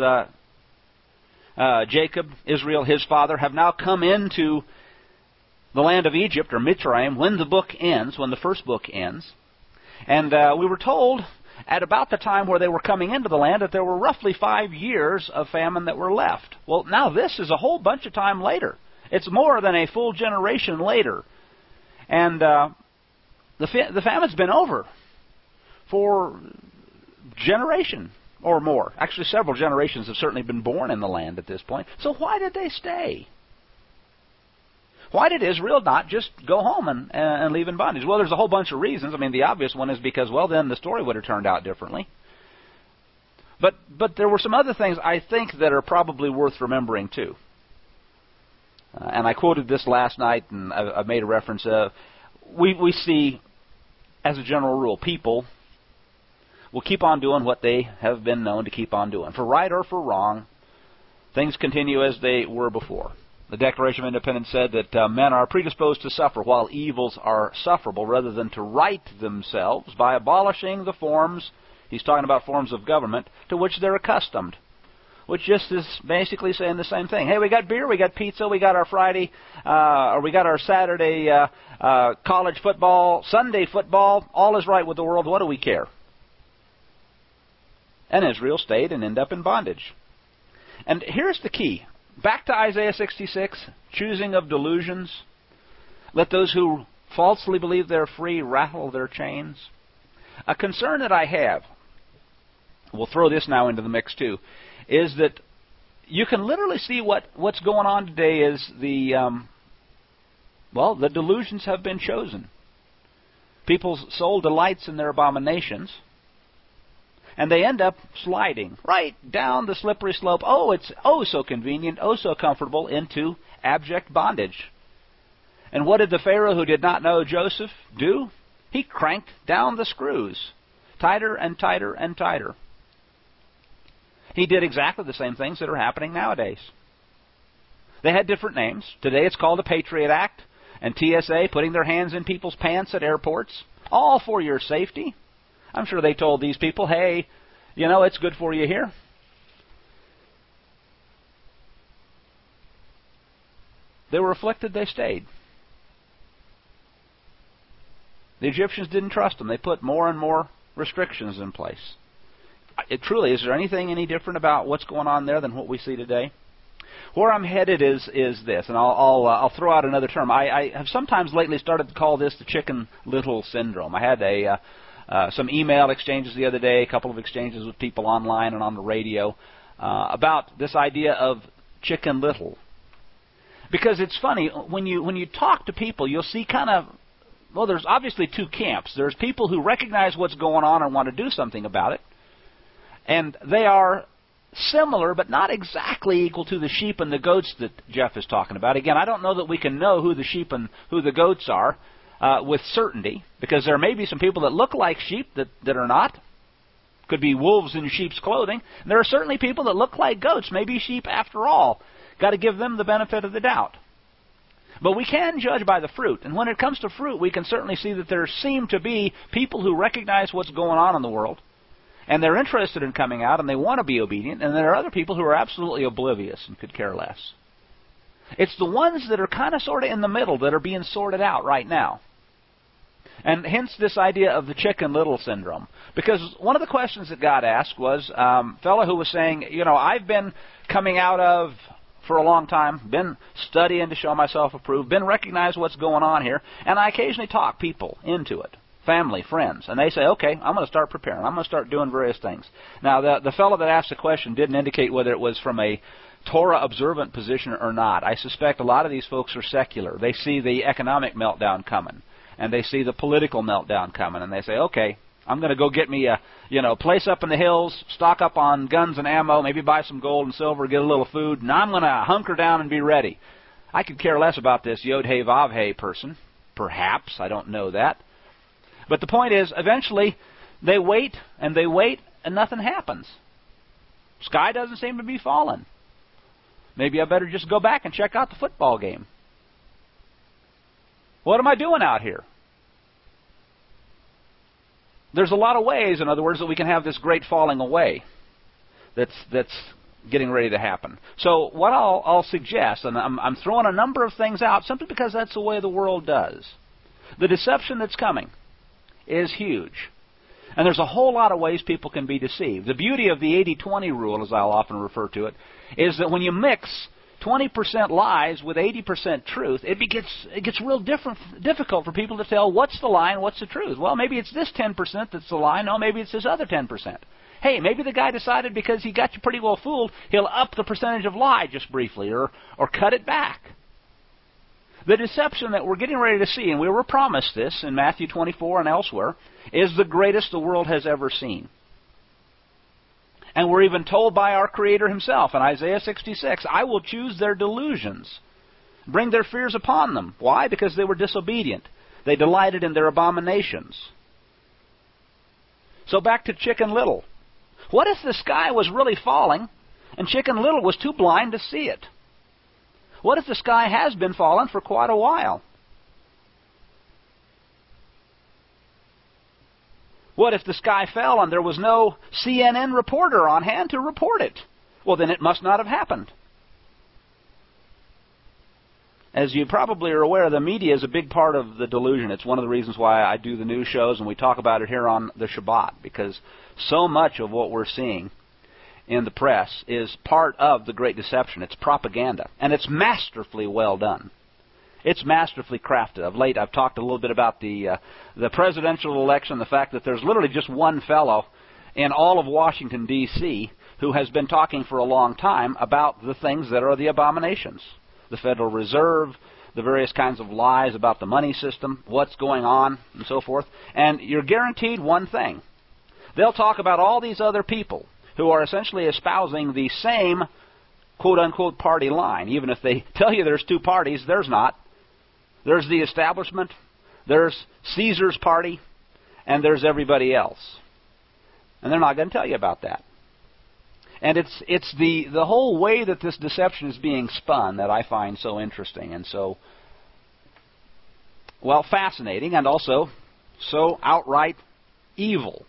Speaker 2: Jacob, Israel, his father, have now come into the land of Egypt, or Mitzrayim, when the book ends, when the first book ends. And we were told at about the time where they were coming into the land that there were roughly 5 years of famine that were left. Well, now this is a whole bunch of time later. It's more than a full generation later. And the famine's been over for generation or more. Actually, several generations have certainly been born in the land at this point. So why did they stay? Why did Israel not just go home and leave in bondage? Well, there's a whole bunch of reasons. I mean, the obvious one is because, well, then the story would have turned out differently. But there were some other things, I think, that are probably worth remembering, too. And I quoted this last night, and I've made a reference. We see, as a general rule, people will keep on doing what they have been known to keep on doing. For right or for wrong, things continue as they were before. The Declaration of Independence said that men are predisposed to suffer while evils are sufferable, rather than to right themselves by abolishing the forms, he's talking about forms of government, to which they're accustomed. Which just is basically saying the same thing. Hey, we got beer, we got pizza, we got our Friday, or we got our Saturday college football, Sunday football. All is right with the world. What do we care? And Israel stayed and ended up in bondage. And here's the key. Back to Isaiah 66, choosing of delusions. Let those who falsely believe they're free rattle their chains. A concern that I have, we'll throw this now into the mix too, is that you can literally see what's going on today is the delusions have been chosen. People's soul delights in their abominations, and they end up sliding right down the slippery slope. Oh, it's so convenient, so comfortable, into abject bondage. And what did the Pharaoh who did not know Joseph do? He cranked down the screws, tighter and tighter and tighter. He did exactly the same things that are happening nowadays. They had different names. Today it's called the Patriot Act and TSA, putting their hands in people's pants at airports, all for your safety. I'm sure they told these people, hey, it's good for you here. They were afflicted, they stayed. The Egyptians didn't trust them. They put more and more restrictions in place. Truly, is there anything any different about what's going on there than what we see today? Where I'm headed is this, and I'll throw out another term. I have sometimes lately started to call this the Chicken Little syndrome. I had some email exchanges the other day, a couple of exchanges with people online and on the radio about this idea of Chicken Little. Because it's funny, when you talk to people, you'll see there's obviously two camps. There's people who recognize what's going on and want to do something about it, and they are similar, but not exactly equal to the sheep and the goats that Jeff is talking about. Again, I don't know that we can know who the sheep and who the goats are with certainty, because there may be some people that look like sheep that are not. Could be wolves in sheep's clothing. And there are certainly people that look like goats, maybe sheep after all. Got to give them the benefit of the doubt. But we can judge by the fruit. And when it comes to fruit, we can certainly see that there seem to be people who recognize what's going on in the world, and they're interested in coming out, and they want to be obedient, and there are other people who are absolutely oblivious and could care less. It's the ones that are kind of sort of in the middle that are being sorted out right now. And hence this idea of the Chicken Little syndrome. Because one of the questions that God asked was, a fellow who was saying, I've been coming out of, for a long time, been studying to show myself approved, been recognize what's going on here, and I occasionally talk people into it. Family, friends, and they say, okay, I'm going to start preparing. I'm going to start doing various things. Now, the fellow that asked the question didn't indicate whether it was from a Torah-observant position or not. I suspect a lot of these folks are secular. They see the economic meltdown coming, and they see the political meltdown coming, and they say, okay, I'm going to go get me a place up in the hills, stock up on guns and ammo, maybe buy some gold and silver, get a little food, and I'm going to hunker down and be ready. I could care less about this Yod-Heh Vav-Heh person. Perhaps. I don't know that. But the point is, eventually, they wait, and nothing happens. Sky doesn't seem to be falling. Maybe I better just go back and check out the football game. What am I doing out here? There's a lot of ways, in other words, that we can have this great falling away that's getting ready to happen. So what I'll suggest, and I'm throwing a number of things out simply because that's the way the world does. The deception that's coming is huge. And there's a whole lot of ways people can be deceived. The beauty of the 80-20 rule, as I'll often refer to it, is that when you mix 20% lies with 80% truth, it gets real difficult for people to tell what's the lie and what's the truth. Well, maybe it's this 10% that's the lie. No, maybe it's this other 10%. Hey, maybe the guy decided because he got you pretty well fooled, he'll up the percentage of lie just briefly or cut it back. The deception that we're getting ready to see, and we were promised this in Matthew 24 and elsewhere, is the greatest the world has ever seen. And we're even told by our Creator Himself in Isaiah 66, I will choose their delusions, bring their fears upon them. Why? Because they were disobedient. They delighted in their abominations. So back to Chicken Little. What if the sky was really falling and Chicken Little was too blind to see it? What if the sky has been falling for quite a while? What if the sky fell and there was no CNN reporter on hand to report it? Well, then it must not have happened. As you probably are aware, the media is a big part of the delusion. It's one of the reasons why I do the news shows and we talk about it here on the Shabbat, because so much of what we're seeing in the press is part of the great deception. It's propaganda, and it's masterfully well done. It's masterfully crafted. Of late, I've talked a little bit about the presidential election, the fact that there's literally just one fellow in all of Washington, D.C., who has been talking for a long time about the things that are the abominations. The Federal Reserve, the various kinds of lies about the money system, what's going on, and so forth. And you're guaranteed one thing. They'll talk about all these other people who are essentially espousing the same quote-unquote party line. Even if they tell you there's two parties, there's not. There's the establishment, there's Caesar's party, and there's everybody else. And they're not going to tell you about that. And it's the whole way that this deception is being spun that I find so interesting and so, well, fascinating, and also so outright evil.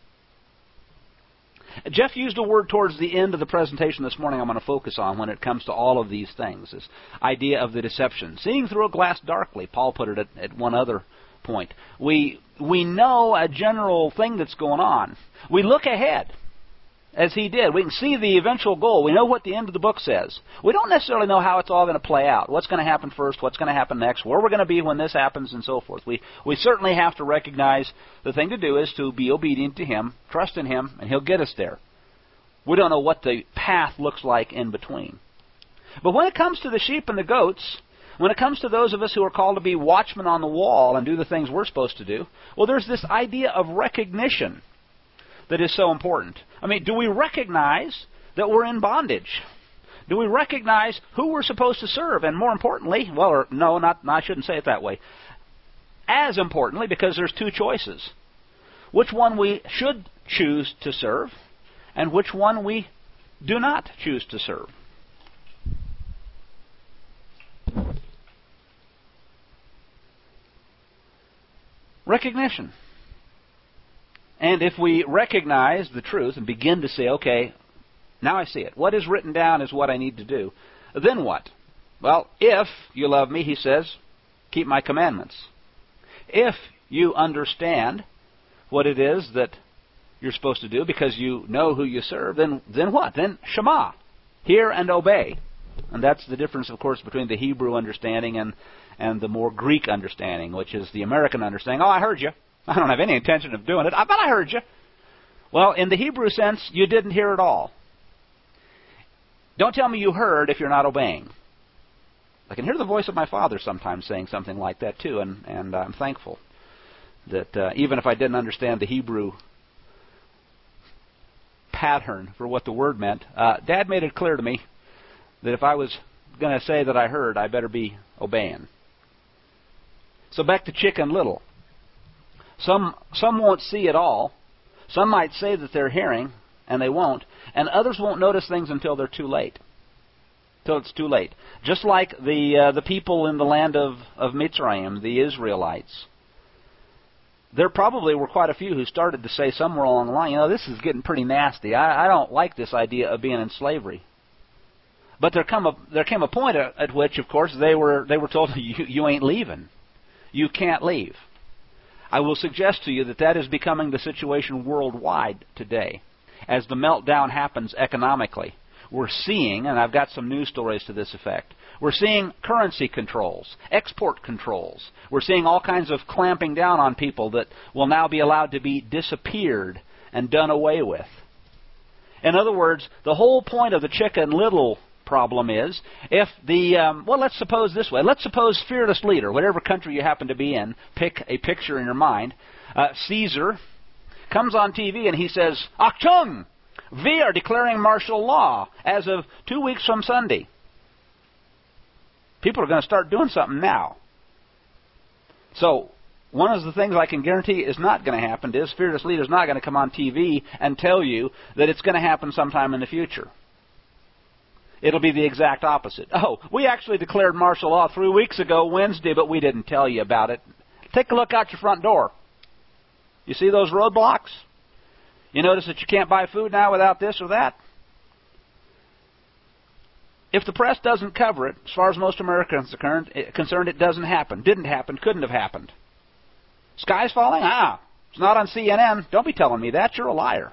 Speaker 2: Jeff used a word towards the end of the presentation this morning I'm going to focus on when it comes to all of these things, this idea of the deception. Seeing through a glass darkly, Paul put it at one other point. We know a general thing that's going on. We look ahead, as he did. We can see the eventual goal. We know what the end of the book says. We don't necessarily know how it's all going to play out. What's going to happen first, what's going to happen next, where we're going to be when this happens, and so forth. We certainly have to recognize the thing to do is to be obedient to him, trust in him, and he'll get us there. We don't know what the path looks like in between. But when it comes to the sheep and the goats, when it comes to those of us who are called to be watchmen on the wall and do the things we're supposed to do, well, there's this idea of recognition that is so important. I mean, do we recognize that we're in bondage? Do we recognize who we're supposed to serve? And more importantly, I shouldn't say it that way. As importantly, because there's two choices. Which one we should choose to serve, and which one we do not choose to serve. Recognition. And if we recognize the truth and begin to say, okay, now I see it. What is written down is what I need to do. Then what? Well, if you love me, he says, keep my commandments. If you understand what it is that you're supposed to do because you know who you serve, then what? Then Shema. Hear and obey. And that's the difference, of course, between the Hebrew understanding and the more Greek understanding, which is the American understanding. Oh, I heard you. I don't have any intention of doing it, but I heard you. Well, in the Hebrew sense, you didn't hear at all. Don't tell me you heard if you're not obeying. I can hear the voice of my Father sometimes saying something like that too, and I'm thankful that even if I didn't understand the Hebrew pattern for what the word meant, Dad made it clear to me that if I was going to say that I heard, I better be obeying. So back to Chicken Little. Some won't see at all. Some might say that they're hearing, and they won't. And others won't notice things until they're too late. Till it's too late. Just like the people in the land of Mitzrayim, the Israelites. There probably were quite a few who started to say somewhere along the line, this is getting pretty nasty. I don't like this idea of being in slavery. But there came a point at which, of course, they were told, you ain't leaving. You can't leave. I will suggest to you that is becoming the situation worldwide today. As the meltdown happens economically, we're seeing, and I've got some news stories to this effect, we're seeing currency controls, export controls. We're seeing all kinds of clamping down on people that will now be allowed to be disappeared and done away with. In other words, the whole point of the Chicken Little problem is, if let's suppose this way. Let's suppose fearless leader, whatever country you happen to be in, pick a picture in your mind. Caesar comes on TV and he says, Achtung! We are declaring martial law as of 2 weeks from Sunday. People are going to start doing something now. So, one of the things I can guarantee is not going to happen is fearless leader is not going to come on TV and tell you that it's going to happen sometime in the future. It'll be the exact opposite. Oh, we actually declared martial law 3 weeks ago, Wednesday, but we didn't tell you about it. Take a look out your front door. You see those roadblocks? You notice that you can't buy food now without this or that? If the press doesn't cover it, as far as most Americans are concerned, it doesn't happen. Didn't happen. Couldn't have happened. Sky's falling? It's not on CNN. Don't be telling me that. You're a liar.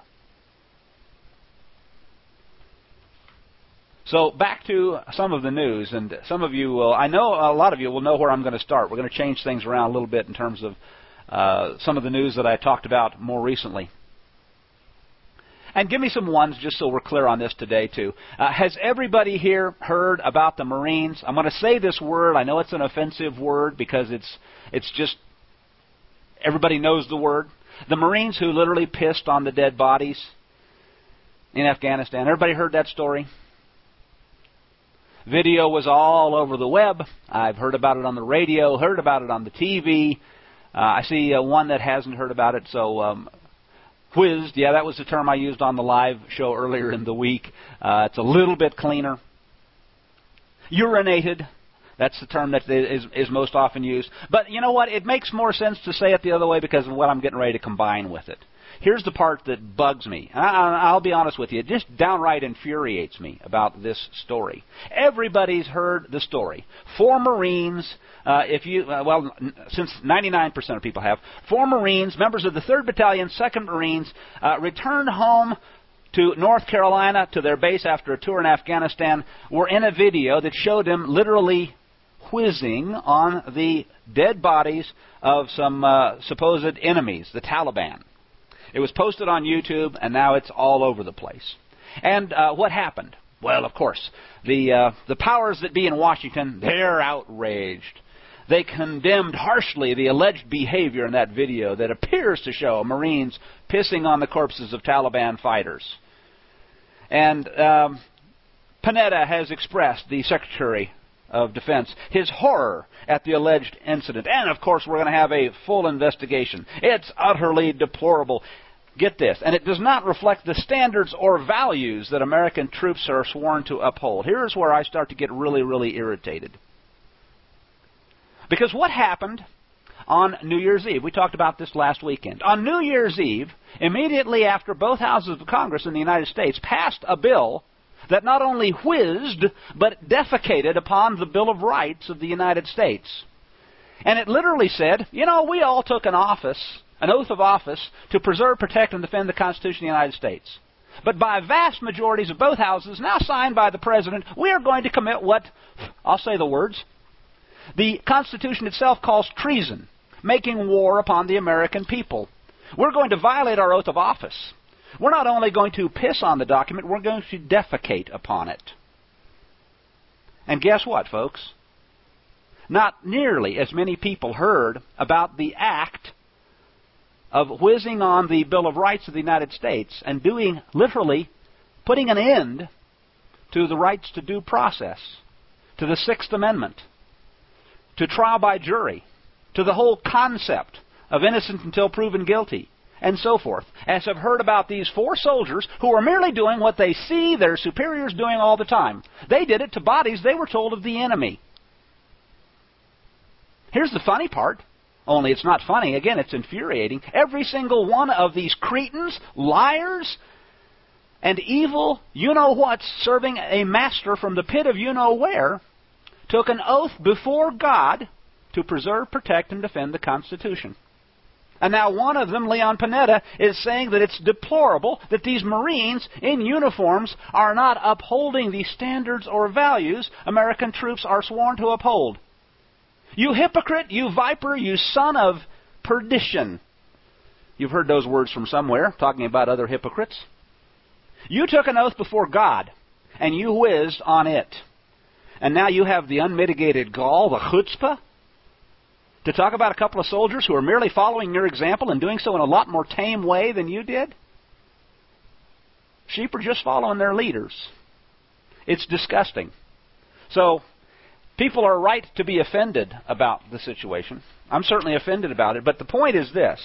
Speaker 2: So back to some of the news, and some of you will, I know a lot of you will know where I'm going to start. We're going to change things around a little bit in terms of some of the news that I talked about more recently. And give me some ones just so we're clear on this today too. Has everybody here heard about the Marines? I'm going to say this word. I know it's an offensive word because it's just, everybody knows the word. The Marines who literally pissed on the dead bodies in Afghanistan. Everybody heard that story? Video was all over the web. I've heard about it on the radio, heard about it on the TV. I see one that hasn't heard about it, so whizzed. Yeah, that was the term I used on the live show earlier in the week. It's a little bit cleaner. Urinated. That's the term that is most often used. But you know what? It makes more sense to say it the other way because of what I'm getting ready to combine with it. Here's the part that bugs me. I'll be honest with you. It just downright infuriates me about this story. Everybody's heard the story. 4 Marines, since 99% of people have, 4 Marines, members of the 3rd Battalion, 2nd Marines, returned home to North Carolina to their base after a tour in Afghanistan, were in a video that showed them literally whizzing on the dead bodies of some supposed enemies, the Taliban. It was posted on YouTube, and now it's all over the place. And what happened? Well, of course, the powers that be in Washington, they're outraged. They condemned harshly the alleged behavior in that video that appears to show Marines pissing on the corpses of Taliban fighters. And Panetta has expressed, the Secretary of Defense, his horror at the alleged incident. And, of course, we're going to have a full investigation. It's utterly deplorable. Get this. And it does not reflect the standards or values that American troops are sworn to uphold. Here's where I start to get really, really irritated. Because what happened on New Year's Eve? We talked about this last weekend. On New Year's Eve, immediately after both houses of Congress in the United States passed a bill that not only whizzed, but defecated upon the Bill of Rights of the United States. And it literally said, we all took an oath of office, to preserve, protect, and defend the Constitution of the United States. But by vast majorities of both houses, now signed by the President, we are going to commit what, I'll say the words, the Constitution itself calls treason, making war upon the American people. We're going to violate our oath of office. We're not only going to piss on the document, we're going to defecate upon it. And guess what, folks? Not nearly as many people heard about the act of whizzing on the Bill of Rights of the United States and putting an end to the rights to due process, to the Sixth Amendment, to trial by jury, to the whole concept of innocent until proven guilty, and so forth, as have heard about these 4 soldiers who are merely doing what they see their superiors doing all the time. They did it to bodies they were told of the enemy. Here's the funny part, only it's not funny. Again, it's infuriating. Every single one of these cretins, liars, and evil you-know-whats serving a master from the pit of you-know-where took an oath before God to preserve, protect, and defend the Constitution. And now one of them, Leon Panetta, is saying that it's deplorable that these Marines in uniforms are not upholding the standards or values American troops are sworn to uphold. You hypocrite, you viper, you son of perdition. You've heard those words from somewhere, talking about other hypocrites. You took an oath before God, and you whizzed on it. And now you have the unmitigated gall, the chutzpah, to talk about a couple of soldiers who are merely following your example and doing so in a lot more tame way than you did? Sheep are just following their leaders. It's disgusting. So, people are right to be offended about the situation. I'm certainly offended about it, but the point is this.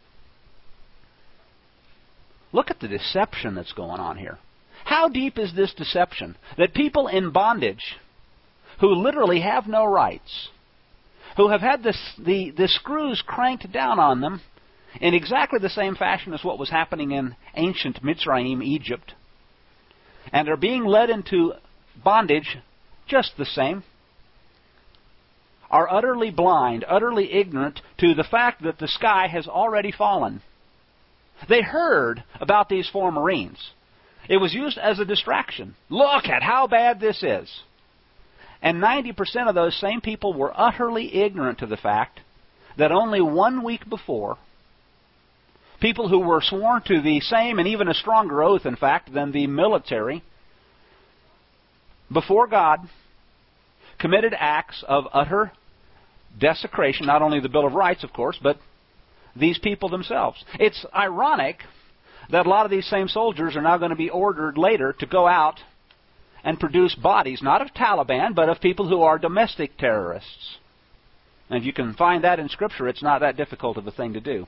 Speaker 2: Look at the deception that's going on here. How deep is this deception? That people in bondage, who literally have no rights, who have had the screws cranked down on them in exactly the same fashion as what was happening in ancient Mitzrayim, Egypt, and are being led into bondage just the same, are utterly blind, utterly ignorant to the fact that the sky has already fallen. They heard about these 4 Marines. It was used as a distraction. Look at how bad this is. And 90% of those same people were utterly ignorant to the fact that only 1 week before, people who were sworn to the same and even a stronger oath, in fact, than the military, before God, committed acts of utter desecration, not only the Bill of Rights, of course, but these people themselves. It's ironic that a lot of these same soldiers are now going to be ordered later to go out and produce bodies, not of Taliban, but of people who are domestic terrorists. And if you can find that in Scripture, it's not that difficult of a thing to do.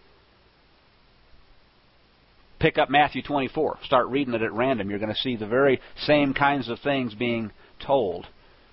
Speaker 2: Pick up Matthew 24. Start reading it at random. You're going to see the very same kinds of things being told.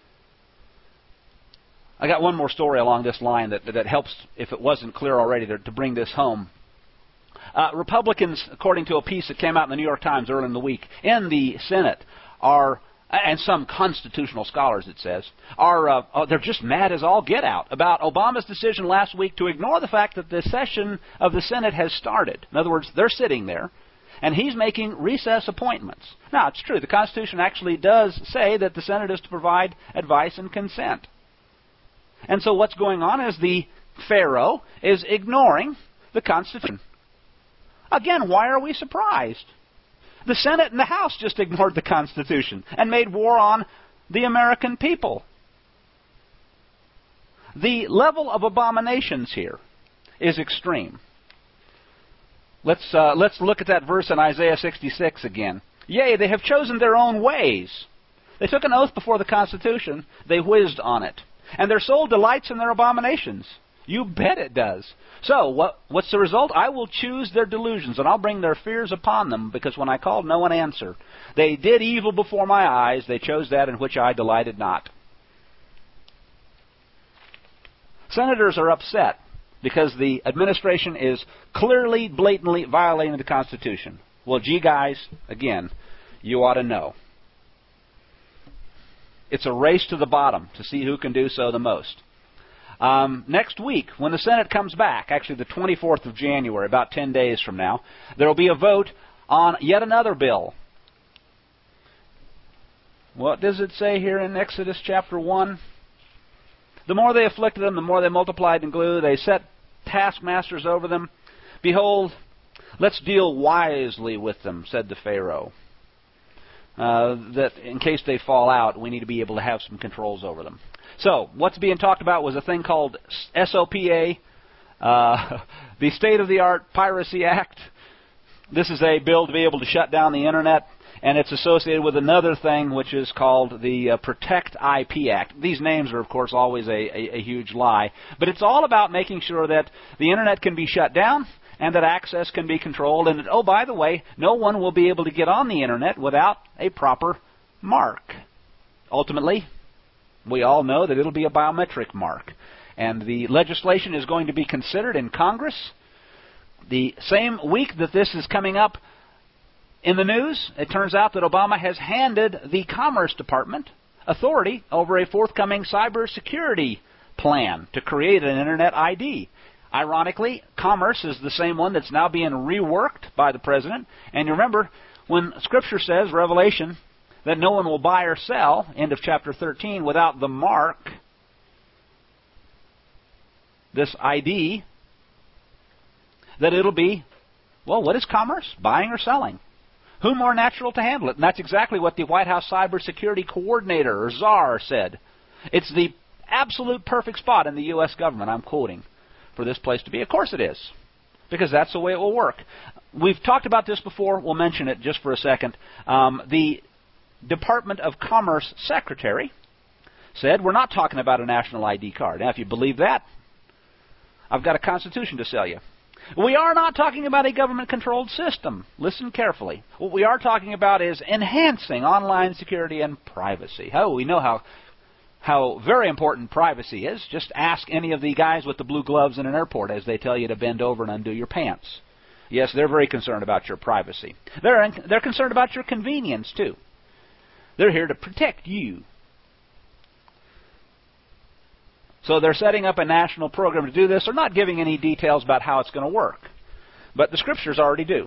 Speaker 2: I got one more story along this line that helps, if it wasn't clear already, to bring this home. Republicans, according to a piece that came out in the New York Times early in the week, in the Senate are, and some constitutional scholars, it says, they're just mad as all get out about Obama's decision last week to ignore the fact that the session of the Senate has started. In other words, they're sitting there, and he's making recess appointments. Now, it's true. The Constitution actually does say that the Senate is to provide advice and consent. And so what's going on is the Pharaoh is ignoring the Constitution. Again, why are we surprised? The Senate and the House just ignored the Constitution and made war on the American people. The level of abominations here is extreme. Let's look at that verse in Isaiah 66 again. Yea, they have chosen their own ways. They took an oath before the Constitution. They whizzed on it. And their soul delights in their abominations. You bet it does. So, what's the result? I will choose their delusions, and I'll bring their fears upon them, because when I called, no one answered. They did evil before my eyes. They chose that in which I delighted not. Senators are upset because the administration is clearly, blatantly violating the Constitution. Well, gee, guys, again, you ought to know. It's a race to the bottom to see who can do so the most. Next week, when the Senate comes back, actually the 24th of January, about 10 days from now, there will be a vote on yet another bill. What does it say here in Exodus chapter 1? The more they afflicted them, the more they multiplied and grew. They set taskmasters over them. Behold, let's deal wisely with them, said the Pharaoh. That in case they fall out, we need to be able to have some controls over them. So, what's being talked about was a thing called SOPA, the State-of-the-Art Piracy Act. This is a bill to be able to shut down the Internet, and it's associated with another thing which is called the Protect IP Act. These names are, of course, always a huge lie, but it's all about making sure that the Internet can be shut down and that access can be controlled, and that, oh, by the way, no one will be able to get on the Internet without a proper mark. Ultimately, we all know that it'll be a biometric mark. And the legislation is going to be considered in Congress. The same week that this is coming up in the news, it turns out that Obama has handed the Commerce Department authority over a forthcoming cybersecurity plan to create an Internet ID. Ironically, Commerce is the same one that's now being reworked by the President. And you remember, when Scripture says, Revelation, that no one will buy or sell, end of chapter 13, without the mark, this ID, that it'll be, well, what is commerce? Buying or selling? Who more natural to handle it? And that's exactly what the White House Cybersecurity Coordinator, or czar, said. It's the absolute perfect spot in the U.S. government, I'm quoting, for this place to be. Of course it is, because that's the way it will work. We've talked about this before. We'll mention it just for a second. The Department of Commerce Secretary said, we're not talking about a national ID card. Now, if you believe that, I've got a Constitution to sell you. We are not talking about a government-controlled system. Listen carefully. What we are talking about is enhancing online security and privacy. Oh, we know how very important privacy is. Just ask any of the guys with the blue gloves in an airport as they tell you to bend over and undo your pants. Yes, they're very concerned about your privacy. They're concerned about your convenience, too. They're here to protect you. So they're setting up a national program to do this. They're not giving any details about how it's going to work. But the Scriptures already do.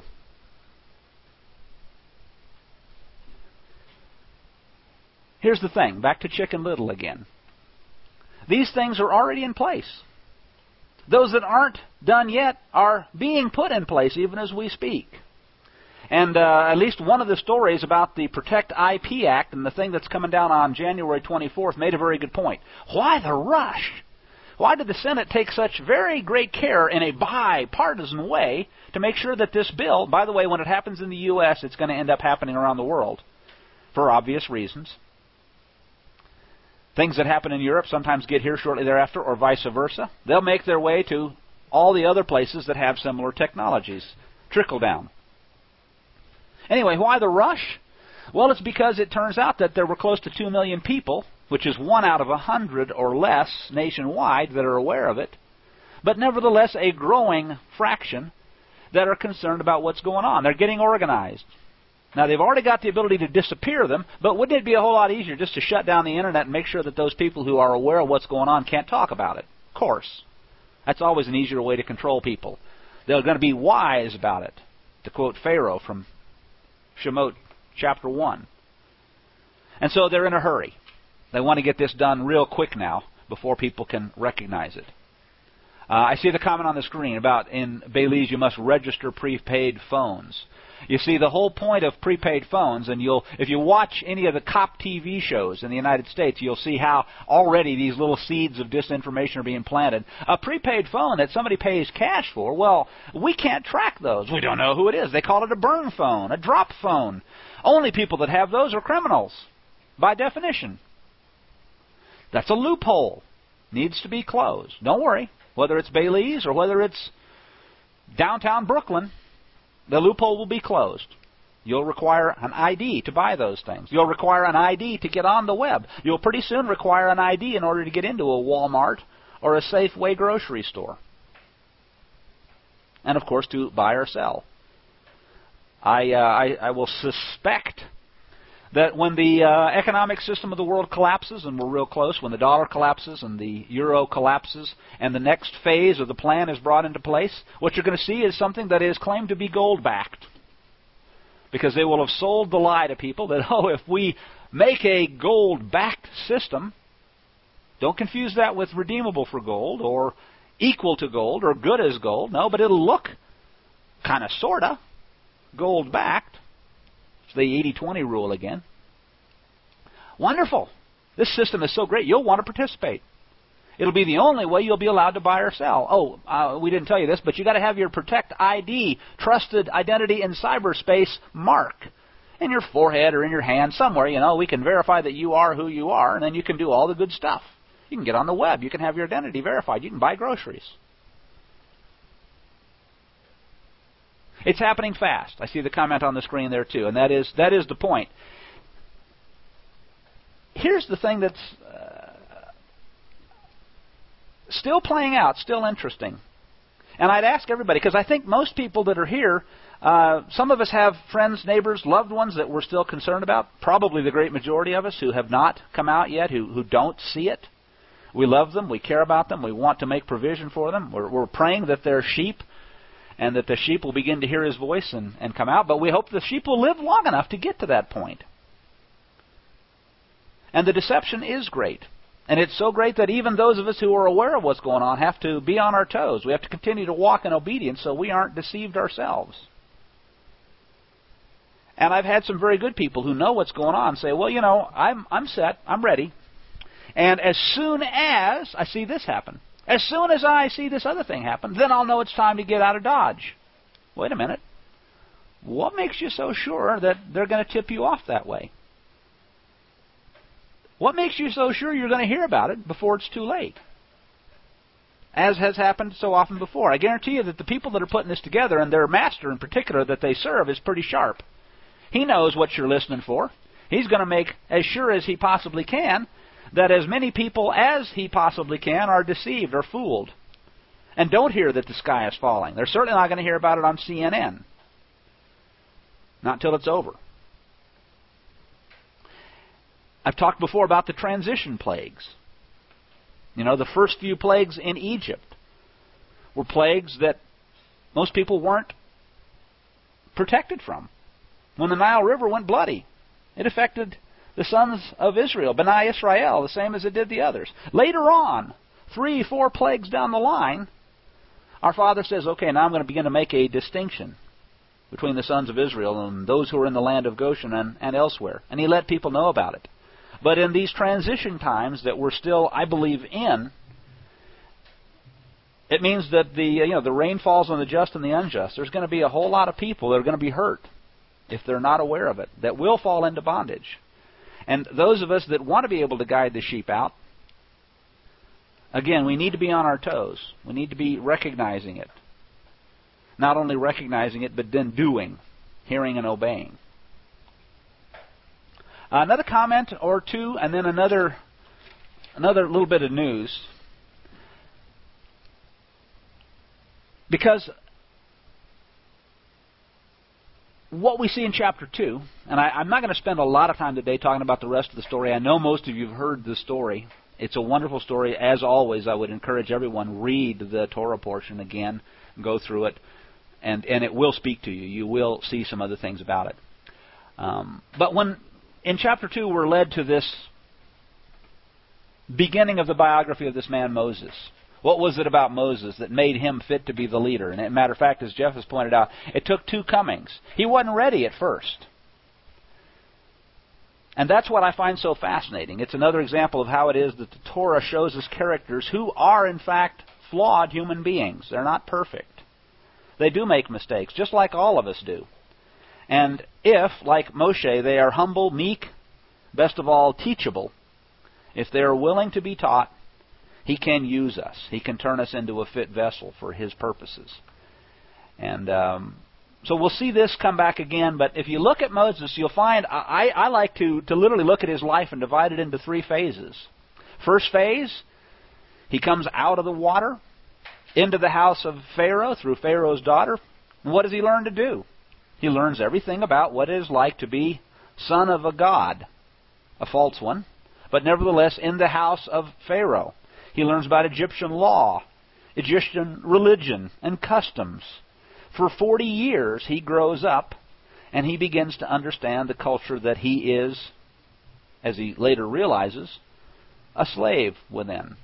Speaker 2: Here's the thing. Back to Chicken Little again. These things are already in place. Those that aren't done yet are being put in place even as we speak. And at least one of the stories about the Protect IP Act and the thing that's coming down on January 24th made a very good point. Why the rush? Why did the Senate take such very great care in a bipartisan way to make sure that this bill, by the way, when it happens in the U.S., it's going to end up happening around the world for obvious reasons. Things that happen in Europe sometimes get here shortly thereafter, or vice versa. They'll make their way to all the other places that have similar technologies. Trickle down. Anyway, why the rush? Well, it's because it turns out that there were close to 2 million people, which is 1 out of 100 or less nationwide, that are aware of it. But nevertheless, a growing fraction that are concerned about what's going on. They're getting organized. Now, they've already got the ability to disappear them, but wouldn't it be a whole lot easier just to shut down the Internet and make sure that those people who are aware of what's going on can't talk about it? Of course. That's always an easier way to control people. They're going to be wise about it, to quote Pharaoh from Shemot chapter 1. And so they're in a hurry. They want to get this done real quick now before people can recognize it. I see the comment on the screen about in Belize you must register prepaid phones. You see, the whole point of prepaid phones, and if you watch any of the cop TV shows in the United States, you'll see how already these little seeds of disinformation are being planted. A prepaid phone that somebody pays cash for, well, we can't track those. We don't know who it is. They call it a burn phone, a drop phone. Only people that have those are criminals, by definition. That's a loophole. Needs to be closed. Don't worry, whether it's Belize or whether it's downtown Brooklyn, the loophole will be closed. You'll require an ID to buy those things. You'll require an ID to get on the web. You'll pretty soon require an ID in order to get into a Walmart or a Safeway grocery store. And, of course, to buy or sell. I will suspect that when the economic system of the world collapses, and we're real close, when the dollar collapses and the euro collapses, and the next phase of the plan is brought into place, what you're going to see is something that is claimed to be gold-backed. Because they will have sold the lie to people that, if we make a gold-backed system, don't confuse that with redeemable for gold, or equal to gold, or good as gold. No, but it'll look kind of, sort of, gold-backed. The 80-20 rule again. Wonderful. This system is so great, you'll want to participate. It'll be the only way you'll be allowed to buy or sell. We didn't tell you this, but you got to have your Protect ID, Trusted Identity in Cyberspace mark in your forehead or in your hand somewhere. We can verify that you are who you are, and then you can do all the good stuff. You can get on the web. You can have your identity verified. You can buy groceries. It's happening fast. I see the comment on the screen there too, and that is the point. Here's the thing that's still playing out, still interesting. And I'd ask everybody, because I think most people that are here, some of us have friends, neighbors, loved ones that we're still concerned about. Probably the great majority of us who have not come out yet, who don't see it. We love them. We care about them. We want to make provision for them. We're praying that they're sheep, and that the sheep will begin to hear His voice and come out. But we hope the sheep will live long enough to get to that point. And the deception is great. And it's so great that even those of us who are aware of what's going on have to be on our toes. We have to continue to walk in obedience so we aren't deceived ourselves. And I've had some very good people who know what's going on say, well, I'm set, I'm ready. And as soon as I see this happen, as soon as I see this other thing happen, then I'll know it's time to get out of Dodge. Wait a minute. What makes you so sure that they're going to tip you off that way? What makes you so sure you're going to hear about it before it's too late? As has happened so often before. I guarantee you that the people that are putting this together, and their master in particular that they serve, is pretty sharp. He knows what you're listening for. He's going to make as sure as he possibly can that as many people as he possibly can are deceived or fooled and don't hear that the sky is falling. They're certainly not going to hear about it on CNN. Not until it's over. I've talked before about the transition plagues. The first few plagues in Egypt were plagues that most people weren't protected from. When the Nile River went bloody, it affected the sons of Israel, B'nai Israel, the same as it did the others. Later on, 3-4 plagues down the line, our Father says, okay, now I'm going to begin to make a distinction between the sons of Israel and those who are in the land of Goshen and elsewhere. And He let people know about it. But in these transition times that we're still, I believe, in, it means that the rain falls on the just and the unjust. There's going to be a whole lot of people that are going to be hurt if they're not aware of it, that will fall into bondage. And those of us that want to be able to guide the sheep out, again, we need to be on our toes. We need to be recognizing it. Not only recognizing it, but then doing, hearing and obeying. Another comment or two, and then another little bit of news. Because what we see in chapter 2, and I'm not going to spend a lot of time today talking about the rest of the story. I know most of you have heard the story. It's a wonderful story. As always, I would encourage everyone, read the Torah portion again, go through it, and it will speak to you. You will see some other things about it. But when in chapter 2 we're led to this beginning of the biography of this man Moses. What was it about Moses that made him fit to be the leader? And as a matter of fact, as Jeff has pointed out, it took 2 comings. He wasn't ready at first. And that's what I find so fascinating. It's another example of how it is that the Torah shows us characters who are, in fact, flawed human beings. They're not perfect. They do make mistakes, just like all of us do. And if, like Moshe, they are humble, meek, best of all, teachable, if they are willing to be taught, He can use us. He can turn us into a fit vessel for His purposes. And so we'll see this come back again. But if you look at Moses, you'll find I like to literally look at his life and divide it into 3 phases. First phase, he comes out of the water into the house of Pharaoh through Pharaoh's daughter. And what does he learn to do? He learns everything about what it is like to be son of a god, a false one, but nevertheless in the house of Pharaoh. He learns about Egyptian law, Egyptian religion, and customs. For 40 years he grows up, and he begins to understand the culture that he is, as he later realizes, a slave within.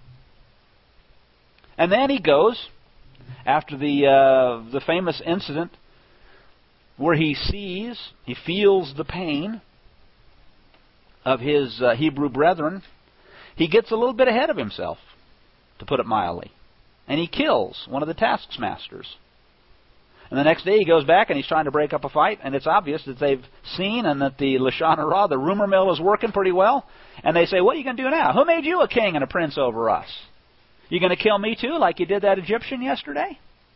Speaker 2: And then he goes, after the famous incident where he feels the pain of his Hebrew brethren, he gets a little bit ahead of himself, to put it mildly. And he kills one of the taskmasters. And the next day he goes back and he's trying to break up a fight, and it's obvious that they've seen and that the Lashon Hara, the rumor mill, is working pretty well. And they say, what are you going to do now? Who made you a king and a prince over us? You going to kill me too, like you did that Egyptian yesterday?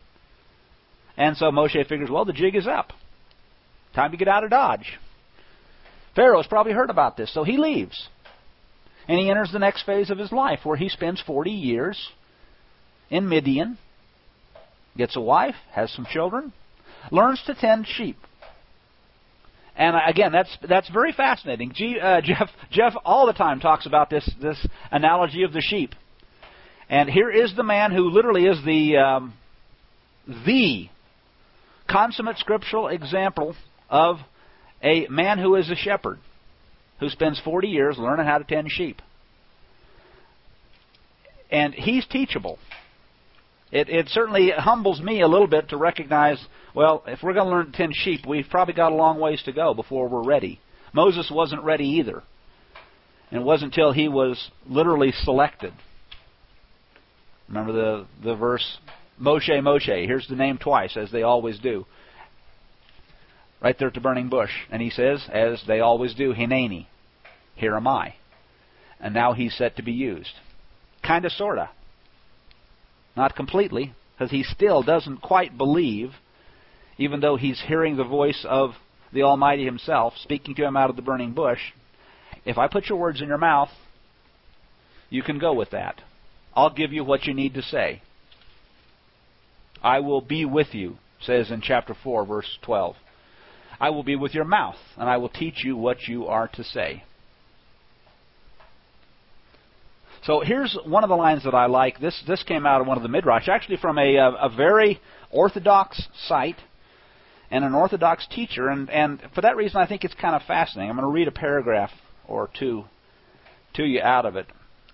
Speaker 2: And so Moshe figures, well, the jig is up. Time to get out of Dodge. Pharaoh's probably heard about this, so he leaves. And he enters the next phase of his life, where he spends 40 years in Midian, gets a wife, has some children, learns to tend sheep. And again, that's very fascinating. Jeff all the time talks about this analogy of the sheep. And here is the man who literally is the consummate scriptural example of a man who is a shepherd, who spends 40 years learning how to tend sheep. And he's teachable. It certainly humbles me a little bit to recognize, well, if we're going to learn to tend sheep, we've probably got a long ways to go before we're ready. Moses wasn't ready either. And it wasn't until he was literally selected. Remember the verse, Moshe, Moshe. Here's the name twice, as they always do. Right there at the burning bush. And he says, as they always do, Hineni, here am I. And now he's set to be used. Kind of, sort of. Not completely, because he still doesn't quite believe, even though he's hearing the voice of the Almighty Himself speaking to him out of the burning bush. If I put your words in your mouth, you can go with that. I'll give you what you need to say. I will be with you, says in chapter 4, verse 12. I will be with your mouth, and I will teach you what you are to say. So here's one of the lines that I like. This came out of one of the Midrash, actually from a very Orthodox site and an Orthodox teacher. And for that reason, I think it's kind of fascinating. I'm going to read a paragraph or two to you out of it.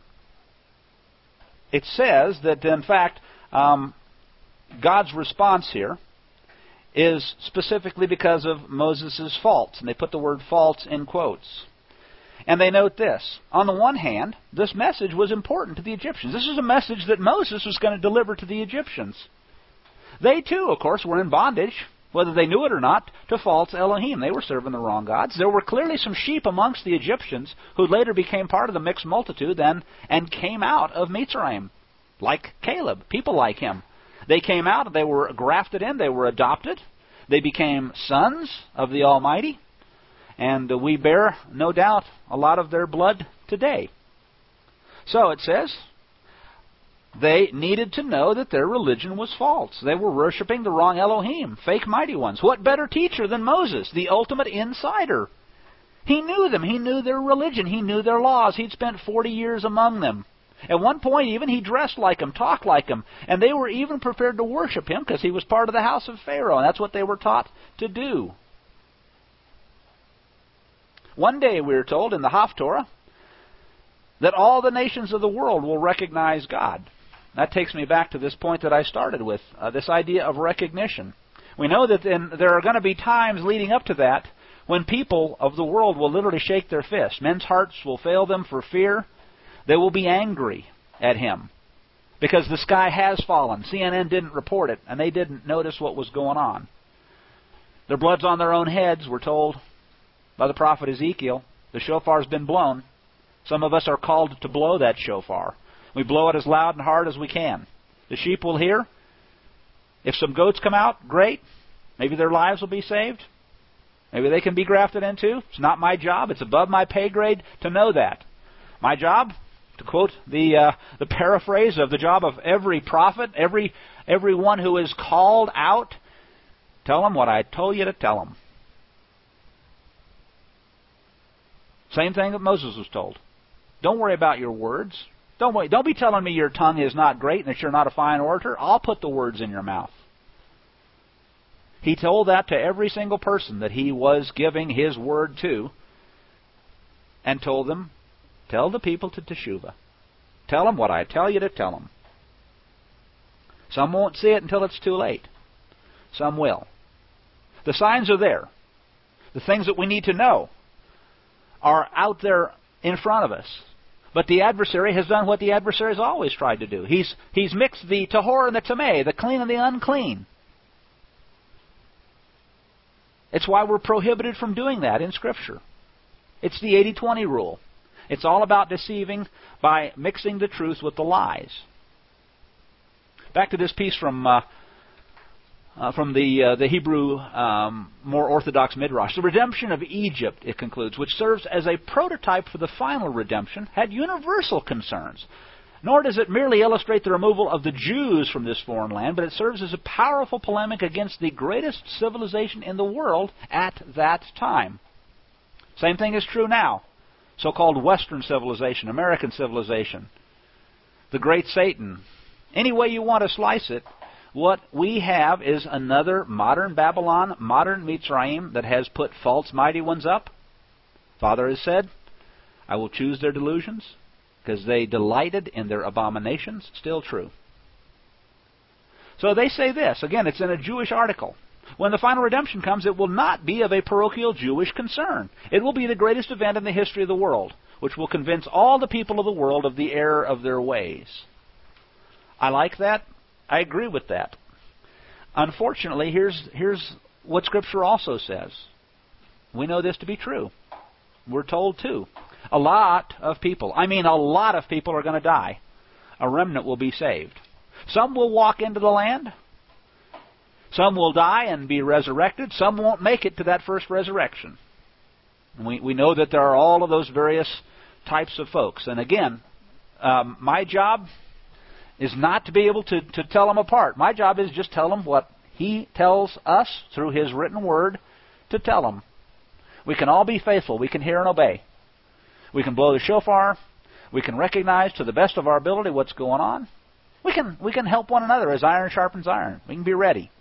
Speaker 2: It says that, in fact, God's response here is specifically because of Moses' faults. And they put the word faults in quotes. And they note this. On the one hand, this message was important to the Egyptians. This is a message that Moses was going to deliver to the Egyptians. They too, of course, were in bondage, whether they knew it or not, to false Elohim. They were serving the wrong gods. There were clearly some sheep amongst the Egyptians who later became part of the mixed multitude and came out of Mitzrayim, like Caleb, people like him. They came out, they were grafted in, they were adopted. They became sons of the Almighty. And we bear, no doubt, a lot of their blood today. So it says, They needed to know that their religion was false. They were worshiping the wrong Elohim, fake mighty ones. What better teacher than Moses, the ultimate insider? He knew them. He knew their religion. He knew their laws. He'd spent 40 years among them. At one point, even, he dressed like them, talked like them, and they were even prepared to worship him because he was part of the house of Pharaoh, and that's what they were taught to do. One day, we are told in the Haftorah that all the nations of the world will recognize God. That takes me back to this point that I started with, this idea of recognition. We know that there are going to be times leading up to that when people of the world will literally shake their fists. Men's hearts will fail them for fear. They will be angry at him because the sky has fallen. CNN didn't report it, and they didn't notice what was going on. Their blood's on their own heads, we're told by the prophet Ezekiel. The shofar's been blown. Some of us are called to blow that shofar. We blow it as loud and hard as we can. The sheep will hear. If some goats come out, great. Maybe their lives will be saved. Maybe they can be grafted into. It's not my job. It's above my pay grade to know that. My job, to quote the paraphrase of the job of every prophet, everyone who is called out, tell them what I told you to tell them. Same thing that Moses was told. Don't worry about your words. Don't be telling me your tongue is not great and that you're not a fine orator. I'll put the words in your mouth. He told that to every single person that he was giving his word to, and told them, tell the people to teshuvah. Tell them what I tell you to tell them. Some won't see it until it's too late. Some will. The signs are there. The things that we need to know are out there in front of us. But the adversary has done what the adversary has always tried to do. He's mixed the tahor and the tameh, the clean and the unclean. It's why we're prohibited from doing that in Scripture. It's the 80-20 rule. It's all about deceiving by mixing the truth with the lies. Back to this piece from the Hebrew more orthodox Midrash. The redemption of Egypt, it concludes, which serves as a prototype for the final redemption, had universal concerns. Nor does it merely illustrate the removal of the Jews from this foreign land, but it serves as a powerful polemic against the greatest civilization in the world at that time. Same thing is true now. So-called Western civilization, American civilization, the great Satan. Any way you want to slice it, what we have is another modern Babylon, modern Mitzrayim that has put false mighty ones up. Father has said, I will choose their delusions because they delighted in their abominations. Still true. So they say this. Again, it's in a Jewish article. When the final redemption comes, it will not be of a parochial Jewish concern. It will be the greatest event in the history of the world, which will convince all the people of the world of the error of their ways. I like that. I agree with that. Unfortunately, here's what Scripture also says. We know this to be true. We're told too. A lot of people are going to die. A remnant will be saved. Some will walk into the land. Some will die and be resurrected. Some won't make it to that first resurrection. And we know that there are all of those various types of folks. And again, my job is not to be able to tell them apart. My job is just tell them what He tells us through His written word to tell them. We can all be faithful. We can hear and obey. We can blow the shofar. We can recognize to the best of our ability what's going on. We can help one another as iron sharpens iron. We can be ready.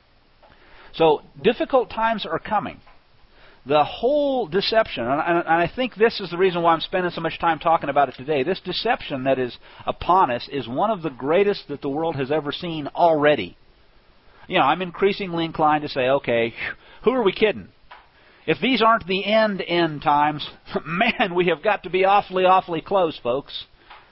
Speaker 2: So difficult times are coming. The whole deception, and I think this is the reason why I'm spending so much time talking about it today, this deception that is upon us is one of the greatest that the world has ever seen already. You know, I'm increasingly inclined to say, okay, who are we kidding? If these aren't the end times, man, we have got to be awfully, awfully close, folks.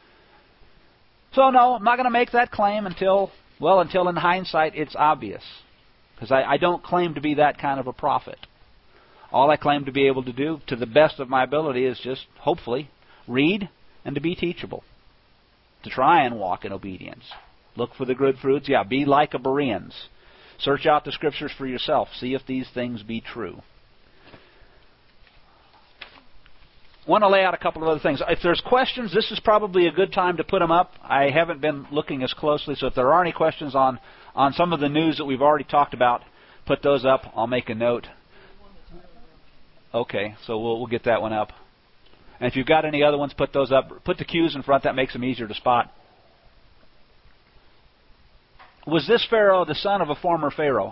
Speaker 2: So no, I'm not going to make that claim until in hindsight it's obvious. Because I don't claim to be that kind of a prophet. All I claim to be able to do, to the best of my ability, is just, hopefully, read and to be teachable. To try and walk in obedience. Look for the good fruits. Yeah, be like a Bereans. Search out the Scriptures for yourself. See if these things be true. want to lay out a couple of other things. If there's questions, this is probably a good time to put them up. I haven't been looking as closely, so if there are any questions on some of the news that we've already talked about, put those up. I'll make a note. Okay, so we'll get that one up. And if you've got any other ones, put those up. Put the Q's in front. That makes them easier to spot. Was this Pharaoh the son of a former Pharaoh?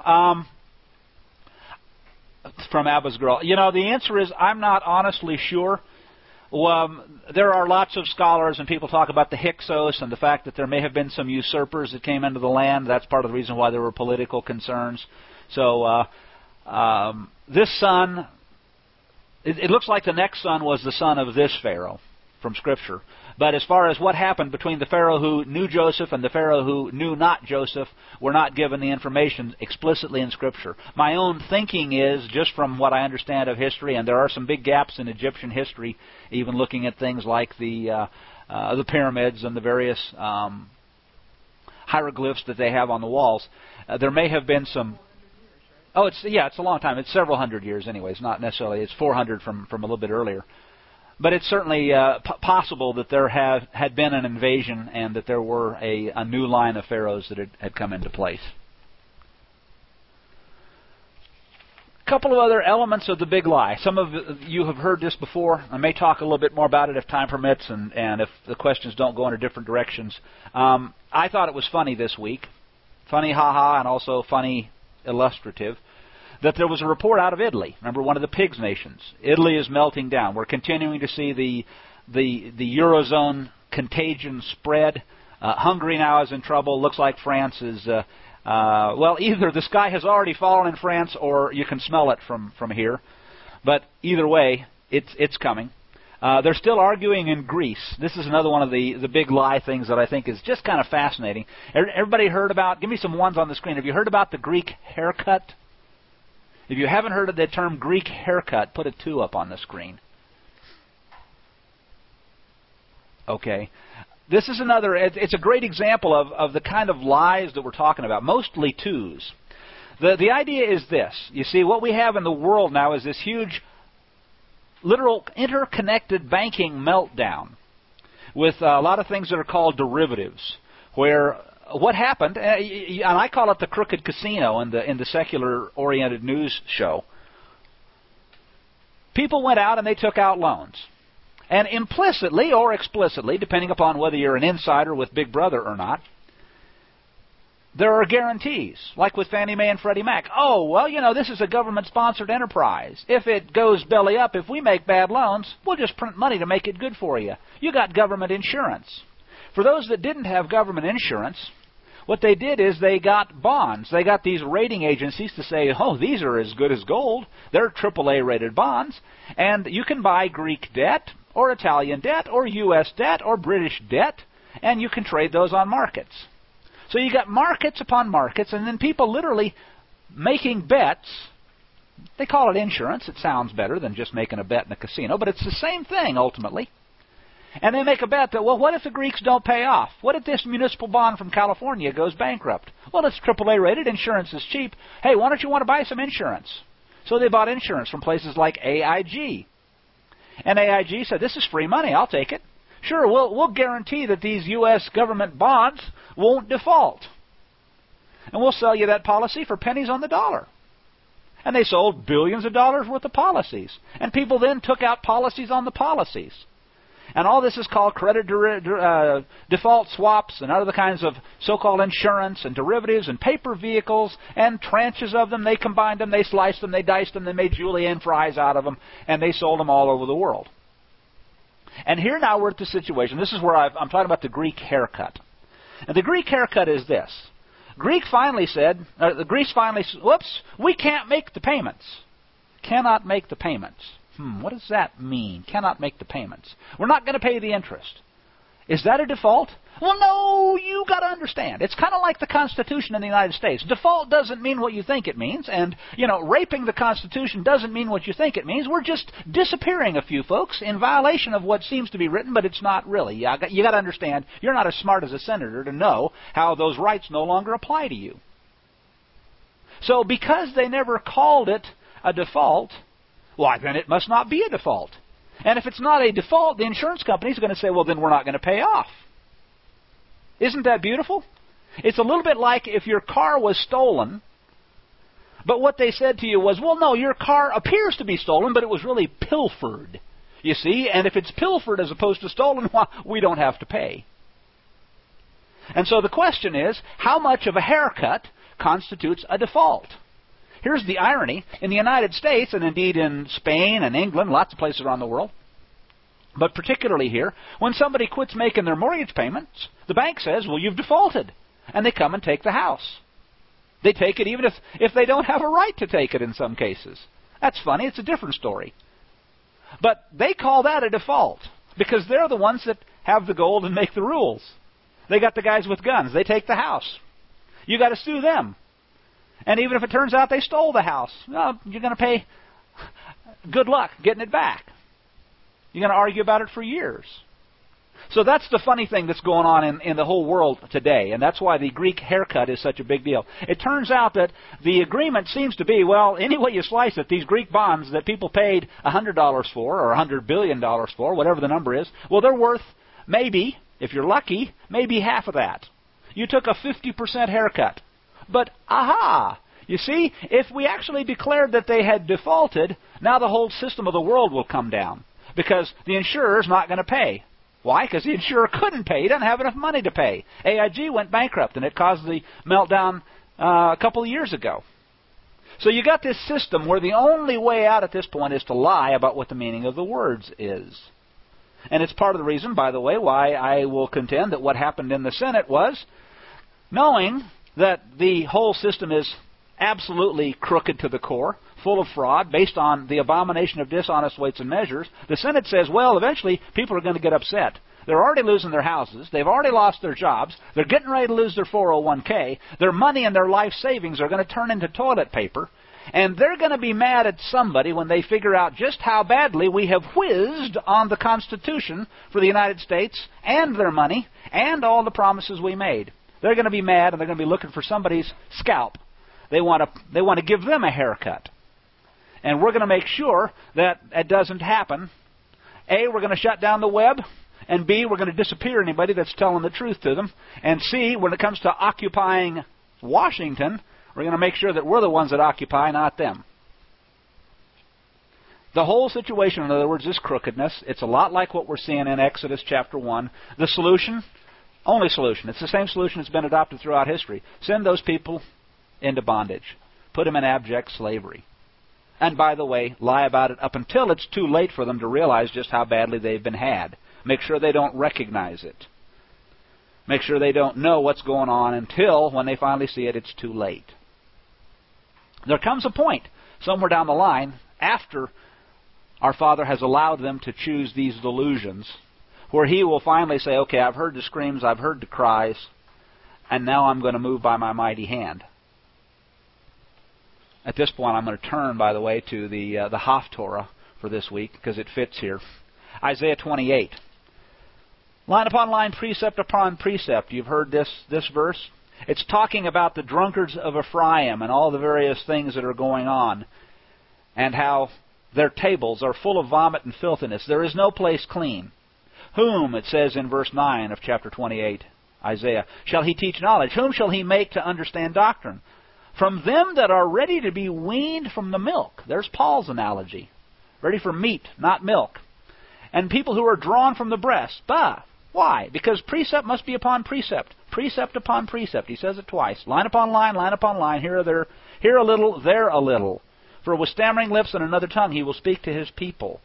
Speaker 2: From Abba's Girl. You know, the answer is I'm not honestly sure. There are lots of scholars and people talk about the Hyksos and the fact that there may have been some usurpers that came into the land. That's part of the reason why there were political concerns. So this son, it looks like the next son was the son of this Pharaoh from Scripture. But as far as what happened between the Pharaoh who knew Joseph and the Pharaoh who knew not Joseph, we're not given the information explicitly in Scripture. My own thinking is, just from what I understand of history, and there are some big gaps in Egyptian history, even looking at things like the pyramids and the various hieroglyphs that they have on the walls, there may have been some... Oh, it's a long time. It's several hundred years anyways, not necessarily. It's 400 from a little bit earlier. But it's certainly possible that there had been an invasion and that there were a new line of pharaohs that had come into place. A couple of other elements of the big lie. Some of you have heard this before. I may talk a little bit more about it if time permits and if the questions don't go into different directions. I thought it was funny this week. Funny ha-ha and also funny illustrative. That there was a report out of Italy. Remember, one of the pigs nations. Italy is melting down. We're continuing to see the Eurozone contagion spread. Hungary now is in trouble. Looks like France is, either the sky has already fallen in France or you can smell it from here. But either way, it's coming. They're still arguing in Greece. This is another one of the big lie things that I think is just kind of fascinating. Everybody heard about, give me some ones on the screen. Have you heard about the Greek haircut? If you haven't heard of the term Greek haircut, put a 2 up on the screen. Okay. This is another, it's a great example of the kind of lies that we're talking about, mostly 2s. The idea is this. You see, what we have in the world now is this huge, literal interconnected banking meltdown with a lot of things that are called derivatives, where... What happened, and I call it the crooked casino in the secular-oriented news show, people went out and they took out loans. And implicitly or explicitly, depending upon whether you're an insider with Big Brother or not, there are guarantees, like with Fannie Mae and Freddie Mac. Oh, well, you know, this is a government-sponsored enterprise. If it goes belly up, if we make bad loans, we'll just print money to make it good for you. You got government insurance. For those that didn't have government insurance, what they did is they got bonds. They got these rating agencies to say, oh, these are as good as gold. They're AAA-rated bonds. And you can buy Greek debt or Italian debt or U.S. debt or British debt, and you can trade those on markets. So you got markets upon markets, and then people literally making bets. They call it insurance. It sounds better than just making a bet in a casino, but it's the same thing ultimately. And they make a bet that, well, what if the Greeks don't pay off? What if this municipal bond from California goes bankrupt? Well, it's AAA rated. Insurance is cheap. Hey, why don't you want to buy some insurance? So they bought insurance from places like AIG. And AIG said, this is free money. I'll take it. Sure, we'll guarantee that these U.S. government bonds won't default. And we'll sell you that policy for pennies on the dollar. And they sold billions of dollars worth of policies. And people then took out policies on the policies. And all this is called credit default swaps and other kinds of so-called insurance and derivatives and paper vehicles and tranches of them. They combined them, they sliced them, they diced them, they made julienne fries out of them, and they sold them all over the world. And here now we're at the situation. This is where I'm talking about the Greek haircut. And the Greek haircut is this. Greece finally said, whoops, we can't make the payments. Cannot make the payments. What does that mean? Cannot make the payments. We're not going to pay the interest. Is that a default? Well, no, you got to understand. It's kind of like the Constitution in the United States. Default doesn't mean what you think it means, and, raping the Constitution doesn't mean what you think it means. We're just disappearing a few folks in violation of what seems to be written, but it's not really. You got to understand, you're not as smart as a senator to know how those rights no longer apply to you. So because they never called it a default, why, then it must not be a default. And if it's not a default, the insurance company is going to say, well, then we're not going to pay off. Isn't that beautiful? It's a little bit like if your car was stolen, but what they said to you was, well, no, your car appears to be stolen, but it was really pilfered. You see, and if it's pilfered as opposed to stolen, well, we don't have to pay. And so the question is, how much of a haircut constitutes a default? Here's the irony. In the United States, and indeed in Spain and England, lots of places around the world, but particularly here, when somebody quits making their mortgage payments, the bank says, well, you've defaulted. And they come and take the house. They take it even if they don't have a right to take it in some cases. That's funny. It's a different story. But they call that a default because they're the ones that have the gold and make the rules. They got the guys with guns. They take the house. You got to sue them. And even if it turns out they stole the house, well, you're going to pay good luck getting it back. You're going to argue about it for years. So that's the funny thing that's going on in the whole world today, and that's why the Greek haircut is such a big deal. It turns out that the agreement seems to be, well, any way you slice it, these Greek bonds that people paid $100 for, or $100 billion for, whatever the number is, well, they're worth maybe, if you're lucky, maybe half of that. You took a 50% haircut. But, aha! You see, if we actually declared that they had defaulted, now the whole system of the world will come down, because the insurer's not going to pay. Why? Because the insurer couldn't pay. He doesn't have enough money to pay. AIG went bankrupt, and it caused the meltdown a couple of years ago. So you got this system where the only way out at this point is to lie about what the meaning of the words is. And it's part of the reason, by the way, why I will contend that what happened in the Senate was, knowing that the whole system is absolutely crooked to the core, full of fraud, based on the abomination of dishonest weights and measures, the Senate says, well, eventually people are going to get upset. They're already losing their houses. They've already lost their jobs. They're getting ready to lose their 401k. Their money and their life savings are going to turn into toilet paper. And they're going to be mad at somebody when they figure out just how badly we have whizzed on the Constitution for the United States and their money and all the promises we made. They're going to be mad, and they're going to be looking for somebody's scalp. They want to give them a haircut. And we're going to make sure that it doesn't happen. A, we're going to shut down the web. And B, we're going to disappear anybody that's telling the truth to them. And C, when it comes to occupying Washington, we're going to make sure that we're the ones that occupy, not them. The whole situation, in other words, is crookedness. It's a lot like what we're seeing in Exodus chapter 1. The solution, only solution, it's the same solution that's been adopted throughout history. Send those people into bondage. Put them in abject slavery. And by the way, lie about it up until it's too late for them to realize just how badly they've been had. Make sure they don't recognize it. Make sure they don't know what's going on until, when they finally see it, it's too late. There comes a point, somewhere down the line, after our Father has allowed them to choose these delusions, where He will finally say, okay, I've heard the screams, I've heard the cries, and now I'm going to move by my mighty hand. At this point, I'm going to turn, by the way, to the Haftorah for this week, because it fits here. Isaiah 28. Line upon line, precept upon precept. You've heard this verse? It's talking about the drunkards of Ephraim and all the various things that are going on, and how their tables are full of vomit and filthiness. There is no place clean. Whom, it says in verse 9 of chapter 28, Isaiah, shall he teach knowledge? Whom shall he make to understand doctrine? From them that are ready to be weaned from the milk. There's Paul's analogy. Ready for meat, not milk. And people who are drawn from the breast. Bah! Why? Because precept must be upon precept. Precept upon precept. He says it twice. Line upon line, line upon line. Here a little, there a little. For with stammering lips and another tongue he will speak to his people.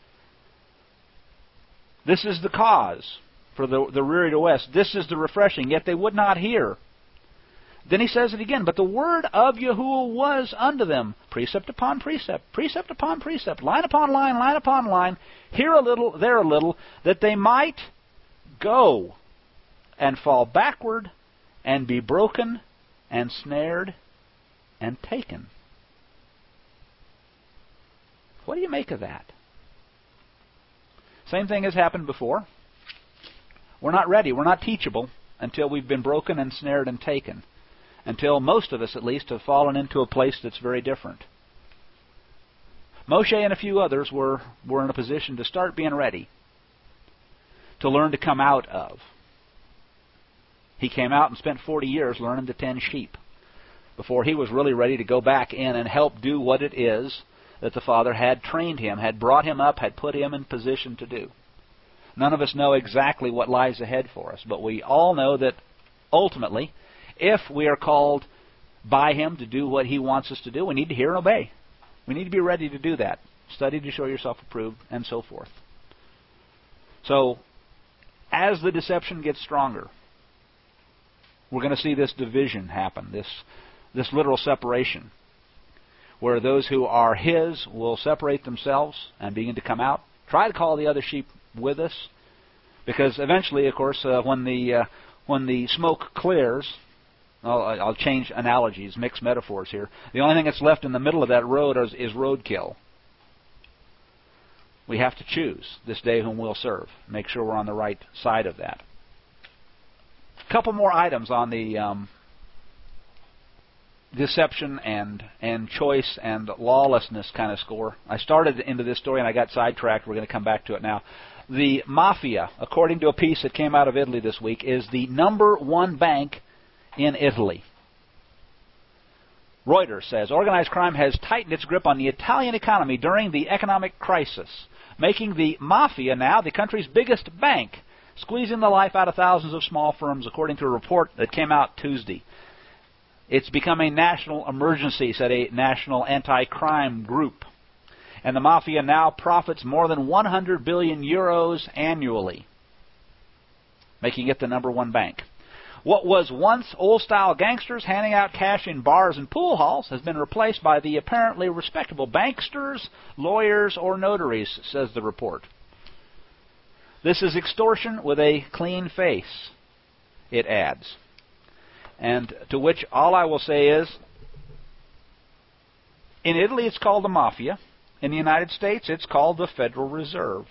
Speaker 2: This is the cause for the weary to rest. This is the refreshing. Yet they would not hear. Then he says it again. But the word of Yahuwah was unto them. Precept upon precept. Precept upon precept. Line upon line, line upon line. Here a little, there a little. That they might go and fall backward and be broken and snared and taken. What do you make of that? Same thing has happened before. We're not ready. We're not teachable until we've been broken and snared and taken. Until most of us, at least, have fallen into a place that's very different. Moshe and a few others were in a position to start being ready, to learn to come out of. He came out and spent 40 years learning to tend sheep before he was really ready to go back in and help do what it is that the Father had trained him, had brought him up, had put him in position to do. None of us know exactly what lies ahead for us, but we all know that ultimately, if we are called by him to do what he wants us to do, we need to hear and obey. We need to be ready to do that. Study to show yourself approved, and so forth. So, as the deception gets stronger, we're going to see this division happen, this literal separation, where those who are his will separate themselves and begin to come out. Try to call the other sheep with us, because eventually, of course, when the smoke clears, I'll change analogies, mix metaphors here. The only thing that's left in the middle of that road is roadkill. We have to choose this day whom we'll serve. Make sure we're on the right side of that. A couple more items on the deception and choice and lawlessness kind of score. I started into this story and I got sidetracked. We're going to come back to it now. The mafia, according to a piece that came out of Italy this week, is the number one bank in Italy. Reuters says organized crime has tightened its grip on the Italian economy during the economic crisis, making the mafia now the country's biggest bank, squeezing the life out of thousands of small firms, according to a report that came out Tuesday. It's become a national emergency, said a national anti-crime group. And the mafia now profits more than 100 billion euros annually, making it the number one bank. What was once old-style gangsters handing out cash in bars and pool halls has been replaced by the apparently respectable banksters, lawyers, or notaries, says the report. This is extortion with a clean face, it adds. And to which all I will say is, in Italy it's called the mafia. In the United States it's called the Federal Reserve.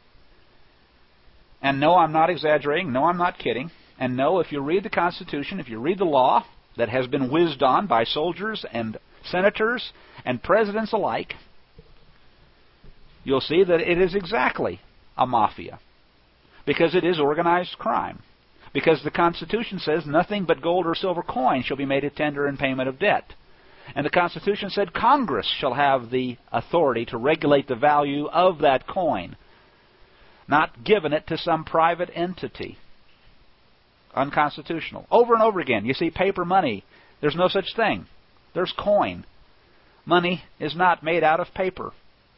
Speaker 2: And no, I'm not exaggerating. No, I'm not kidding. And no, if you read the Constitution, if you read the law that has been whizzed on by soldiers and senators and presidents alike, you'll see that it is exactly a mafia. Because it is organized crime. Because the Constitution says nothing but gold or silver coin shall be made a tender in payment of debt. And the Constitution said Congress shall have the authority to regulate the value of that coin, not giving it to some private entity. Unconstitutional. Over and over again, you see paper money. There's no such thing. There's coin. Money is not made out of paper.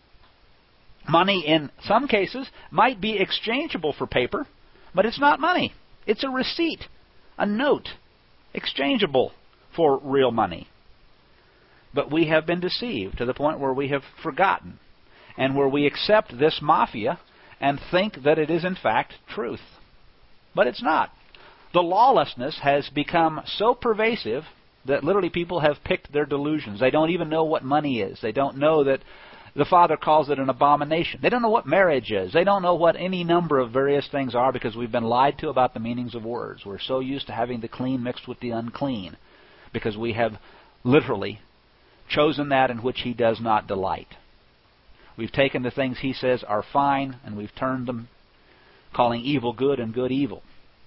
Speaker 2: Money, in some cases, might be exchangeable for paper, but it's not money. It's a receipt, a note, exchangeable for real money. But we have been deceived to the point where we have forgotten, and where we accept this mafia and think that it is in fact truth. But it's not. The lawlessness has become so pervasive that literally people have picked their delusions. They don't even know what money is. They don't know that the Father calls it an abomination. They don't know what marriage is. They don't know what any number of various things are because we've been lied to about the meanings of words. We're so used to having the clean mixed with the unclean because we have literally chosen that in which He does not delight. We've taken the things He says are fine and we've turned them, calling evil good and good evil.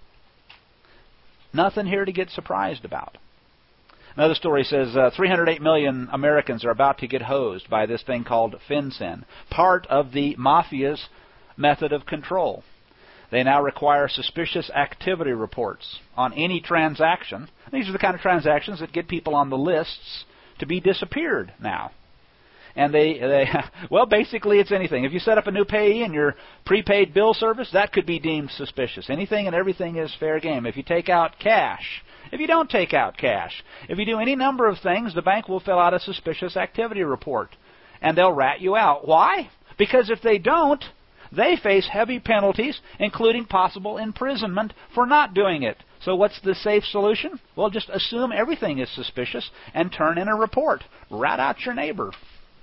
Speaker 2: Nothing here to get surprised about. Another story says 308 million Americans are about to get hosed by this thing called FinCEN, part of the mafia's method of control. They now require suspicious activity reports on any transaction. These are the kind of transactions that get people on the lists to be disappeared now. And well, basically it's anything. If you set up a new payee in your prepaid bill service, that could be deemed suspicious. Anything and everything is fair game. If you take out cash, if you don't take out cash, if you do any number of things, the bank will fill out a suspicious activity report. And they'll rat you out. Why? Because if they don't, they face heavy penalties, including possible imprisonment for not doing it. So what's the safe solution? Well, just assume everything is suspicious and turn in a report. Rat out your neighbor.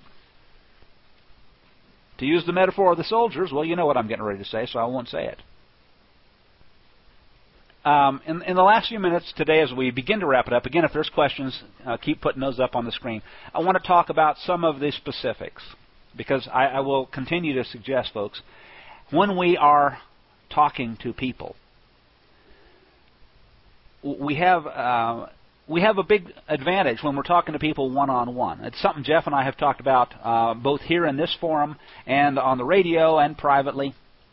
Speaker 2: To use the metaphor of the soldiers, well, you know what I'm getting ready to say, so I won't say it. In the last few minutes today, as we begin to wrap it up, again, if there's questions, keep putting those up on the screen. I want to talk about some of the specifics. because I will continue to suggest, folks, when we are talking to people, we have a big advantage when we're talking to people one-on-one. It's something Jeff and I have talked about both here in this forum and on the radio and privately.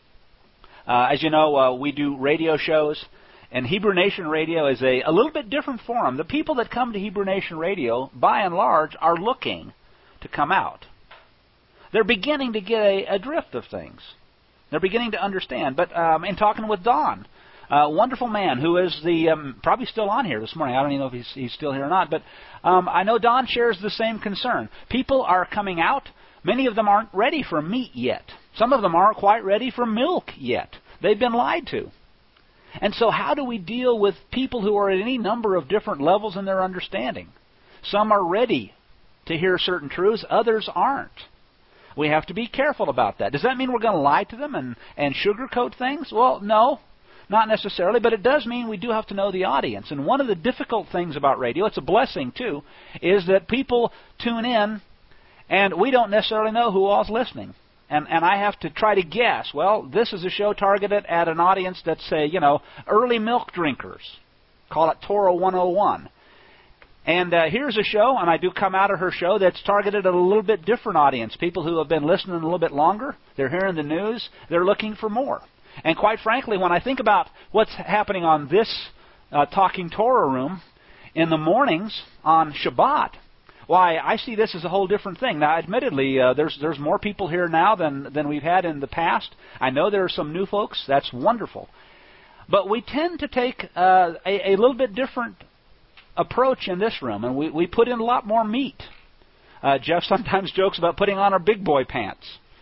Speaker 2: As you know, we do radio shows, and Hebrew Nation Radio is a little bit different forum. The people that come to Hebrew Nation Radio, by and large, are looking to come out. They're beginning to get a drift of things. They're beginning to understand. But in talking with Don, a wonderful man who is probably still on here this morning. I don't even know if he's still here or not. But I know Don shares the same concern. People are coming out. Many of them aren't ready for meat yet. Some of them aren't quite ready for milk yet. They've been lied to. And so how do we deal with people who are at any number of different levels in their understanding? Some are ready to hear certain truths. Others aren't. We have to be careful about that. Does that mean we're going to lie to them and sugarcoat things? Well, no. Not necessarily, but it does mean we do have to know the audience. And one of the difficult things about radio, it's a blessing too, is that people tune in and we don't necessarily know who all's listening. And I have to try to guess, well, this is a show targeted at an audience that's, say, early milk drinkers. Call it Torah 101. And here's a show, and I do come out of her show, that's targeted at a little bit different audience. People who have been listening a little bit longer, they're hearing the news, they're looking for more. And quite frankly, when I think about what's happening on this Talking Torah room in the mornings on Shabbat, why, I see this as a whole different thing. Now, admittedly, there's more people here now than we've had in the past. I know there are some new folks. That's wonderful. But we tend to take a little bit different approach in this room, and we put in a lot more meat. Jeff sometimes jokes about putting on our big boy pants.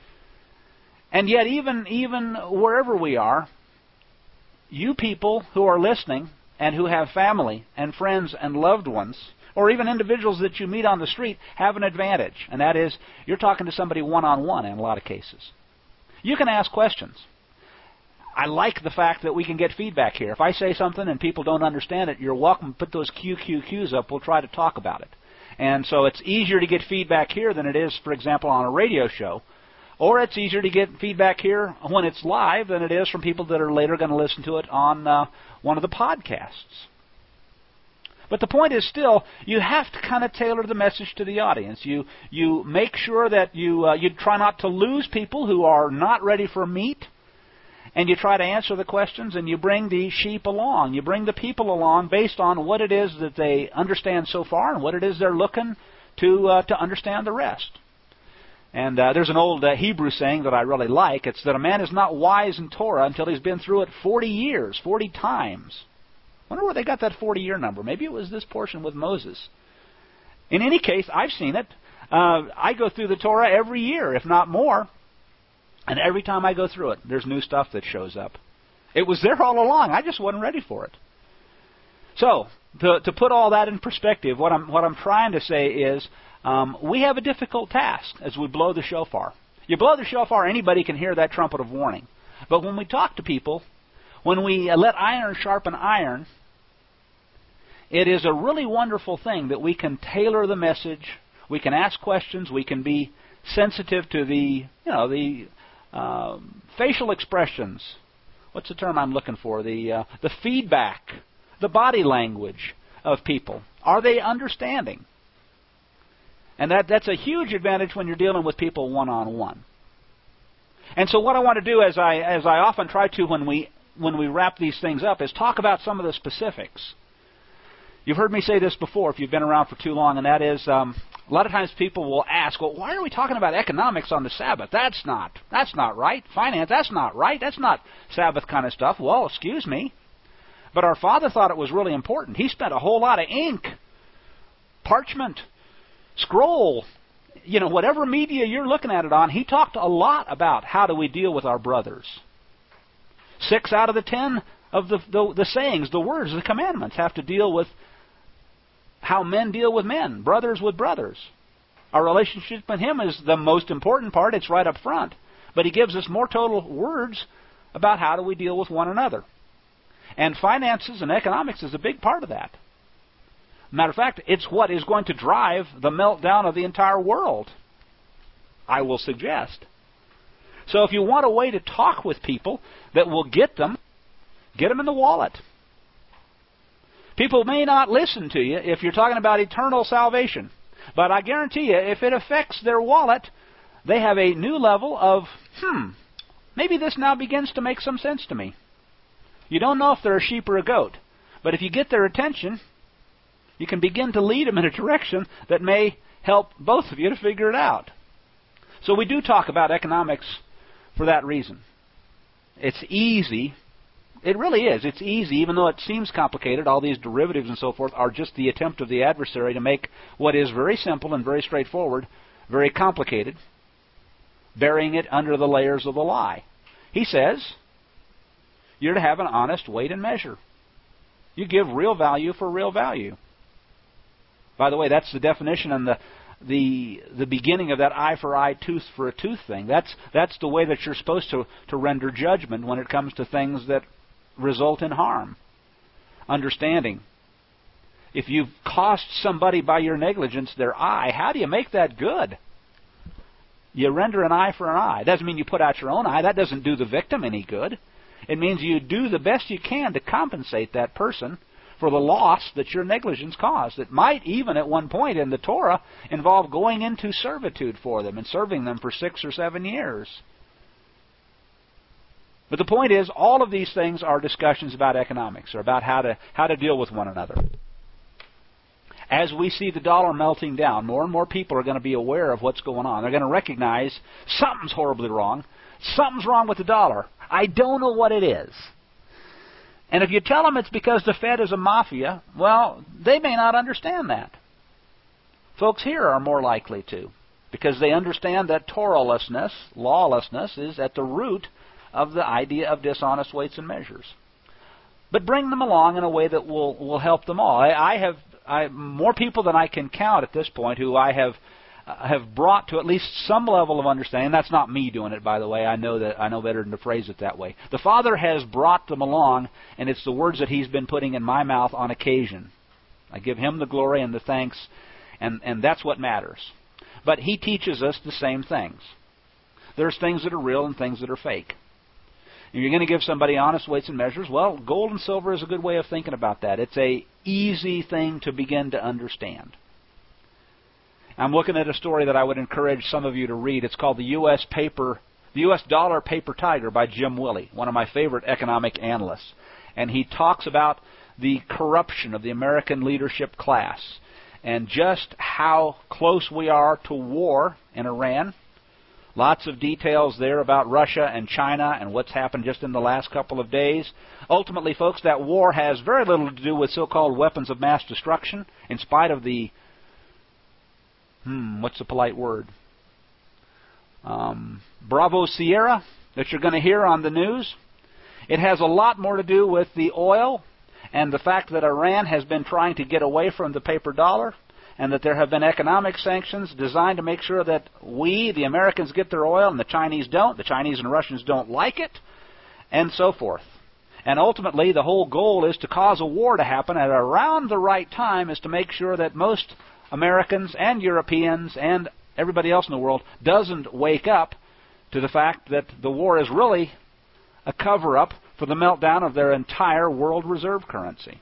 Speaker 2: And yet, even wherever we are, you people who are listening and who have family and friends and loved ones, or even individuals that you meet on the street, have an advantage. And that is, you're talking to somebody one-on-one in a lot of cases. You can ask questions. I like the fact that we can get feedback here. If I say something and people don't understand it, you're welcome to put those QQQs up. We'll try to talk about it. And so it's easier to get feedback here than it is, for example, on a radio show. Or it's easier to get feedback here when it's live than it is from people that are later going to listen to it on one of the podcasts. But the point is still, you have to kind of tailor the message to the audience. You make sure that you try not to lose people who are not ready for meat, and you try to answer the questions, and you bring the sheep along. You bring the people along based on what it is that they understand so far and what it is they're looking to understand the rest. And there's an old Hebrew saying that I really like. It's that a man is not wise in Torah until he's been through it 40 years, 40 times. I wonder where they got that 40-year number. Maybe it was this portion with Moses. In any case, I've seen it. I go through the Torah every year, if not more. And every time I go through it, there's new stuff that shows up. It was there all along. I just wasn't ready for it. So, to put all that in perspective, what I'm trying to say is we have a difficult task as we blow the shofar. You blow the shofar, anybody can hear that trumpet of warning. But when we talk to people, when we let iron sharpen iron, it is a really wonderful thing that we can tailor the message. We can ask questions. We can be sensitive to the facial expressions. What's the term I'm looking for? The feedback, the body language of people. Are they understanding? And that's a huge advantage when you're dealing with people one-on-one. And so what I want to do, as I often try to when we wrap these things up, is talk about some of the specifics. You've heard me say this before if you've been around for too long, and that is a lot of times people will ask, well, why are we talking about economics on the Sabbath? That's not right. Finance, that's not right. That's not Sabbath kind of stuff. Well, excuse me. But our Father thought it was really important. He spent a whole lot of ink, parchment, scroll, whatever media you're looking at it on. He talked a lot about how do we deal with our brothers. 6 out of the 10 of the sayings, the words, the commandments have to deal with how men deal with men, brothers with brothers. Our relationship with Him is the most important part. It's right up front. But He gives us more total words about how do we deal with one another. And finances and economics is a big part of that. Matter of fact, it's what is going to drive the meltdown of the entire world. I will suggest. So if you want a way to talk with people that will get them in the wallet. People may not listen to you if you're talking about eternal salvation. But I guarantee you, if it affects their wallet, they have a new level of, maybe this now begins to make some sense to me. You don't know if they're a sheep or a goat. But if you get their attention, you can begin to lead them in a direction that may help both of you to figure it out. So we do talk about economics for that reason. It's easy. It really is. It's easy, even though it seems complicated. All these derivatives and so forth are just the attempt of the adversary to make what is very simple and very straightforward very complicated, burying it under the layers of the lie. He says you're to have an honest weight and measure. You give real value for real value. By the way, that's the definition and the beginning of that eye for eye, tooth for a tooth thing. That's the way that you're supposed to render judgment when it comes to things that result in harm. Understanding. If you've cost somebody by your negligence their eye, how do you make that good? You render an eye for an eye. Doesn't mean you put out your own eye. That doesn't do the victim any good. It means you do the best you can to compensate that person for the loss that your negligence caused. It might even at one point in the Torah involve going into servitude for them and serving them for 6 or 7 years. But the point is, all of these things are discussions about economics, or about how to deal with one another. As we see the dollar melting down, more and more people are going to be aware of what's going on. They're going to recognize something's horribly wrong. Something's wrong with the dollar. I don't know what it is. And if you tell them it's because the Fed is a mafia, well, they may not understand that. Folks here are more likely to, because they understand that Torahlessness, lawlessness, is at the root of the idea of dishonest weights and measures. But bring them along in a way that will help them all. I have more people than I can count at this point who I have brought to at least some level of understanding. That's not me doing it, by the way. I know better than to phrase it that way. The Father has brought them along, and it's the words that He's been putting in my mouth on occasion. I give Him the glory and the thanks, and that's what matters. But He teaches us the same things. There's things that are real and things that are fake. If you're going to give somebody honest weights and measures, well, gold and silver is a good way of thinking about that. It's a easy thing to begin to understand. I'm looking at a story that I would encourage some of you to read. It's called The U.S. Dollar Paper Tiger by Jim Willey, one of my favorite economic analysts. And he talks about the corruption of the American leadership class and just how close we are to war in Iran. Lots of details there about Russia and China and what's happened just in the last couple of days. Ultimately, folks, that war has very little to do with so-called weapons of mass destruction, in spite of the what's the polite word? Bravo Sierra that you're going to hear on the news. It has a lot more to do with the oil and the fact that Iran has been trying to get away from the paper dollar, and that there have been economic sanctions designed to make sure that we, the Americans, get their oil and the Chinese don't. The Chinese and Russians don't like it, and so forth. And ultimately, the whole goal is to cause a war to happen at around the right time, is to make sure that most Americans and Europeans and everybody else in the world doesn't wake up to the fact that the war is really a cover-up for the meltdown of their entire world reserve currency.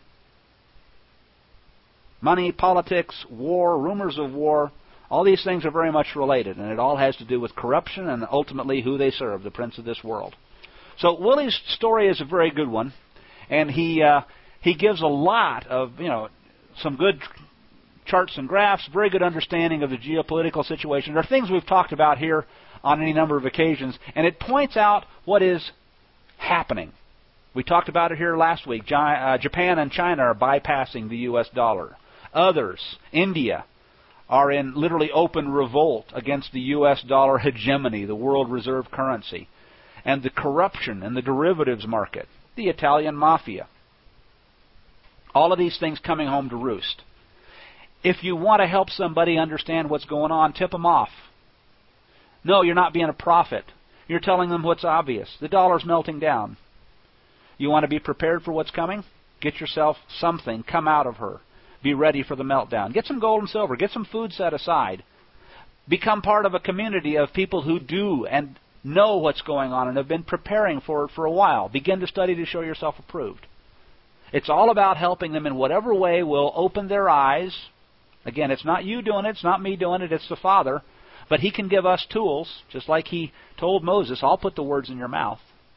Speaker 2: Money, politics, war, rumors of war, all these things are very much related, and it all has to do with corruption and ultimately who they serve, the prince of this world. So Willie's story is a very good one, and he gives a lot of, some good charts and graphs, very good understanding of the geopolitical situation. There are things we've talked about here on any number of occasions, and it points out what is happening. We talked about it here last week. Japan and China are bypassing the U.S. dollar. Others, India, are in literally open revolt against the U.S. dollar hegemony, the world reserve currency, and the corruption in the derivatives market, the Italian mafia. All of these things coming home to roost. If you want to help somebody understand what's going on, tip them off. No, you're not being a prophet. You're telling them what's obvious. The dollar's melting down. You want to be prepared for what's coming? Get yourself something. Come out of her. Be ready for the meltdown. Get some gold and silver. Get some food set aside. Become part of a community of people who do and know what's going on and have been preparing for it for a while. Begin to study to show yourself approved. It's all about helping them in whatever way will open their eyes. Again, it's not you doing it, it's not me doing it, it's the Father. But He can give us tools, just like He told Moses, I'll put the words in your mouth.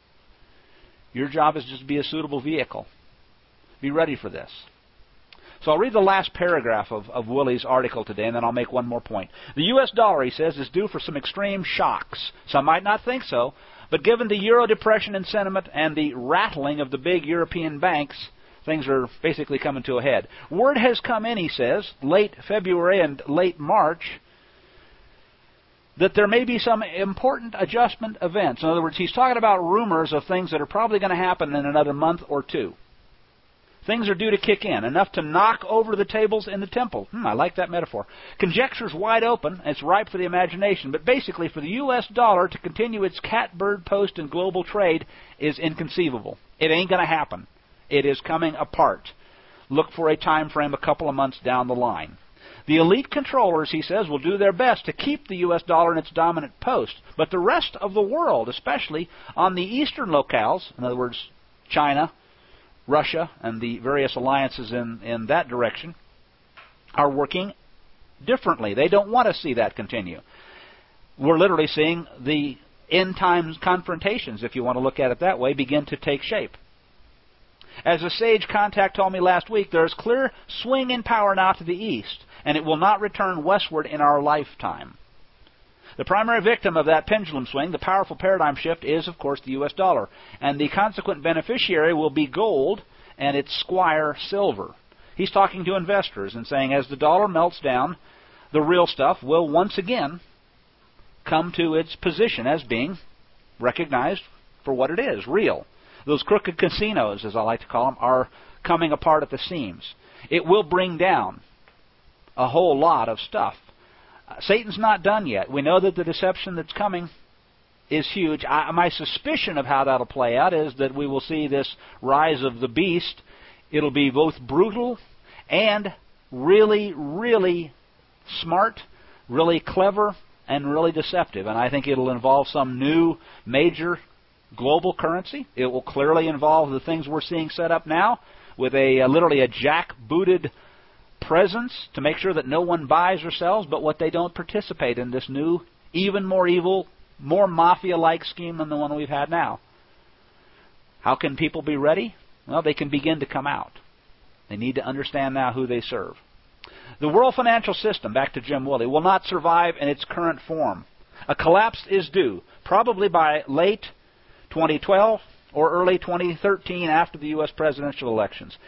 Speaker 2: Your job is just to be a suitable vehicle. Be ready for this. So I'll read the last paragraph of Willie's article today, and then I'll make one more point. The U.S. dollar, he says, is due for some extreme shocks. Some might not think so, but given the Euro depression in sentiment and the rattling of the big European banks, things are basically coming to a head. Word has come in, he says, late February and late March, that there may be some important adjustment events. In other words, he's talking about rumors of things that are probably going to happen in another month or two. Things are due to kick in, enough to knock over the tables in the temple. I like that metaphor. Conjecture's wide open. It's ripe for the imagination. But basically, for the U.S. dollar to continue its catbird post in global trade is inconceivable. It ain't going to happen. It is coming apart. Look for a time frame a couple of months down the line. The elite controllers, he says, will do their best to keep the U.S. dollar in its dominant post. But the rest of the world, especially on the eastern locales, in other words, China, Russia, and the various alliances in that direction, are working differently. They don't want to see that continue. We're literally seeing the end times confrontations, if you want to look at it that way, begin to take shape. As a sage contact told me last week, there is clear swing in power now to the east, and it will not return westward in our lifetime. The primary victim of that pendulum swing, the powerful paradigm shift, is, of course, the U.S. dollar. And the consequent beneficiary will be gold and its squire silver. He's talking to investors and saying as the dollar melts down, the real stuff will once again come to its position as being recognized for what it is, real. Those crooked casinos, as I like to call them, are coming apart at the seams. It will bring down a whole lot of stuff. Satan's not done yet. We know that the deception that's coming is huge. My suspicion of how that'll play out is that we will see this rise of the beast. It'll be both brutal and really, really smart, really clever, and really deceptive. And I think it'll involve some new major global currency. It will clearly involve the things we're seeing set up now with literally a jackbooted presence to make sure that no one buys or sells, but what they don't participate in this new, even more evil, more mafia-like scheme than the one we've had now. How can people be ready? Well, they can begin to come out. They need to understand now who they serve. The world financial system, back to Jim Woolley, will not survive in its current form. A collapse is due, probably by late 2012 or early 2013 after the U.S. presidential elections.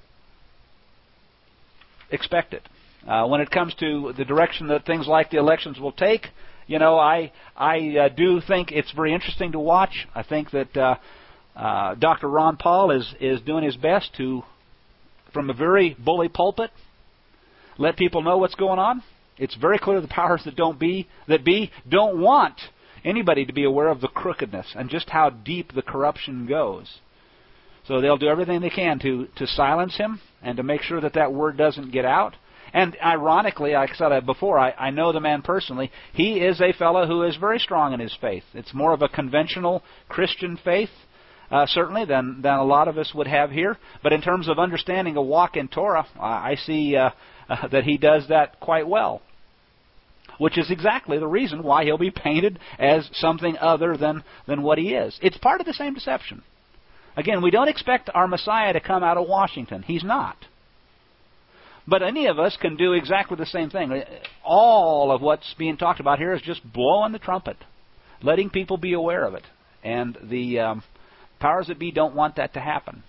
Speaker 2: Expect it. When it comes to the direction that things like the elections will take, I do think it's very interesting to watch. I think that Dr. Ron Paul is doing his best to, from a very bully pulpit, let people know what's going on. It's very clear the powers that be don't want anybody to be aware of the crookedness and just how deep the corruption goes. So they'll do everything they can to silence him and to make sure that word doesn't get out. And ironically, like I said before, I know the man personally. He is a fellow who is very strong in his faith. It's more of a conventional Christian faith, certainly, than a lot of us would have here. But in terms of understanding a walk in Torah, I see that he does that quite well, which is exactly the reason why he'll be painted as something other than what he is. It's part of the same deception. Again, we don't expect our Messiah to come out of Washington. He's not. But any of us can do exactly the same thing. All of what's being talked about here is just blowing the trumpet, letting people be aware of it. And the powers that be don't want that to happen.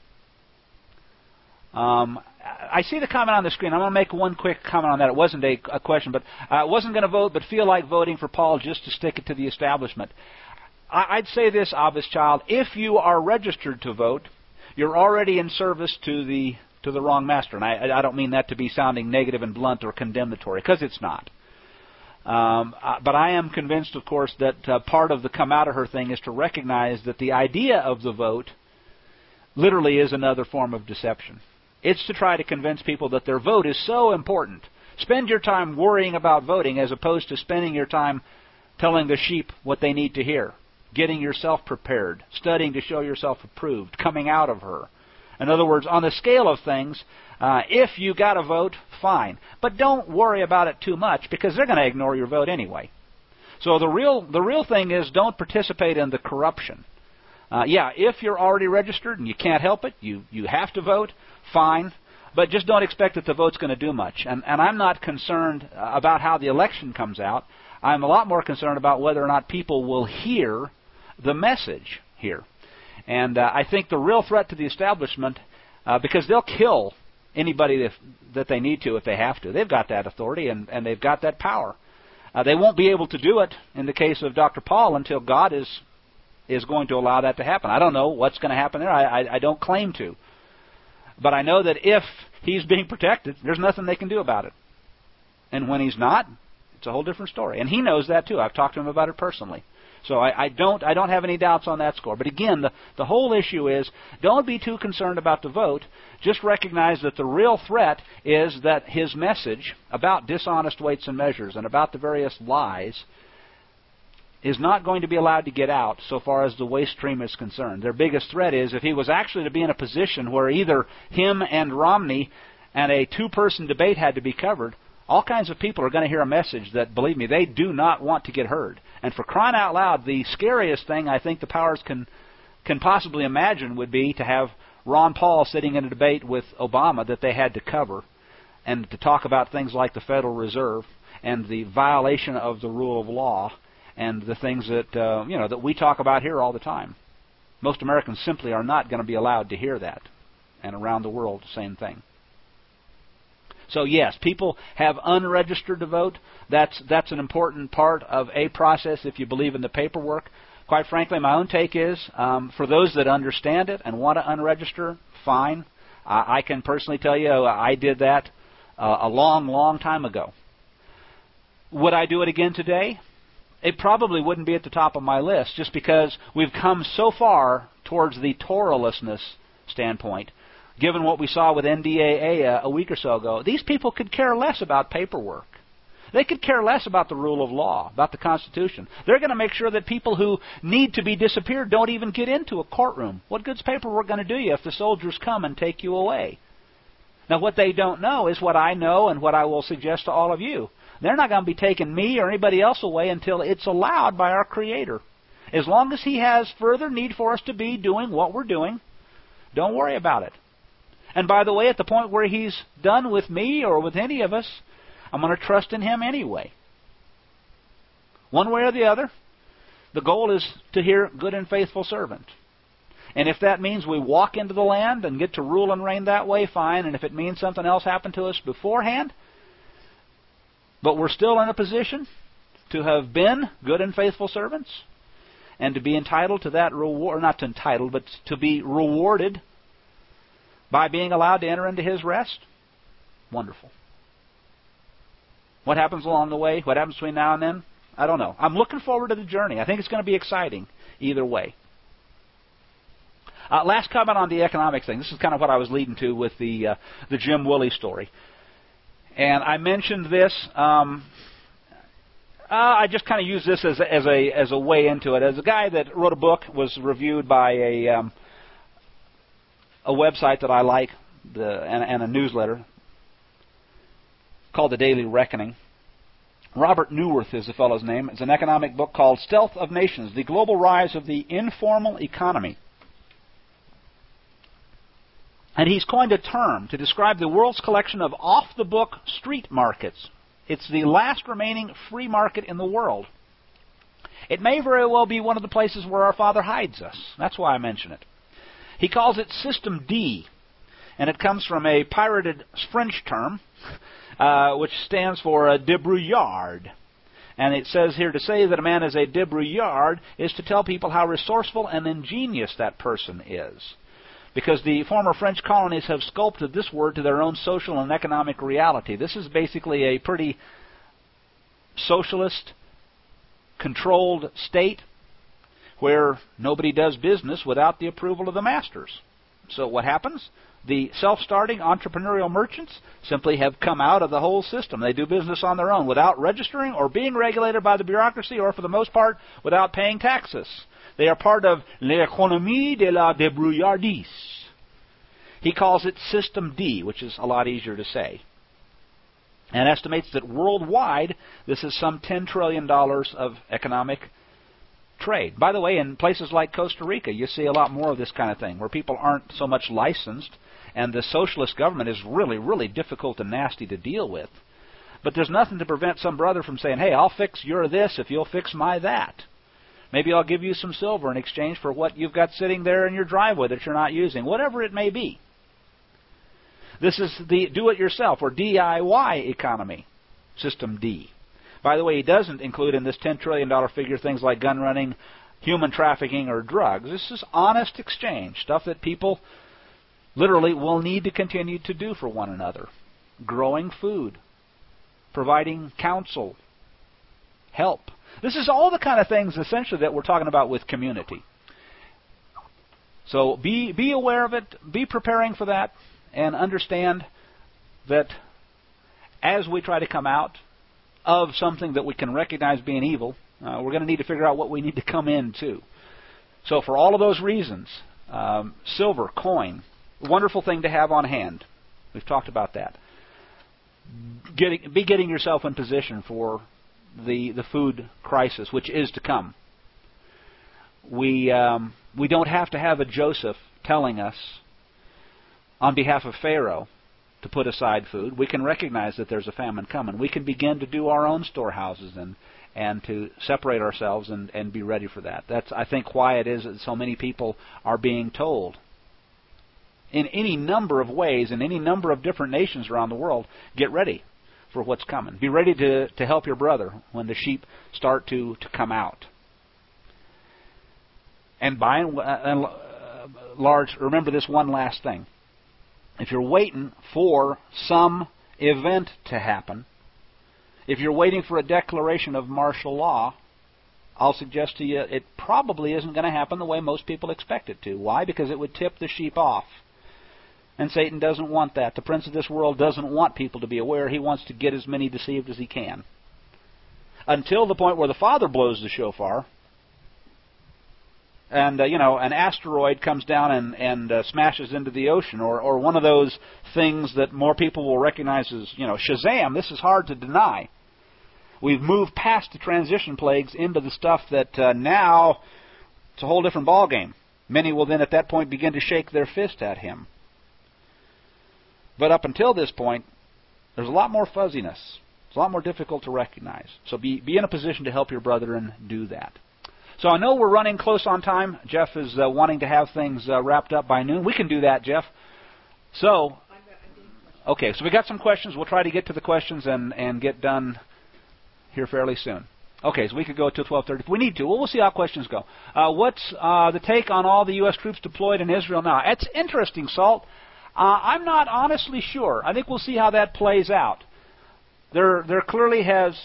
Speaker 2: I see the comment on the screen. I'm going to make one quick comment on that. It wasn't a question, but I wasn't going to vote, but feel like voting for Paul just to stick it to the establishment. I'd say this, Abba's child, if you are registered to vote, you're already in service to the wrong master. And I don't mean that to be sounding negative and blunt or condemnatory, because it's not. But I am convinced, of course, that part of the come out of her thing is to recognize that the idea of the vote literally is another form of deception. It's to try to convince people that their vote is so important, Spend your time worrying about voting as opposed to spending your time telling the sheep what they need to hear, getting yourself prepared, studying to show yourself approved, coming out of her. In other words, on the scale of things, if you got a vote, fine. But don't worry about it too much because they're going to ignore your vote anyway. So the real thing is don't participate in the corruption. If you're already registered and you can't help it, you have to vote, fine. But just don't expect that the vote's going to do much. And I'm not concerned about how the election comes out. I'm a lot more concerned about whether or not people will hear the message here. And I think the real threat to the establishment, because they'll kill anybody that they need to if they have to. They've got that authority and they've got that power. They won't be able to do it in the case of Dr. Paul until God is going to allow that to happen. I don't know what's going to happen there. I don't claim to. But I know that if he's being protected, there's nothing they can do about it. And when he's not, it's a whole different story. And he knows that too. I've talked to him about it personally. So I don't have any doubts on that score. But again, the whole issue is don't be too concerned about the vote. Just recognize that the real threat is that his message about dishonest weights and measures and about the various lies is not going to be allowed to get out so far as the waste stream is concerned. Their biggest threat is if he was actually to be in a position where either him and Romney and a two-person debate had to be covered, all kinds of people are going to hear a message that, believe me, they do not want to get heard. And for crying out loud, the scariest thing I think the powers can possibly imagine would be to have Ron Paul sitting in a debate with Obama that they had to cover and to talk about things like the Federal Reserve and the violation of the rule of law and the things that that we talk about here all the time. Most Americans simply are not going to be allowed to hear that. And around the world, the same thing. So yes, people have unregistered to vote. That's an important part of a process if you believe in the paperwork. Quite frankly, my own take is, for those that understand it and want to unregister, fine. I can personally tell you I did that a long, long time ago. Would I do it again today? It probably wouldn't be at the top of my list just because we've come so far towards the Torahlessness standpoint. Given what we saw with NDAA a week or so ago, these people could care less about paperwork. They could care less about the rule of law, about the Constitution. They're going to make sure that people who need to be disappeared don't even get into a courtroom. What good's paperwork going to do you if the soldiers come and take you away? Now, what they don't know is what I know and what I will suggest to all of you. They're not going to be taking me or anybody else away until it's allowed by our Creator. As long as He has further need for us to be doing what we're doing, don't worry about it. And by the way, at the point where He's done with me or with any of us, I'm going to trust in Him anyway. One way or the other, the goal is to hear good and faithful servant. And if that means we walk into the land and get to rule and reign that way, fine. And if it means something else happened to us beforehand, but we're still in a position to have been good and faithful servants and to be entitled to that reward, not entitled, but to be rewarded by being allowed to enter into His rest, wonderful. What happens along the way? What happens between now and then? I don't know. I'm looking forward to the journey. I think it's going to be exciting either way. Last comment on the economic thing. This is kind of what I was leading to with the Jim Willie story. And I mentioned this. I just kind of use this as a way into it. As a guy that wrote a book, was reviewed by a website that I like, and a newsletter called The Daily Reckoning. Robert Neuwirth is the fellow's name. It's an economic book called Stealth of Nations, The Global Rise of the Informal Economy. And he's coined a term to describe the world's collection of off-the-book street markets. It's the last remaining free market in the world. It may very well be one of the places where our Father hides us. That's why I mention it. He calls it System D, and it comes from a pirated French term, which stands for a débrouillard. And it says here, to say that a man is a débrouillard is to tell people how resourceful and ingenious that person is. Because the former French colonies have sculpted this word to their own social and economic reality. This is basically a pretty socialist, controlled state where nobody does business without the approval of the masters. So what happens? The self-starting entrepreneurial merchants simply have come out of the whole system. They do business on their own without registering or being regulated by the bureaucracy, or for the most part, without paying taxes. They are part of l'économie de la débrouillardise. He calls it System D, which is a lot easier to say, and estimates that worldwide this is some $10 trillion of economic trade. By the way, in places like Costa Rica, you see a lot more of this kind of thing, where people aren't so much licensed, and the socialist government is really, really difficult and nasty to deal with. But there's nothing to prevent some brother from saying, hey, I'll fix your this if you'll fix my that. Maybe I'll give you some silver in exchange for what you've got sitting there in your driveway that you're not using, whatever it may be. This is the do-it-yourself, or DIY economy, System D. By the way, he doesn't include in this $10 trillion figure things like gun running, human trafficking, or drugs. This is honest exchange, stuff that people literally will need to continue to do for one another. Growing food, providing counsel, help. This is all the kind of things, essentially, that we're talking about with community. So be aware of it, be preparing for that, and understand that as we try to come out of something that we can recognize being evil, we're going to need to figure out what we need to come into. So for all of those reasons, silver, coin, wonderful thing to have on hand. We've talked about that. Be getting yourself in position for the food crisis, which is to come. We don't have to have a Joseph telling us on behalf of Pharaoh to put aside food. We can recognize that there's a famine coming. We can begin to do our own storehouses and to separate ourselves and be ready for that. That's, I think, why it is that so many people are being told in any number of ways, in any number of different nations around the world, get ready for what's coming. Be ready to help your brother when the sheep start to come out. And by and large, remember this one last thing. If you're waiting for some event to happen, if you're waiting for a declaration of martial law, I'll suggest to you it probably isn't going to happen the way most people expect it to. Why? Because it would tip the sheep off. And Satan doesn't want that. The prince of this world doesn't want people to be aware. He wants to get as many deceived as he can. Until the point where the Father blows the shofar, and an asteroid comes down and smashes into the ocean, or one of those things that more people will recognize as, Shazam. This is hard to deny. We've moved past the transition plagues into the stuff that now it's a whole different ballgame. Many will then at that point begin to shake their fist at him. But up until this point, there's a lot more fuzziness. It's a lot more difficult to recognize. So be in a position to help your brother and do that. So I know we're running close on time. Jeff is wanting to have things wrapped up by noon. We can do that, Jeff. So, okay, so we got some questions. We'll try to get to the questions and get done here fairly soon. Okay, so we could go till 12:30 if we need to. Well, we'll see how questions go. What's the take on all the U.S. troops deployed in Israel now? It's interesting, Salt. I'm not honestly sure. I think we'll see how that plays out. There clearly has...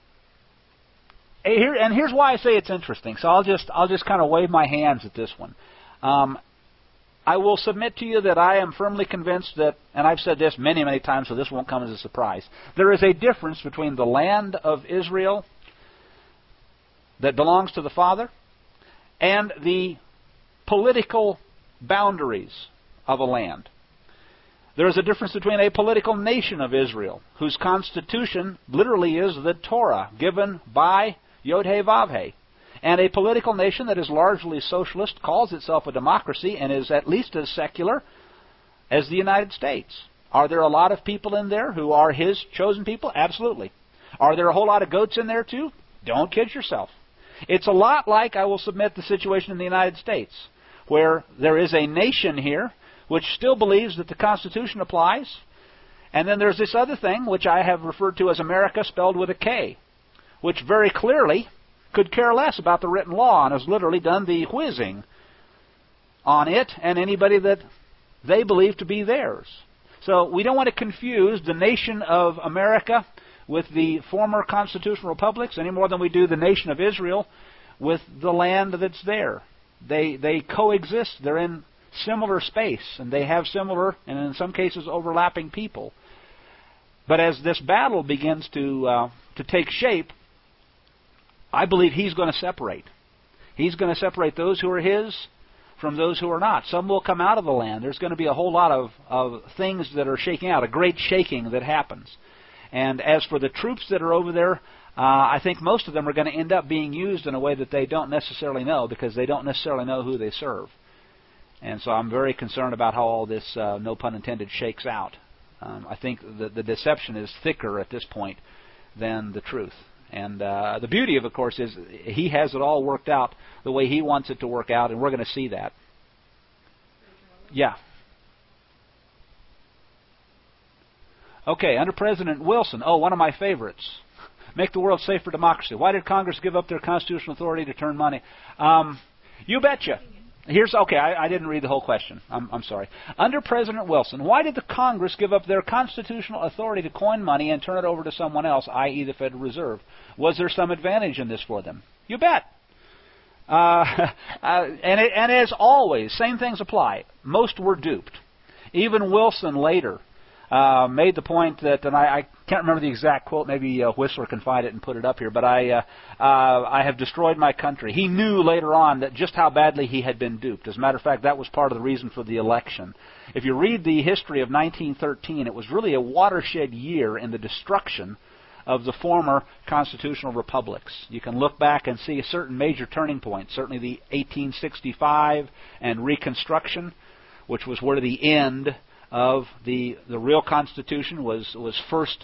Speaker 2: Here's why I say it's interesting. So I'll just kind of wave my hands at this one. I will submit to you that I am firmly convinced that, and I've said this many, many times, so this won't come as a surprise, there is a difference between the land of Israel that belongs to the Father and the political boundaries of a land. There is a difference between a political nation of Israel, whose constitution literally is the Torah given by Yod-Heh-Vav-Heh, and a political nation that is largely socialist, calls itself a democracy, and is at least as secular as the United States. Are there a lot of people in there who are His chosen people? Absolutely. Are there a whole lot of goats in there too? Don't kid yourself. It's a lot like, I will submit, the situation in the United States, where there is a nation here which still believes that the Constitution applies, and then there's this other thing, which I have referred to as America spelled with a K, which very clearly could care less about the written law and has literally done the whizzing on it and anybody that they believe to be theirs. So we don't want to confuse the nation of America with the former constitutional republics any more than we do the nation of Israel with the land that's there. They coexist. They're in similar space, and they have similar, and in some cases, overlapping people. But as this battle begins to take shape, I believe he's going to separate. He's going to separate those who are his from those who are not. Some will come out of the land. There's going to be a whole lot of things that are shaking out, a great shaking that happens. And as for the troops that are over there, I think most of them are going to end up being used in a way that they don't necessarily know, because they don't necessarily know who they serve. And so I'm very concerned about how all this, no pun intended, shakes out. I think the deception is thicker at this point than the truth. And the beauty of course, is he has it all worked out the way he wants it to work out, and we're going to see that. Yeah. Okay, under President Wilson, one of my favorites. Make the world safe for democracy. Why did Congress give up their constitutional authority to turn money? You betcha. I didn't read the whole question. I'm sorry. Under President Wilson, why did the Congress give up their constitutional authority to coin money and turn it over to someone else, i.e. the Federal Reserve? Was there some advantage in this for them? You bet. And as always, same things apply. Most were duped. Even Wilson later made the point that, and I can't remember the exact quote, maybe Whistler can find it and put it up here, but I have destroyed my country. He knew later on that just how badly he had been duped. As a matter of fact, that was part of the reason for the election. If you read the history of 1913, it was really a watershed year in the destruction of the former constitutional republics. You can look back and see certain major turning points, certainly the 1865 and Reconstruction, which was where the end of the real Constitution was first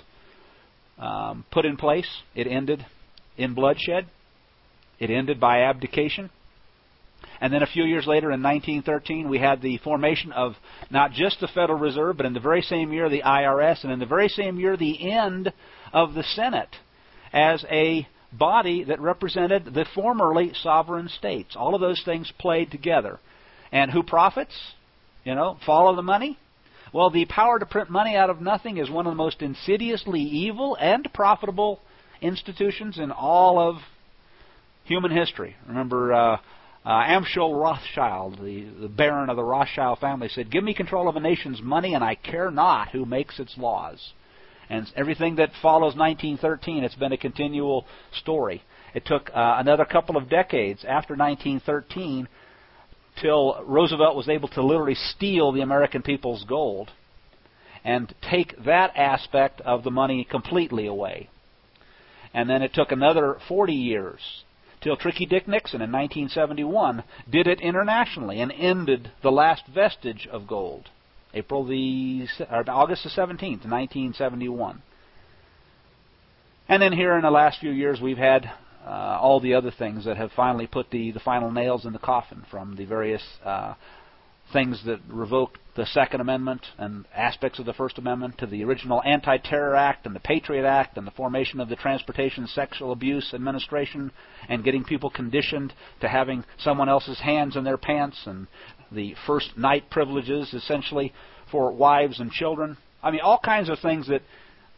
Speaker 2: put in place. It ended in bloodshed. It ended by abdication. And then a few years later, in 1913, we had the formation of not just the Federal Reserve, but in the very same year, the IRS, and in the very same year, the end of the Senate as a body that represented the formerly sovereign states. All of those things played together. And who profits? Follow the money? Well, the power to print money out of nothing is one of the most insidiously evil and profitable institutions in all of human history. Remember, Amschel Rothschild, the baron of the Rothschild family, said, "Give me control of a nation's money, and I care not who makes its laws." And everything that follows 1913, it's been a continual story. It took another couple of decades after 1913 till Roosevelt was able to literally steal the American people's gold and take that aspect of the money completely away. And then it took another 40 years till Tricky Dick Nixon in 1971 did it internationally and ended the last vestige of gold. August the 17th, 1971. And then here in the last few years we've had all the other things that have finally put the final nails in the coffin, from the various things that revoked the Second Amendment and aspects of the First Amendment, to the original Anti-Terror Act and the Patriot Act and the formation of the Transportation Sexual Abuse Administration and getting people conditioned to having someone else's hands in their pants, and the first night privileges essentially for wives and children. I mean, all kinds of things that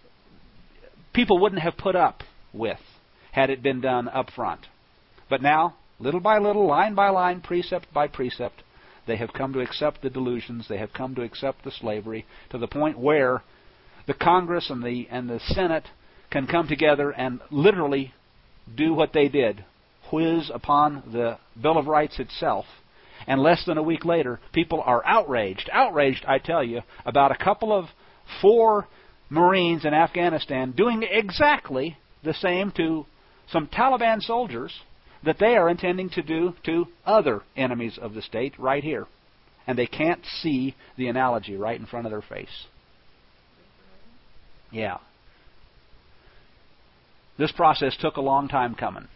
Speaker 2: people wouldn't have put up with had it been done up front. But now, little by little, line by line, precept by precept, they have come to accept the delusions, they have come to accept the slavery, to the point where the Congress and the Senate can come together and literally do what they did, whiz upon the Bill of Rights itself. And less than a week later, people are outraged, I tell you, about a couple of 4 Marines in Afghanistan doing exactly the same to some Taliban soldiers that they are intending to do to other enemies of the state right here. And they can't see the analogy right in front of their face. Yeah. This process took a long time coming.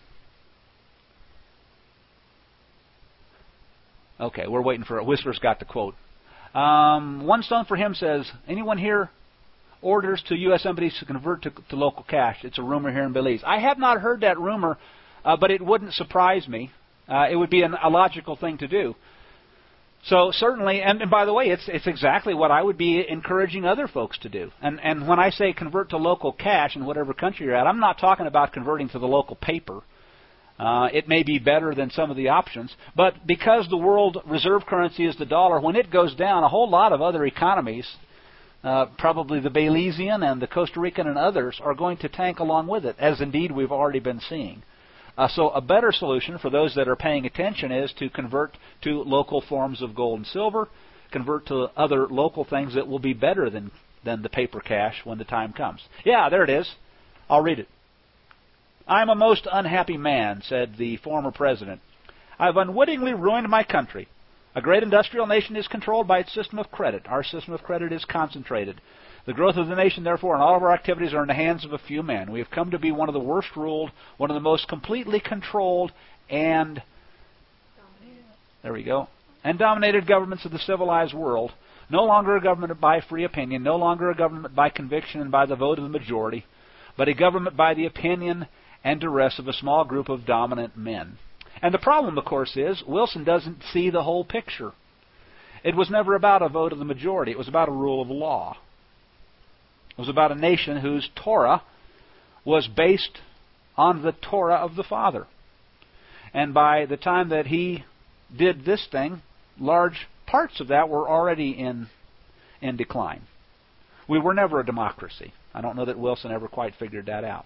Speaker 2: Okay, we're waiting for it. Whistler's got the quote. One Stone for Him says, anyone here orders to U.S. embassies to convert to local cash? It's a rumor here in Belize. I have not heard that rumor, but it wouldn't surprise me. It would be a logical thing to do. So certainly, and by the way, it's exactly what I would be encouraging other folks to do. And when I say convert to local cash in whatever country you're at, I'm not talking about converting to the local paper. It may be better than some of the options, but because the world reserve currency is the dollar, when it goes down, a whole lot of other economies, probably the Belizean and the Costa Rican and others, are going to tank along with it, as indeed we've already been seeing. So a better solution for those that are paying attention is to convert to local forms of gold and silver, convert to other local things that will be better than the paper cash when the time comes. Yeah, there it is. I'll read it. "I am a most unhappy man," said the former president. "I have unwittingly ruined my country. A great industrial nation is controlled by its system of credit. Our system of credit is concentrated. The growth of the nation, therefore, and all of our activities are in the hands of a few men. We have come to be one of the worst ruled, one of the most completely controlled, and dominated governments of the civilized world. No longer a government by free opinion, no longer a government by conviction and by the vote of the majority, but a government by the opinion and duress of a small group of dominant men." And the problem, of course, is Wilson doesn't see the whole picture. It was never about a vote of the majority. It was about a rule of law. It was about a nation whose Torah was based on the Torah of the Father. And by the time that he did this thing, large parts of that were already in decline. We were never a democracy. I don't know that Wilson ever quite figured that out.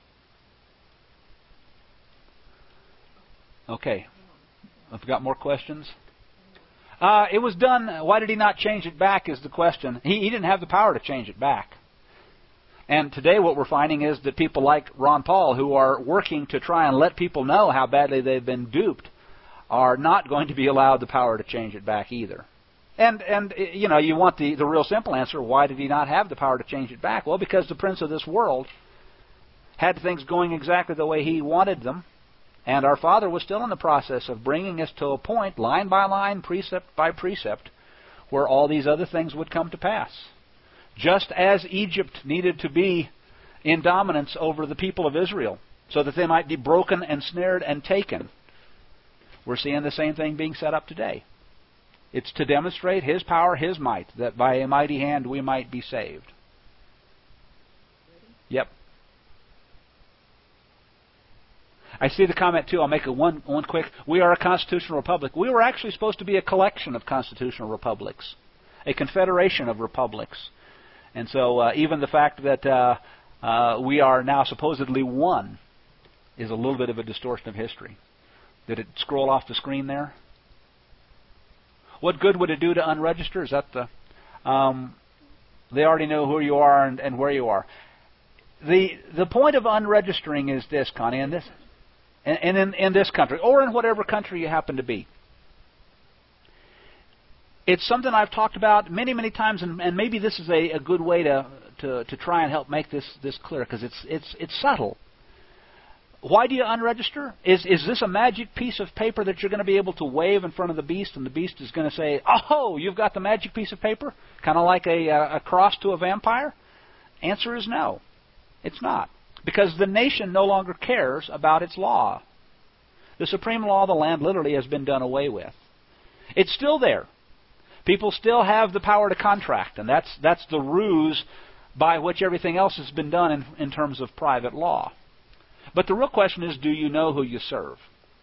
Speaker 2: Okay. I've got more questions. It was done. Why did he not change it back is the question. He didn't have the power to change it back. And today what we're finding is that people like Ron Paul, who are working to try and let people know how badly they've been duped, are not going to be allowed the power to change it back either. And you know, you want the real simple answer, why did he not have the power to change it back? Well, because the prince of this world had things going exactly the way he wanted them, and our Father was still in the process of bringing us to a point, line by line, precept by precept, where all these other things would come to pass. Just as Egypt needed to be in dominance over the people of Israel, so that they might be broken and snared and taken, we're seeing the same thing being set up today. It's to demonstrate His power, His might, that by a mighty hand we might be saved. Yep. I see the comment too. I'll make it one quick. We are a constitutional republic. We were actually supposed to be a collection of constitutional republics, a confederation of republics. And so even the fact that we are now supposedly one is a little bit of a distortion of history. Did it scroll off the screen there? What good would it do to unregister? Is that the... they already know who you are and where you are. The point of unregistering is this, Connie, in this country, or in whatever country you happen to be. It's something I've talked about many, many times, and maybe this is a good way to try and help make this clear, because it's subtle. Why do you unregister? Is this a magic piece of paper that you're going to be able to wave in front of the beast, and the beast is going to say, "Oh, you've got the magic piece of paper?" Kind of like a cross to a vampire? Answer is no. It's not. Because the nation no longer cares about its law. The supreme law of the land literally has been done away with. It's still there. People still have the power to contract, and that's the ruse by which everything else has been done in terms of private law. But the real question is, do you know who you serve?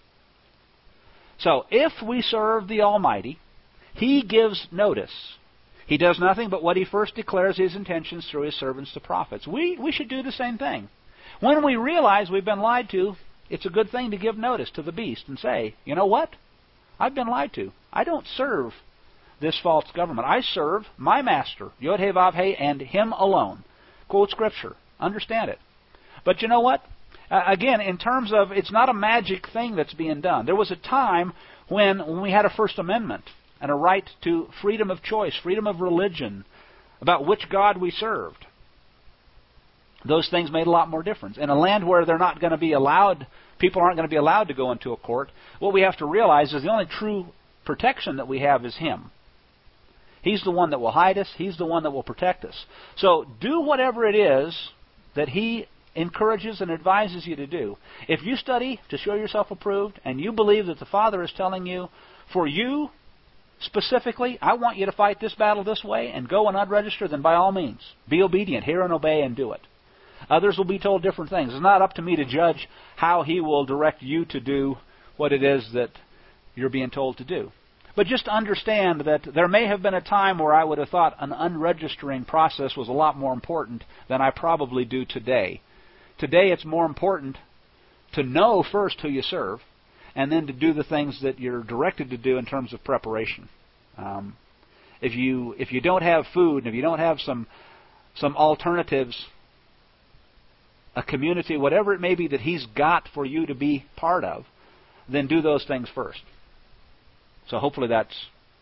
Speaker 2: So, if we serve the Almighty, He gives notice. He does nothing but what He first declares His intentions through His servants, the prophets. We should do the same thing. When we realize we've been lied to, it's a good thing to give notice to the beast and say, you know what? I've been lied to. I don't serve this false government. I serve my master, Yod-Heh-Vav-Heh, and Him alone. Quote Scripture. Understand it. But you know what? Again, in terms of, it's not a magic thing that's being done. There was a time when we had a First Amendment and a right to freedom of choice, freedom of religion, about which God we served. Those things made a lot more difference. In a land where they're not going to be allowed, people aren't going to be allowed to go into a court, what we have to realize is the only true protection that we have is Him. He's the one that will hide us. He's the one that will protect us. So do whatever it is that He encourages and advises you to do. If you study to show yourself approved and you believe that the Father is telling you, for you specifically, I want you to fight this battle this way and go and unregister, then by all means, be obedient, hear and obey and do it. Others will be told different things. It's not up to me to judge how He will direct you to do what it is that you're being told to do. But just understand that there may have been a time where I would have thought an unregistering process was a lot more important than I probably do today. Today it's more important to know first who you serve, and then to do the things that you're directed to do in terms of preparation. If you don't have food, and if you don't have some alternatives, a community, whatever it may be that He's got for you to be part of, then do those things first. So hopefully that's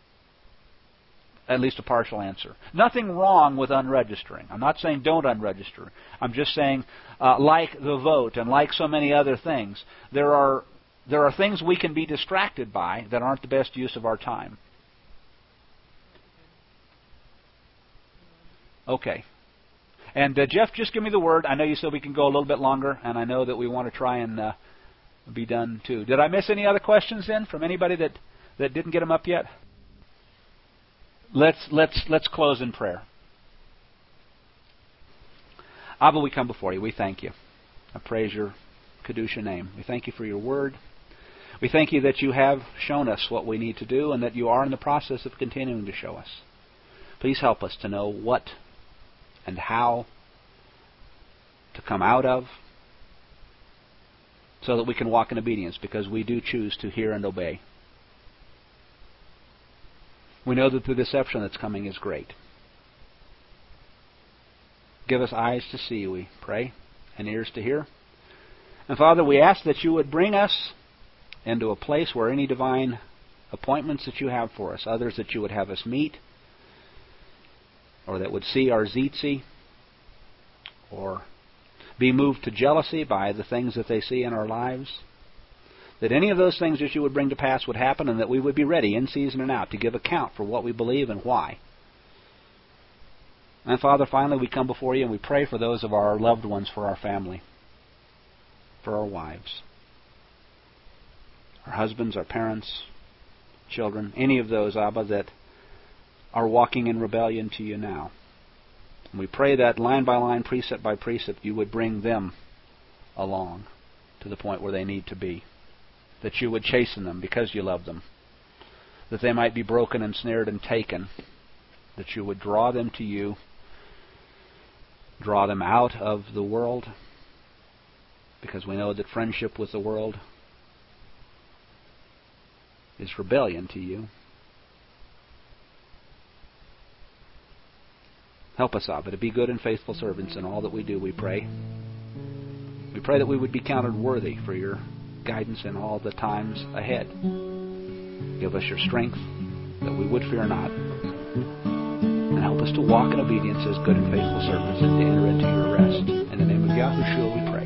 Speaker 2: at least a partial answer. Nothing wrong with unregistering. I'm not saying don't unregister. I'm just saying, like the vote and like so many other things, there are things we can be distracted by that aren't the best use of our time. Okay. And Jeff, just give me the word. I know you said we can go a little bit longer, and I know that we want to try and be done too. Did I miss any other questions then from anybody that didn't get them up yet? Let's close in prayer. Abba, we come before you. We thank you. I praise your Kedusha name. We thank you for your word. We thank you that you have shown us what we need to do and that you are in the process of continuing to show us. Please help us to know what and how to come out of so that we can walk in obedience, because we do choose to hear and obey. We know that the deception that's coming is great. Give us eyes to see, we pray, and ears to hear. And Father, we ask that you would bring us into a place where any divine appointments that you have for us, others that you would have us meet, or that would see our tzitzi, or be moved to jealousy by the things that they see in our lives, that any of those things that you would bring to pass would happen, and that we would be ready in season and out to give account for what we believe and why. And Father, finally we come before you and we pray for those of our loved ones, for our family, for our wives, our husbands, our parents, children, any of those, Abba, that are walking in rebellion to you now. And we pray that line by line, precept by precept, you would bring them along to the point where they need to be. That you would chasten them because you love them. That they might be broken and snared and taken. That you would draw them to you. Draw them out of the world. Because we know that friendship with the world is rebellion to you. Help us, Abba, to be good and faithful servants in all that we do, we pray. We pray that we would be counted worthy for your guidance in all the times ahead. Give us your strength, that we would fear not. And help us to walk in obedience as good and faithful servants and to enter into your rest. In the name of Yahushua we pray.